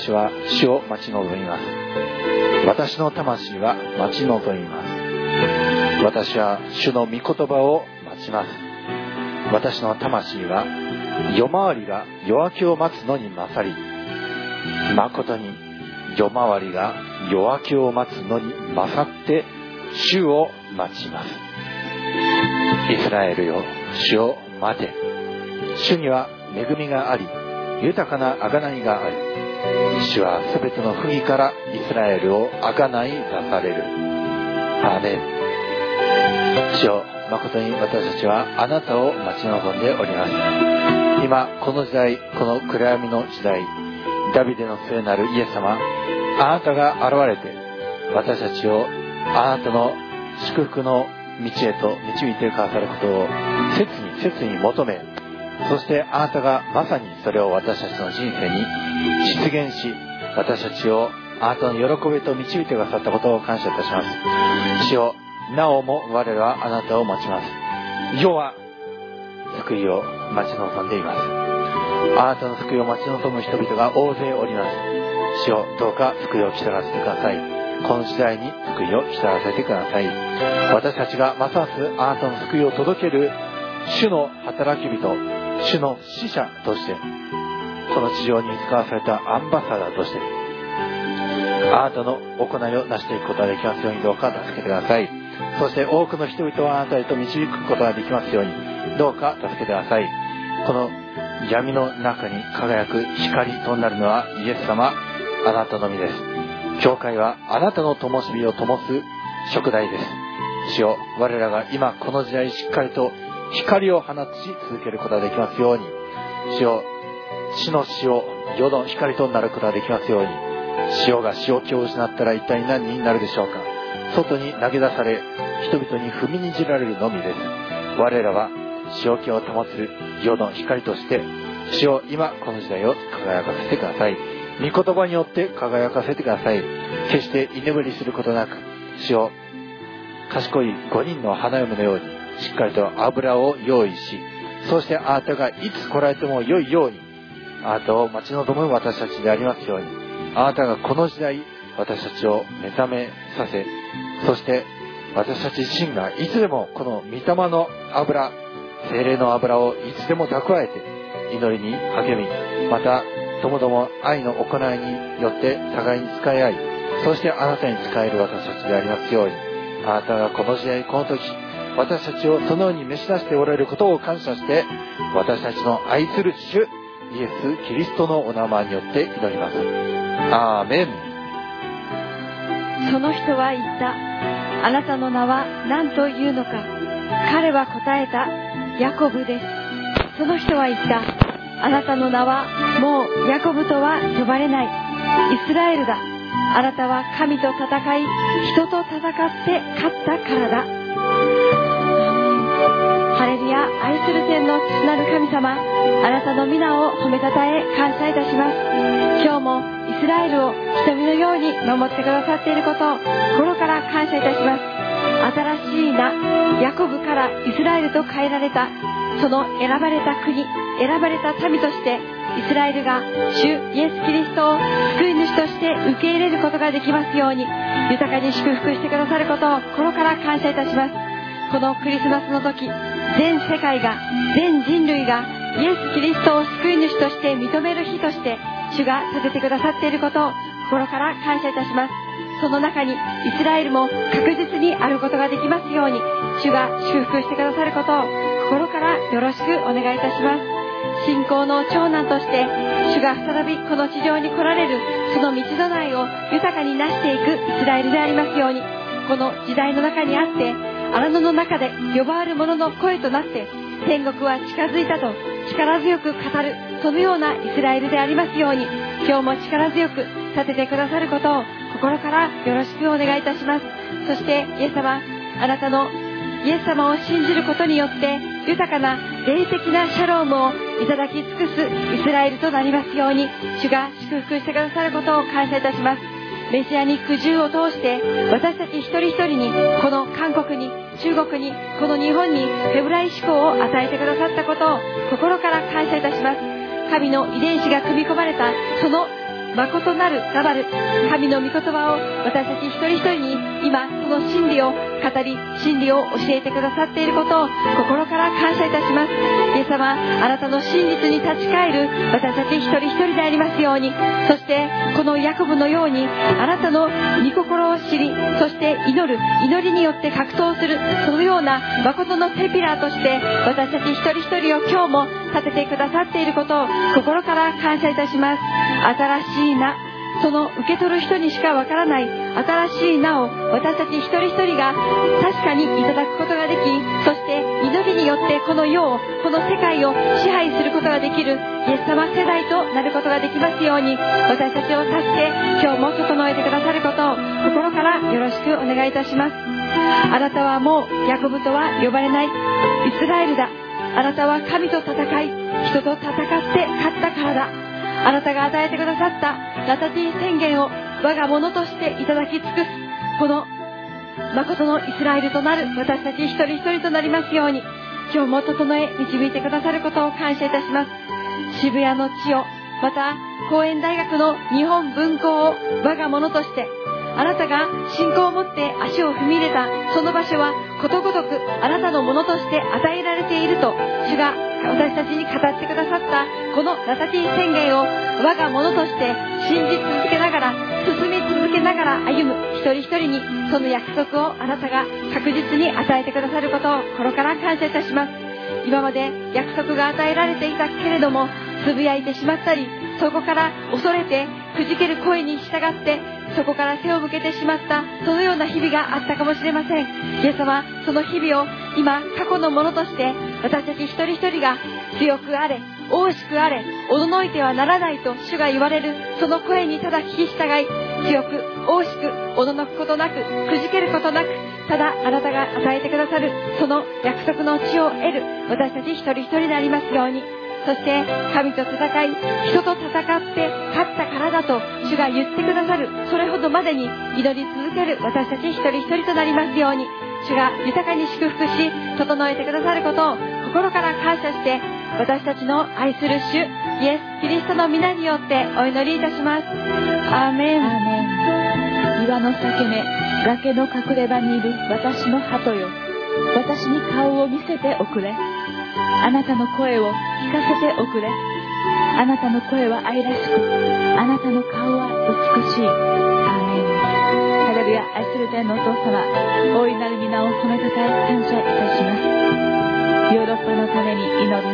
私は主を待ち望みます。私の魂は待ち望みます。私は主の御言葉を待ちます。私の魂は夜回りが夜明けを待つのに勝り、誠に夜回りが夜明けを待つのに勝って主を待ちます。イスラエルよ、主を待て。主には恵みがあり、豊かな贖いがある。主はすべての不義からイスラエルを贖い出される。アーメン。主よ、誠に私たちはあなたを待ち望んでおります。今この時代、この暗闇の時代、ダビデの末なるイエス様、あなたが現れて私たちをあなたの祝福の道へと導いてくださることを切に切に求め、そしてあなたがまさにそれを私たちの人生に実現し、私たちをあなたの喜びと導いてくださったことを感謝いたします。主よ、なおも我らはあなたを待ちます。世は救いを待ち望んでいます。あなたの救いを待ち望む人々が大勢おります。主よ、どうか救いを来たらせてください。この時代に救いを来たらせてください。私たちがますますあなたの救いを届ける主の働き人、主の使者として、この地上に使わされたアンバサダーとして、あなたの行いを成していくことができますように、どうか助けてください。そして多くの人々をあなたへと導くことができますように、どうか助けてください。この闇の中に輝く光となるのはイエス様、あなたのみです。教会はあなたの灯火を灯す燭台です。主よ、我らが今この時代しっかりと光を放ち続けることができますように、主よ、死の塩、世の光となることができますように。塩が塩気を失ったら一体何になるでしょうか。外に投げ出され、人々に踏みにじられるのみです。我らは塩気を保つ世の光として、主よ、今この時代を輝かせてください。御言葉によって輝かせてください。決して居眠りすることなく、主よ、賢い五人の花嫁のようにしっかりと油を用意し、そしてあなたがいつ来られても良いように、あなたを待ち望む私たちでありますように、あなたがこの時代私たちを目覚めさせ、そして私たち自身がいつでもこの御霊の油、聖霊の油をいつでも蓄えて祈りに励み、またともども愛の行いによって互いに使い合い、そしてあなたに仕える私たちでありますように、あなたがこの時代この時私たちをそのように召し出しておられることを感謝して、私たちの愛する主イエス・キリストのお名前によって祈ります。アーメン。 その人は言った。あなたの名は何というのか。彼は答えた。ヤコブです。その人は言った。あなたの名はもうヤコブとは呼ばれない。イスラエルだ。あなたは神と戦い、人と戦って勝ったからだ。ハレルヤ。愛する天の父なる神様、あなたの皆を褒めたたえ感謝いたします。今日もイスラエルを瞳のように守ってくださっていることを心から感謝いたします。新しい名、ヤコブからイスラエルと変えられた、その選ばれた国、選ばれた民としてイスラエルが主イエス・キリストを救い主として受け入れることができますように、豊かに祝福してくださることを心から感謝いたします。このクリスマスの時、全世界が、全人類がイエス・キリストを救い主として認める日として主が立ててくださっていることを心から感謝いたします。その中にイスラエルも確実にあることができますように、主が祝福してくださることを心からよろしくお願いいたします。信仰の長男として主が再びこの地上に来られる、その道の内を豊かになしていくイスラエルでありますように、この時代の中にあって荒野の中で呼ばわる者の声となって天国は近づいたと力強く語る、そのようなイスラエルでありますように、今日も力強く立ててくださることを心からよろしくお願いいたします。そしてイエス様、あなたのイエス様を信じることによって豊かな霊的なシャロームをいただき尽くすイスラエルとなりますように、主が祝福してくださることを感謝いたします。メシアニックじゅうを通して私たち一人一人に、この韓国に、中国に、この日本にヘブライ思考を与えてくださったことを心から感謝いたします。神の遺伝子が組み込まれたその誠なるラバル、神の御言葉を私たち一人一人に今その真理を語り、真理を教えてくださっていることを心から感謝いたします。イエス様、あなたの真実に立ち返る私たち一人一人でありますように、そしてこのヤコブのようにあなたの御心を知り、そして祈る、祈りによって格闘する、そのような誠のテピラーとして私たち一人一人を今日も立ててくださっていることを心から感謝いたします。新しい名、その受け取る人にしかわからない新しい名を私たち一人一人が確かにいただくことができ、そして祈りによってこの世を、この世界を支配することができるイエス様世代となることができますように、私たちを助け、今日も整えてくださることを心からよろしくお願いいたします。あなたはもうヤコブとは呼ばれないイスラエルだ。あなたは神と戦い、人と戦って勝ったからだ。あなたが与えてくださったナタティ宣言を我が物としていただき尽くす、この誠のイスラエルとなる私たち一人一人となりますように、今日も整え導いてくださることを感謝いたします。渋谷の地を、また公園大学の日本文校を我が物として、あなたが信仰を持って足を踏み入れたその場所はことごとくあなたのものとして与えられていると主が私たちに語ってくださったこのナタティ宣言を我がものとして信じ続けながら、進み続けながら歩む一人一人にその約束をあなたが確実に与えてくださることを心から感謝いたします。今まで約束が与えられていたけれどもつぶやいてしまったり、そこから恐れてくじける声に従ってそこから背を向けてしまった、そのような日々があったかもしれません。イエス様、その日々を今過去のものとして私たち一人一人が強くあれ、大しくあれ、おどのいてはならないと主が言われるその声にただ聞き従い、強く大しくおどのくことなく、くじけることなく、ただあなたが与えてくださるその約束の地を得る私たち一人一人でありますように。そして神と戦い、人と戦って勝ったからだと主が言ってくださる、それほどまでに祈り続ける私たち一人一人となりますように、主が豊かに祝福し整えてくださることを心から感謝して、私たちの愛する主イエス・キリストの皆によってお祈りいたします。アーメン。 アーメン。岩の裂け目、崖の隠れ場にいる私の鳩よ、私に顔を見せておくれ。あなたの声を聞かせておくれ。あなたの声は愛らしく、あなたの顔は美しい。アーメン。ハレルヤ。愛する天のお父様、大いなる皆を褒めたたえ感謝いたします。ヨーロッパのために祈ります。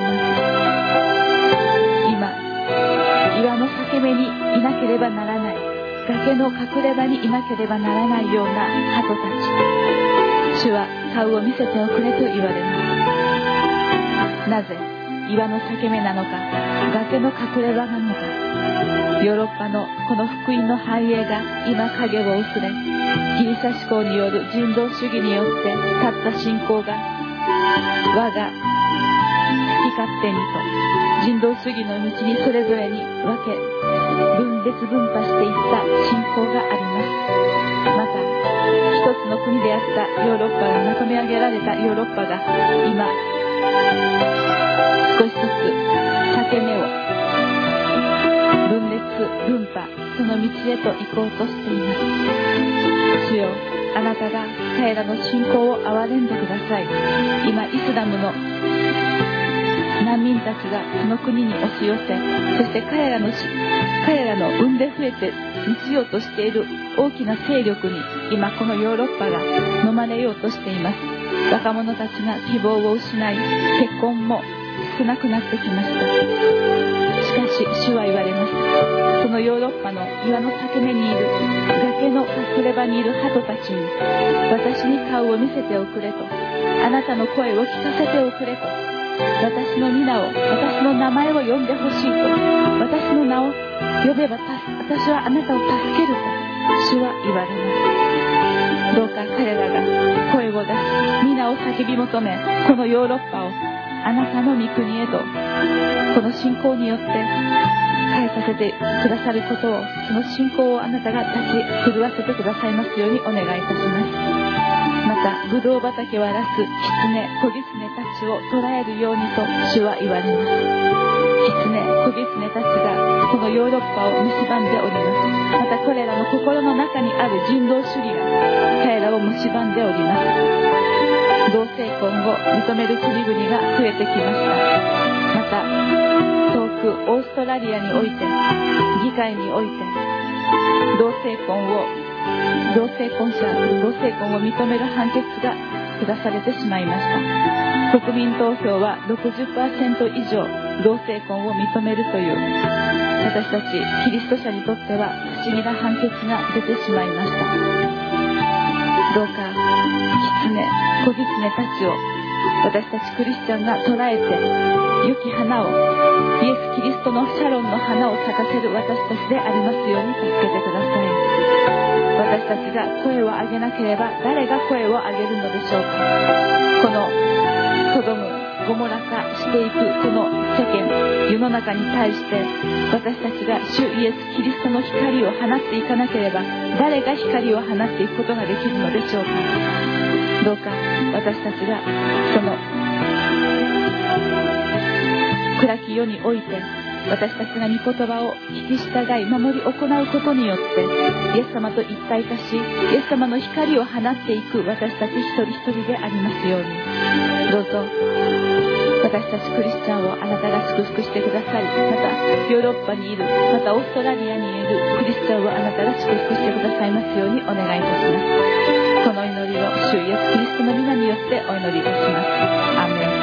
今、岩の裂け目にいなければならない、崖の隠れ場にいなければならないような鳩たち、主は顔を見せておくれと言われます。なぜ岩の裂け目なのか、崖の隠れ場なのか。ヨーロッパのこの福音の繁栄が今影を薄れ、ギリシャ思考による人道主義によってたった信仰が我が好き勝手にと人道主義の道にそれぞれに分け分裂分派していった信仰があります。また一つの国であったヨーロッパがまとめ上げられたヨーロッパが今少しずつ裂け目を分裂分派、その道へと行こうとしています。主よ、あなたが彼らの信仰を憐れんでください。今イスラムの難民たちがその国に押し寄せ、そして彼らの彼らの産んで増えて満ちようとしている大きな勢力に今このヨーロッパが飲まれようとしています。若者たちが希望を失い、結婚も少なくなってきました。しかし主は言われます。そのヨーロッパの岩の裂け目にいる、崖の隠れ場にいる鳩たちに、私に顔を見せておくれと、あなたの声を聞かせておくれと、私の皆を、私の名前を呼んでほしいと、私の名を呼べば私はあなたを助けると主は言われます。どうか彼らが声を出し、皆を叫び求め、このヨーロッパをあなたの御国へと、この信仰によって変えさせてくださることを、その信仰をあなたが立ち震わせてくださいますようにお願いいたします。またブドウ畑を荒らす狐、小狐たち命を捉えるようにと主は言われます。狐、小狐たちがこのヨーロッパを蝕んでおります。またこれらの心の中にある人道主義が彼らを蝕んでおります。同性婚を認める国々が増えてきました。また遠くオーストラリアにおいて議会において同性婚を同性婚者同性婚を認める判決が下されてしまいました。国民投票は ろくじゅっパーセント 以上同性婚を認めるという私たちキリスト者にとっては不思議な判決が出てしまいました。どうか狐、小狐たちを私たちクリスチャンが捉えて良き花をイエス・キリストのシャロンの花を咲かせる私たちでありますように助けてください。私たちが声を上げなければ誰が声を上げるのでしょうか。このソドムゴモラ化していくこの世間世の中に対して私たちが主イエス・キリストの光を放っていかなければ誰が光を放っていくことができるのでしょうか。どうか私たちがその暗き世において私たちが御言葉を聞き従い守り行うことによってイエス様と一体化しイエス様の光を放っていく私たち一人一人でありますように。どうぞ私たちクリスチャンをあなたが祝福してくださり、またヨーロッパにいるまたオーストラリアにいるクリスチャンをあなたが祝福してくださいますようにお願いいたします。この祈りを主イエスキリストの皆によってお祈りいたします。アーメン。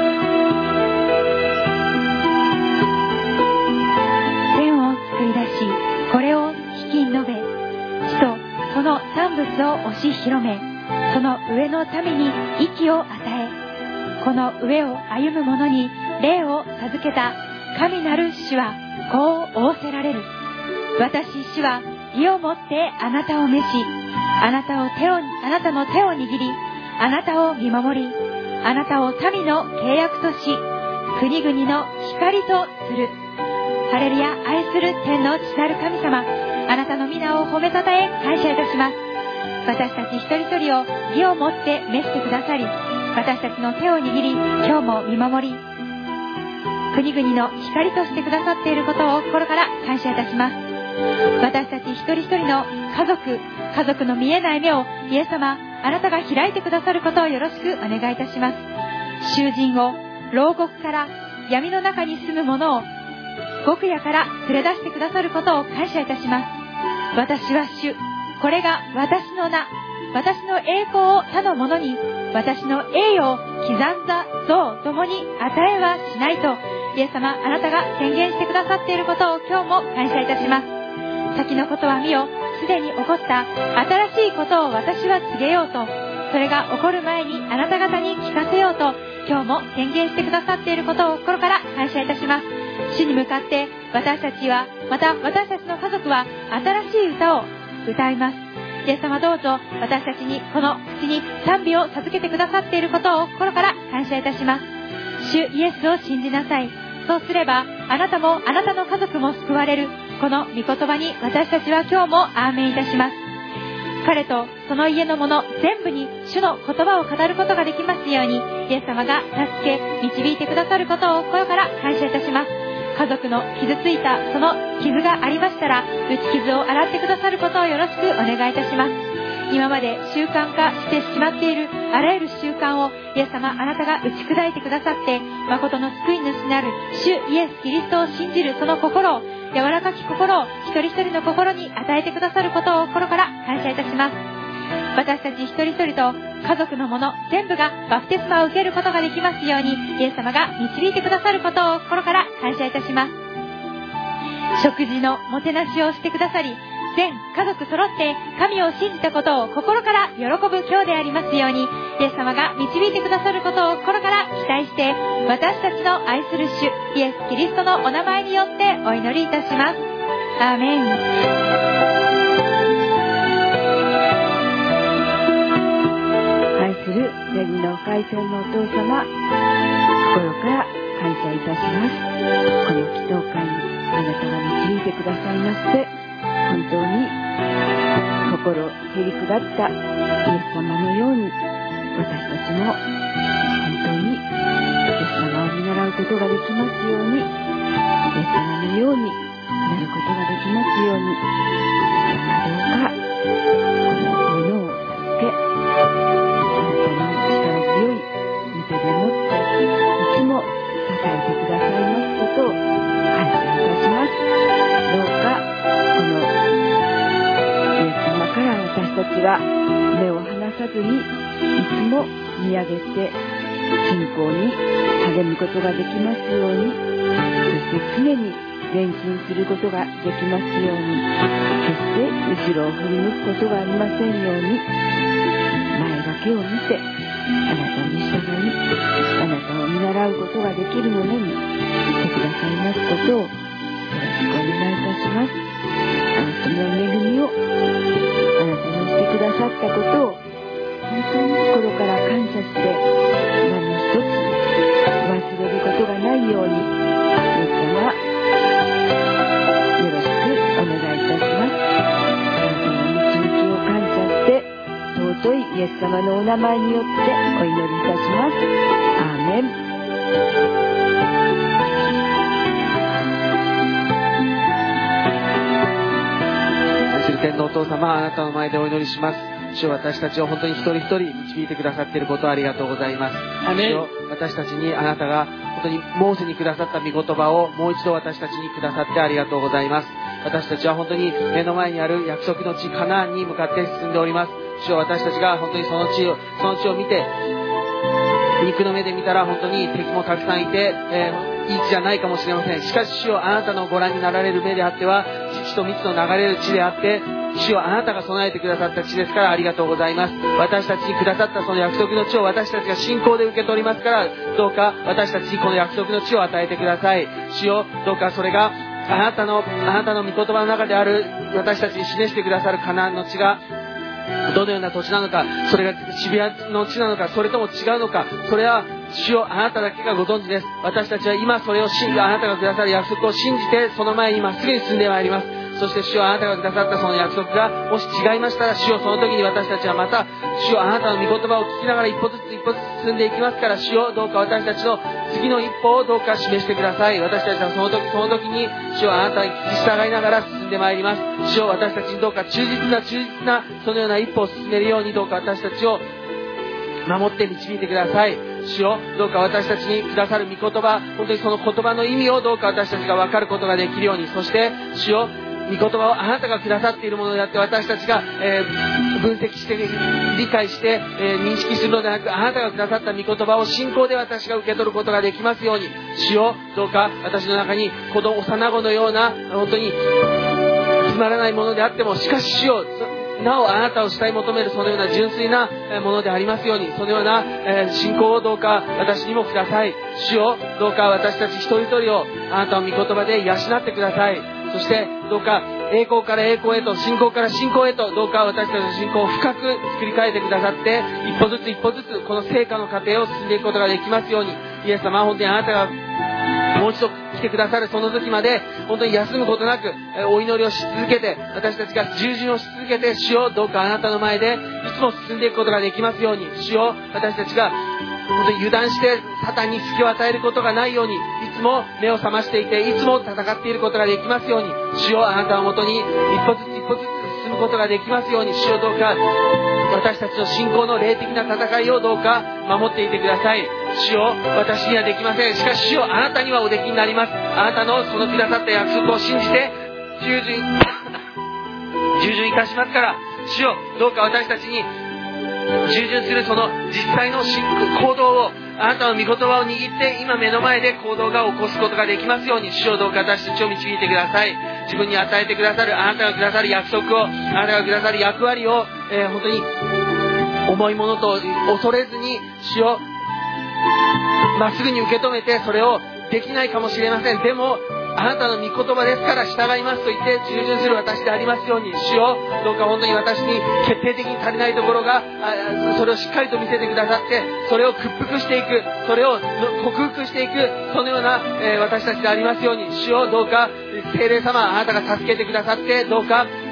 これを引き述べ、地とその産物を押し広め、その上の民に息を与え、この上を歩む者に霊を授けた神なる主はこう仰せられる。私主は義をもってあなたを召し、あなたを手をあなたの手を握り、あなたを見守り、あなたを民の契約とし、国々の光とする。ハレルヤ。愛する天の父なる神様、あなたの皆を褒めたたえ感謝いたします。私たち一人一人を義をもって召してくださり、私たちの手を握り今日も見守り、国々の光としてくださっていることを心から感謝いたします。私たち一人一人の家族家族の見えない目をイエス様あなたが開いてくださることをよろしくお願いいたします。囚人を牢獄から闇の中に住む者を極夜から連れ出してくださることを感謝いたします。私は主、これが私の名、私の栄光を他の者に、私の栄誉を刻んだ像ともに与えはしないと、イエス様あなたが宣言してくださっていることを今日も感謝いたします。先のことは見よ、すでに起こった新しいことを私は告げようと、それが起こる前にあなた方に聞かせようと今日も宣言してくださっていることを心から感謝いたします。主に向かって私たちは、また私たちの家族は新しい歌を歌います。イエス様どうぞ私たちにこの口に賛美を授けてくださっていることを心から感謝いたします。主イエスを信じなさい。そうすればあなたもあなたの家族も救われる。この御言葉に私たちは今日もアーメンいたします。彼とその家の者全部に主の言葉を語ることができますように、イエス様が助け導いてくださることを心から感謝いたします。家族の傷ついたその傷がありましたら、打ち傷を洗ってくださることをよろしくお願いいたします。今まで習慣化してしまっているあらゆる習慣をイエス様あなたが打ち砕いてくださって、誠の救い主なる主イエスキリストを信じるその心を、柔らかき心を一人一人の心に与えてくださることを心から感謝いたします。私たち一人一人と家族の者全部がバプテスマを受けることができますように、イエス様が導いてくださることを心から感謝いたします。食事のもてなしをしてくださり、全家族揃って神を信じたことを心から喜ぶ今日でありますように、イエス様が導いてくださることを心から期待して、私たちの愛する主イエスキリストのお名前によってお祈りいたします。アーメン。 愛する天の海鮮のお父様、心から感謝いたします。この祈祷会にあなたが導いてくださいまして、本当に心へりくだったイエス様のように、私たちも本当にますように、イエス様のようになることができますように、イエス様どうかこのものを授け、あなたの力強い御手でもっていつも支えてくださいますことを感謝いたします。どうかこのイエス様から私たちは目を離さずにいつも見上げて信仰に励むことができますように、そして常に前進することができますように、決して後ろを振り向くことがありませんように、前だけを見てあなたに従い、あなたを見習うことができるものにしてくださいますことをよろしくお願いいたします。あなたの恵みをあなたにしてくださったことを本当に心から感謝して、何一つ忘れることがないように、イエス様よろしくお願いいたします。あなたの導きを感謝して、尊いイエス様のお名前によってお祈りいたします。アーメン。 愛する天のお父様、あなたの前でお祈りします。主よ、私たちを本当に一人一人導いてくださっていることをありがとうございます。主よ、私たちにあなたが本当にモーセにくださった御言葉をもう一度私たちにくださってありがとうございます。私たちは本当に目の前にある約束の地カナンに向かって進んでおります。主よ、私たちが本当にその地をその地を見て、肉の目で見たら本当に敵もたくさんいて、えー、いい地じゃないかもしれません。しかし主よ、あなたのご覧になられる目であっては父と蜜の流れる地であって、主よ、あなたが備えてくださった地ですからありがとうございます。私たちにくださったその約束の地を私たちが信仰で受け取りますから、どうか私たちにこの約束の地を与えてください。主よ、どうかそれがあなたのあなたの御言葉の中である私たちに示してくださるカナンの地がどのような土地なのか、それが渋谷の地なのか、それとも違うのか、それは主よ、あなただけがご存知です。私たちは今それを信じ、あなたがくださる約束を信じて、その前にまっすぐに進んでまいります。そして主よ、あなたがくださったその約束がもし違いましたら、主よ、その時に私たちはまた主よ、あなたの御言葉を聞きながら一歩ずつ一歩ずつ進んでいきますから、主よ、どうか私たちの次の一歩をどうか示してください。私たちはその時その時に主よ、あなたに聞き従いながら進んでまいります。主よ、私たちにどうか忠実な忠実なそのような一歩を進めるように、どうか私たちを守って導いてください。主よ、どうか私たちにくださる御言葉、本当にその言葉の意味をどうか私たちが分かることができるように、そして主よ、御言葉をあなたがくださっているものであって、私たちが、えー、分析して理解して、えー、認識するのではなく、あなたがくださった御言葉を信仰で私が受け取ることができますように、主よ、どうか私の中に子供幼子のような本当につまらないものであっても、しかし主よ、なおあなたを慕い求めるそのような純粋なものでありますように、そのような信仰をどうか私にもください。主よ、どうか私たち一人一人をあなたの御言葉で養ってください。そしてどうか栄光から栄光へと、信仰から信仰へと、どうか私たちの信仰を深く作り変えてくださって、一歩ずつ一歩ずつこの成果の過程を進んでいくことができますように、イエス様、本当にあなたがもう一度来てくださるその時まで本当に休むことなくお祈りをし続けて、私たちが従順をし続けて、主よ、どうかあなたの前でいつも進んでいくことができますように、主よ、私たちが本当に油断してサタンに隙を与えることがないように、いつも目を覚ましていて、いつも戦っていることができますように、主よ、あなたのもとに一歩ずつ一歩ずつ進むことができますように、主よ、どうか私たちの信仰の霊的な戦いをどうか守っていてください。主よ、私にはできません。しかし主よ、あなたにはおできになります。あなたのそのくださった約束を信じて従順従順いたしますから、主よ、どうか私たちに従順するその実際の行動を、あなたの御言葉を握って今目の前で行動が起こすことができますように、主よ、どうか私たちを導いてください。自分に与えてくださる、あなたがくださる約束を、あなたがくださる役割を、えー、本当に重いものと恐れずに、主よ、まっすぐに受け止めて、それをできないかもしれません。でもあなたの御言葉ですから従いますと言って従順する私でありますように、主よ、どうか本当に私に決定的に足りないところが、それをしっかりと見せてくださって、それを屈服していく、それを克服していく、そのような、えー、私たちでありますように、主よ、どうか聖霊様、あなたが助けてくださって、どうか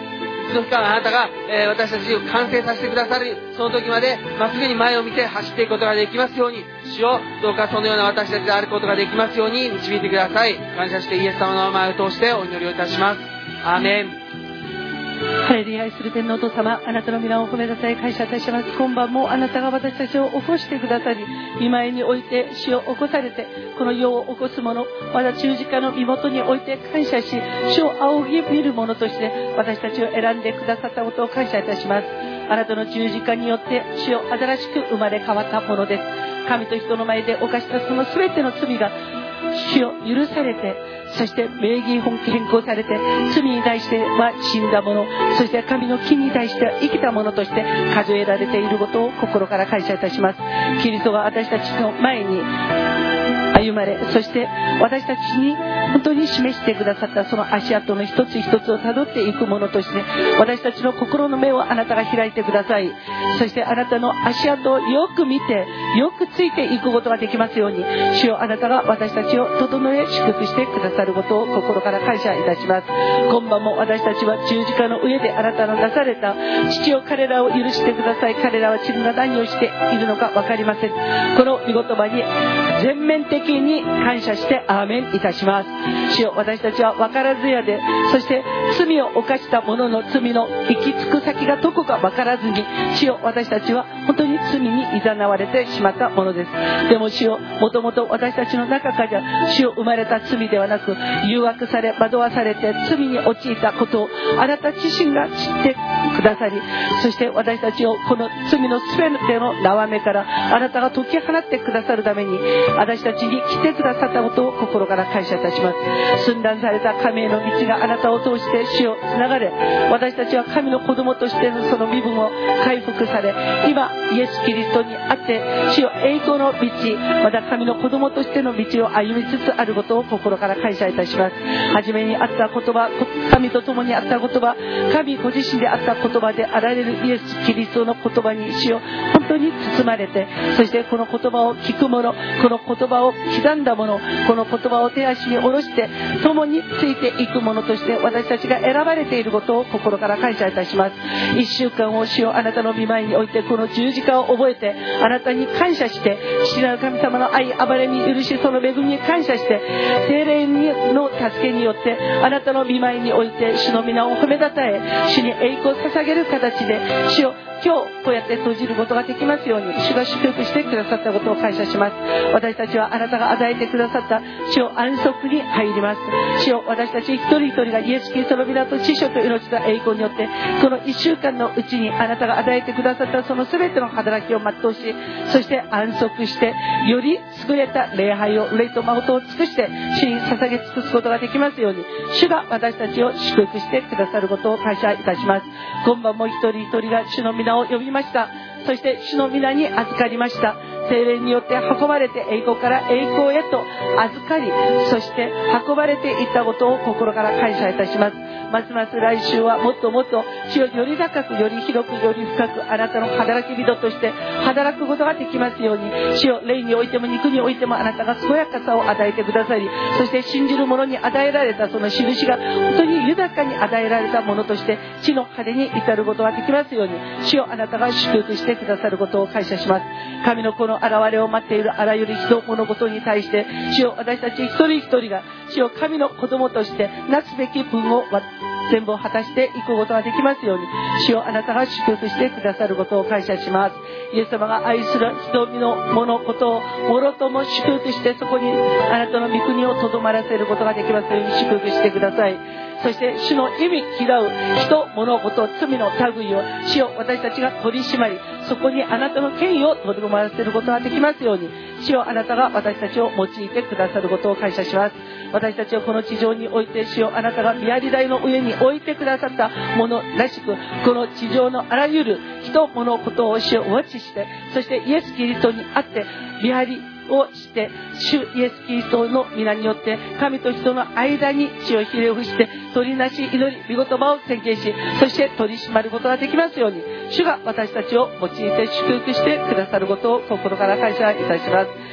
つの日かあなたが、えー、私たちを完成させてくださるその時までまっすぐに前を見て走っていくことができますように、主よどうかそのような私たちであることができますように導いてください。感謝してイエス様の名前を通してお祈りをいたします。アーメン。 ハレルヤ、愛する天のお父様、あなたの皆を褒めたたえ感謝いたします。今晩もあなたが私たちを起こしてくださり、御前において死を起こされて、この世を起こす者、まだ十字架の身元において感謝し、主を仰ぎ見る者として私たちを選んでくださったことを感謝いたします。あなたの十字架によって主を新しく生まれ変わったものです。神と人の前で犯したその全ての罪が主を許されて、そして名義変更されて、罪に対しては死んだもの、そして神の木に対しては生きたものとして数えられていることを心から感謝いたします。キリストが私たちの前に歩まれ、そして私たちに本当に示してくださったその足跡の一つ一つをたどっていくものとして、私たちの心の目をあなたが開いてください。そしてあなたの足跡をよく見て、よくついていくことができますように、主よあなたが私たちを整え祝福してくださることを心から感謝いたします。今晩も私たちは十字架の上であなたの出された父よ、彼らを許してください。彼らは自分が何をしているのか分かりません。この御言葉に全面的に感謝してアーメンいたします。主よ、私たちは分からずやで、そして罪を犯した者の罪の行き着く先がどこか分からずに、主よ、私たちは本当に罪に誘われてしまったものです。でも主よ、もともと私たちの中から主よ生まれた罪ではなく、誘惑され惑わされて罪に陥ったことをあなた自身が知ってくださり、そして私たちをこの罪の全ての縄目からあなたが解き放ってくださるために、私たちに来てくださったことを心から感謝いたします。寸断された神への道があなたを通して主をつながれ、私たちは神の子供としてのその身分を回復され、今イエス・キリストにあって主よ栄光の道、また神の子供としての道を歩みつつあることを心から感謝いたします。初めにあった言葉、神と共にあった言葉、神ご自身であった言葉であられるイエス・キリストの言葉に主よ本当に包まれて、そしてこの言葉を聞く者、この言葉を刻んだ者、この言葉を手足に下ろして共についていく者として私たちが選ばれていることを心から感謝いたします。一週間を主よあなたの御前においてこの十字架を覚えてあなたに感謝して、父なる神様の愛、憐れみ、許し、その恵みに感謝して、聖霊の助けによってあなたの御前において主の皆を褒めたたえ、主に栄光を捧げる形で主を今日こうやって閉じることができますように、主が祝福してくださったことを感謝します。私たちはあなたが与えてくださった主を安息に入ります。主を私たち一人一人がイエス・キリストの皆と知性と命と栄光によってこの一週間のうちにあなたが与えてくださったその全ての働きを全うし、そして安息してより優れた礼拝を憂いと誠を尽くして主に捧げ尽くすことができますように、主が私たちを祝福してくださることを感謝いたします。今晩も一人一人が主の皆を呼びました。そして主の皆に預かりました。聖霊によって運ばれて栄光から栄光へと預かり、そして運ばれていったことを心から感謝いたします。ますます来週はもっともっと主をより高くより広くより深くあなたの働き人として働くことができますように、主を霊においても肉においてもあなたが健やかさを与えてくださり、そして信じる者に与えられたその印が本当に豊かに与えられたものとして地の果てに至ることができますように、主をあなたが祝福してくださることを感謝します。神のこの現れを待っているあらゆる人物事に対して主を私たち一人一人が主を神の子供としてなすべき分を全部を果たしていくことができますように、主をあなたが祝福してくださることを感謝します。イエス様が愛する人々の物事をもろとも祝福して、そこにあなたの御国をとどまらせることができますように祝福してください。そして主の意味嫌う人物事罪の類を主を私たちが取り締まり、そこにあなたの権威をとどまらせることができますように、主をあなたが私たちを用いてくださることを感謝します。私たちをこの地上において主をあなたが見張り台の上に置いてくださったものらしく、この地上のあらゆる人物事を主をウォッチして、そしてイエス・キリストにあって見張りをして主イエス・キリストの皆によって神と人の間に血をひれ伏して取りなし祈り御言葉を宣言し、そして取り締まることができますように、主が私たちを用いて祝福してくださることを心から感謝いたします。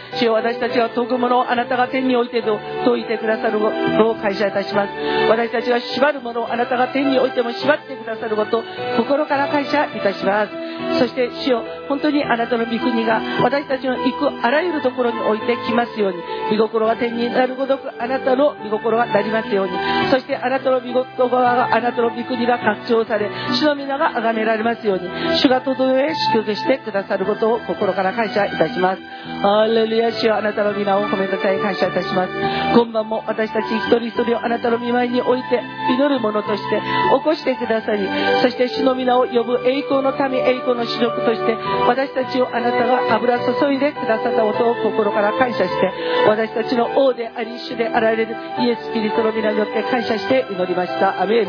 主よ、私たちは解くものをあなたが天においてと解いてくださることを感謝いたします。私たちが縛るものをあなたが天においても縛ってくださることを心から感謝いたします。そして主よ、本当にあなたの御国が私たちの行くあらゆるところにおいてきますように、御心が天になるごとくあなたの御心がなりますように、そしてあなたの御心が、あなたの御国が拡張され、主の皆が崇められますように、主が整え祝福してくださることを心から感謝いたします。ハレルヤ、主よ、あなたの皆を褒めたたえ感謝いたします。今晩も私たち一人一人をあなたの御前に置いて祈るものとして起こしてくださり、そして主の皆を呼ぶ栄光の民、栄光の主力として私たちをあなたが油注いでくださったことを心から感謝して、私たちの王であり主であられるイエス・キリストの皆によって感謝して祈りました。アメン。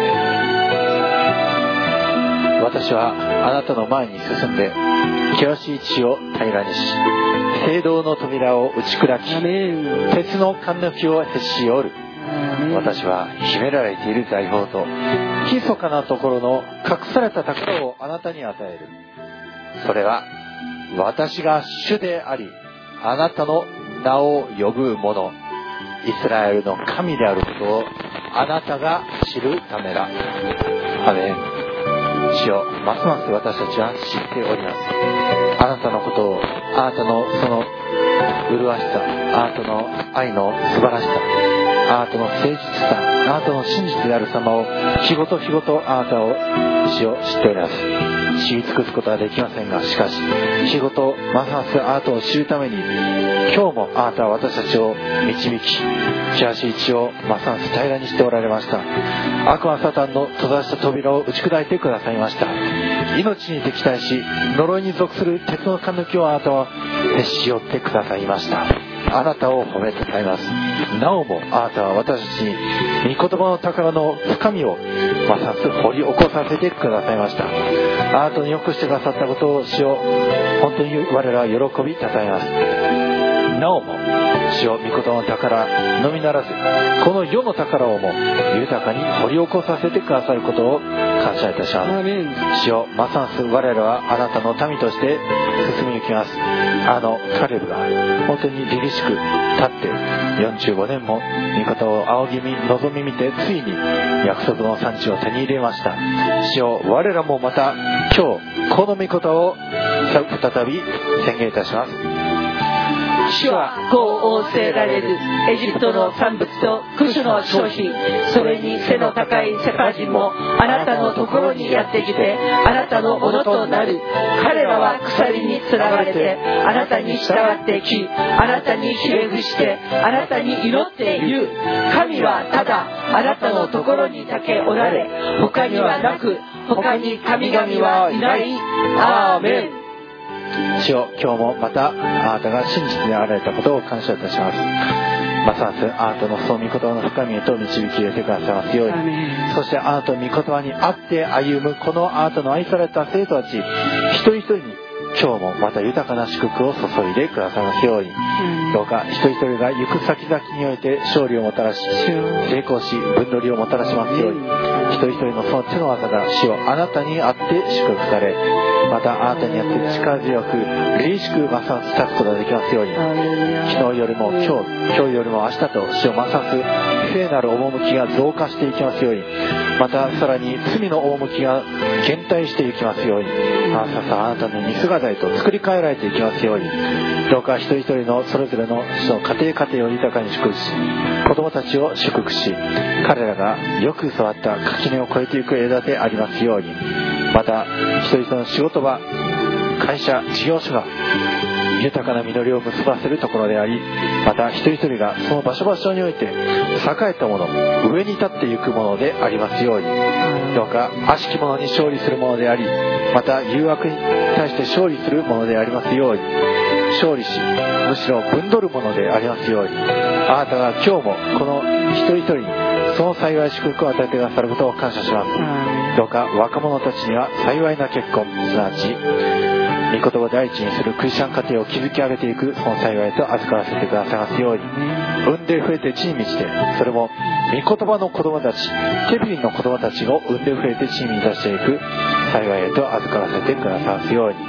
私はあなたの前に進んで険しい地を平らにし、聖堂の扉を打ち砕き、鉄の貫抜きをへし折る。私は秘められている財宝と密かなところの隠された宝をあなたに与える。それは私が主であり、あなたの名を呼ぶ者、イスラエルの神であることをあなたが知るためだ。アメン。主よ、ますます私たちは知っております。あなたのことを、あなたのその麗しさ、あなたの愛の素晴らしさ、あなたの誠実さ、あなたの真実である様を日ごと日ごとあなたを主を知っております。知り尽くすことはできませんが、しかし日ごとますますあなたを知るために、今日もあなたは私たちを導き、険しい地をますます平らにしておられました。悪魔サタンの閉ざした扉を打ち砕いてくださいました。命に敵対し呪いに属する鉄の貫抜きをあなたはへし折ってくださいました。あなたを褒めたたえます。なおもあなたは私たちに御言葉の宝の深みをますます掘り起こさせてくださいました。あなたによくしてくださったことを主よ、本当に我らは喜びたたえます。なおも主よ、御言葉の宝のみならずこの世の宝をも豊かに掘り起こさせてくださることを感謝いたします。主よ、ますます我らはあなたの民として進み行きます。あのカレブが本当に凛々しく立ってよんじゅうごねんも御方を仰ぎ見望み見て、ついに約束の産地を手に入れました。主よ、我らもまた今日この御事を再び宣言いたします。 主はこう仰せられる。エジプトの産物とクシュの商品、それに背の高いセパ人もあなたのところにやってきてあなたのものとなる。彼らは鎖につらわれてあなたに従ってき、あなたにひれ伏してあなたに祈って言う。神はただあなたのところにだけおられ、他にはなく、他に神々はいない。アーメン。 主よ、今日もまたあなたが真実であられたことを感謝いたします。ますますあなたのその御言葉の深みへと導き入れてくださいますように、そしてあなたの御言葉にあって歩むこのあなたの愛された生徒たち一人一人に今日もまた豊かな祝福を注いでくださいますように、どうか一人一人が行く先々において勝利をもたらし、成功し分取りをもたらしますように、一人一人のその手の技が主をあなたにあって祝福され、またあなたにあって力強く凛々しくますます立つことができますように、昨日よりも今日、今日よりも明日と主をますます聖なる趣が増加していきますように、またさらに罪の趣が減退していきますように、あなたあなたの似姿へと作り変えられていきますように、どうか一人一人のそれぞれのその家庭家庭を豊かに祝福し、子供たちを祝福し、彼らがよく育った垣根を越えていく枝でありますように、また一人一人の仕事場、会社、事業所が豊かな実りを結ばせるところであり、また一人一人がその場所場所において栄えたもの、上に立っていくものでありますように、どうか悪しき者に勝利するものであり、また誘惑に対して勝利するものでありますように、勝利しむしろ分取るものでありますように、あなたが今日もこの一人一人にその幸い祝福を与えてくださることを感謝します。どうか若者たちには幸いな結婚、すなわち御言葉を第一にするクリスチャン家庭を築き上げていくその幸いと預からせてくださいますように、産んで増えて地に満ちて、それも御言葉の子供たち、ケビンの子供たちを産んで増えて地に満たしていく幸いへと預からせてくださいますように。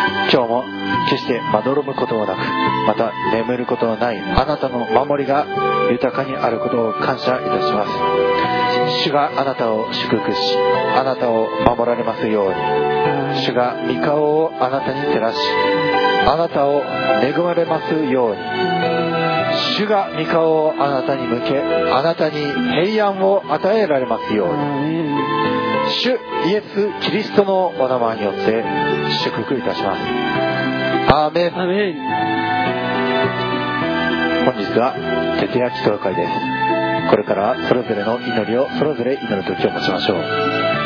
今日も決してまどろむこともなく、また眠ることのないあなたの守りが豊かにあることを感謝いたします。主があなたを祝福し、あなたを守られますように。主が御顔をあなたに照らし、あなたを恵まれますように。主が御顔をあなたに向け、あなたに平安を与えられますように。主イエス・キリストのお名前によって祝福いたします。アーメン。 アーメン。 本日は徹夜祈祷会です。これからそれぞれの祈りをそれぞれ祈る時を持ちましょう。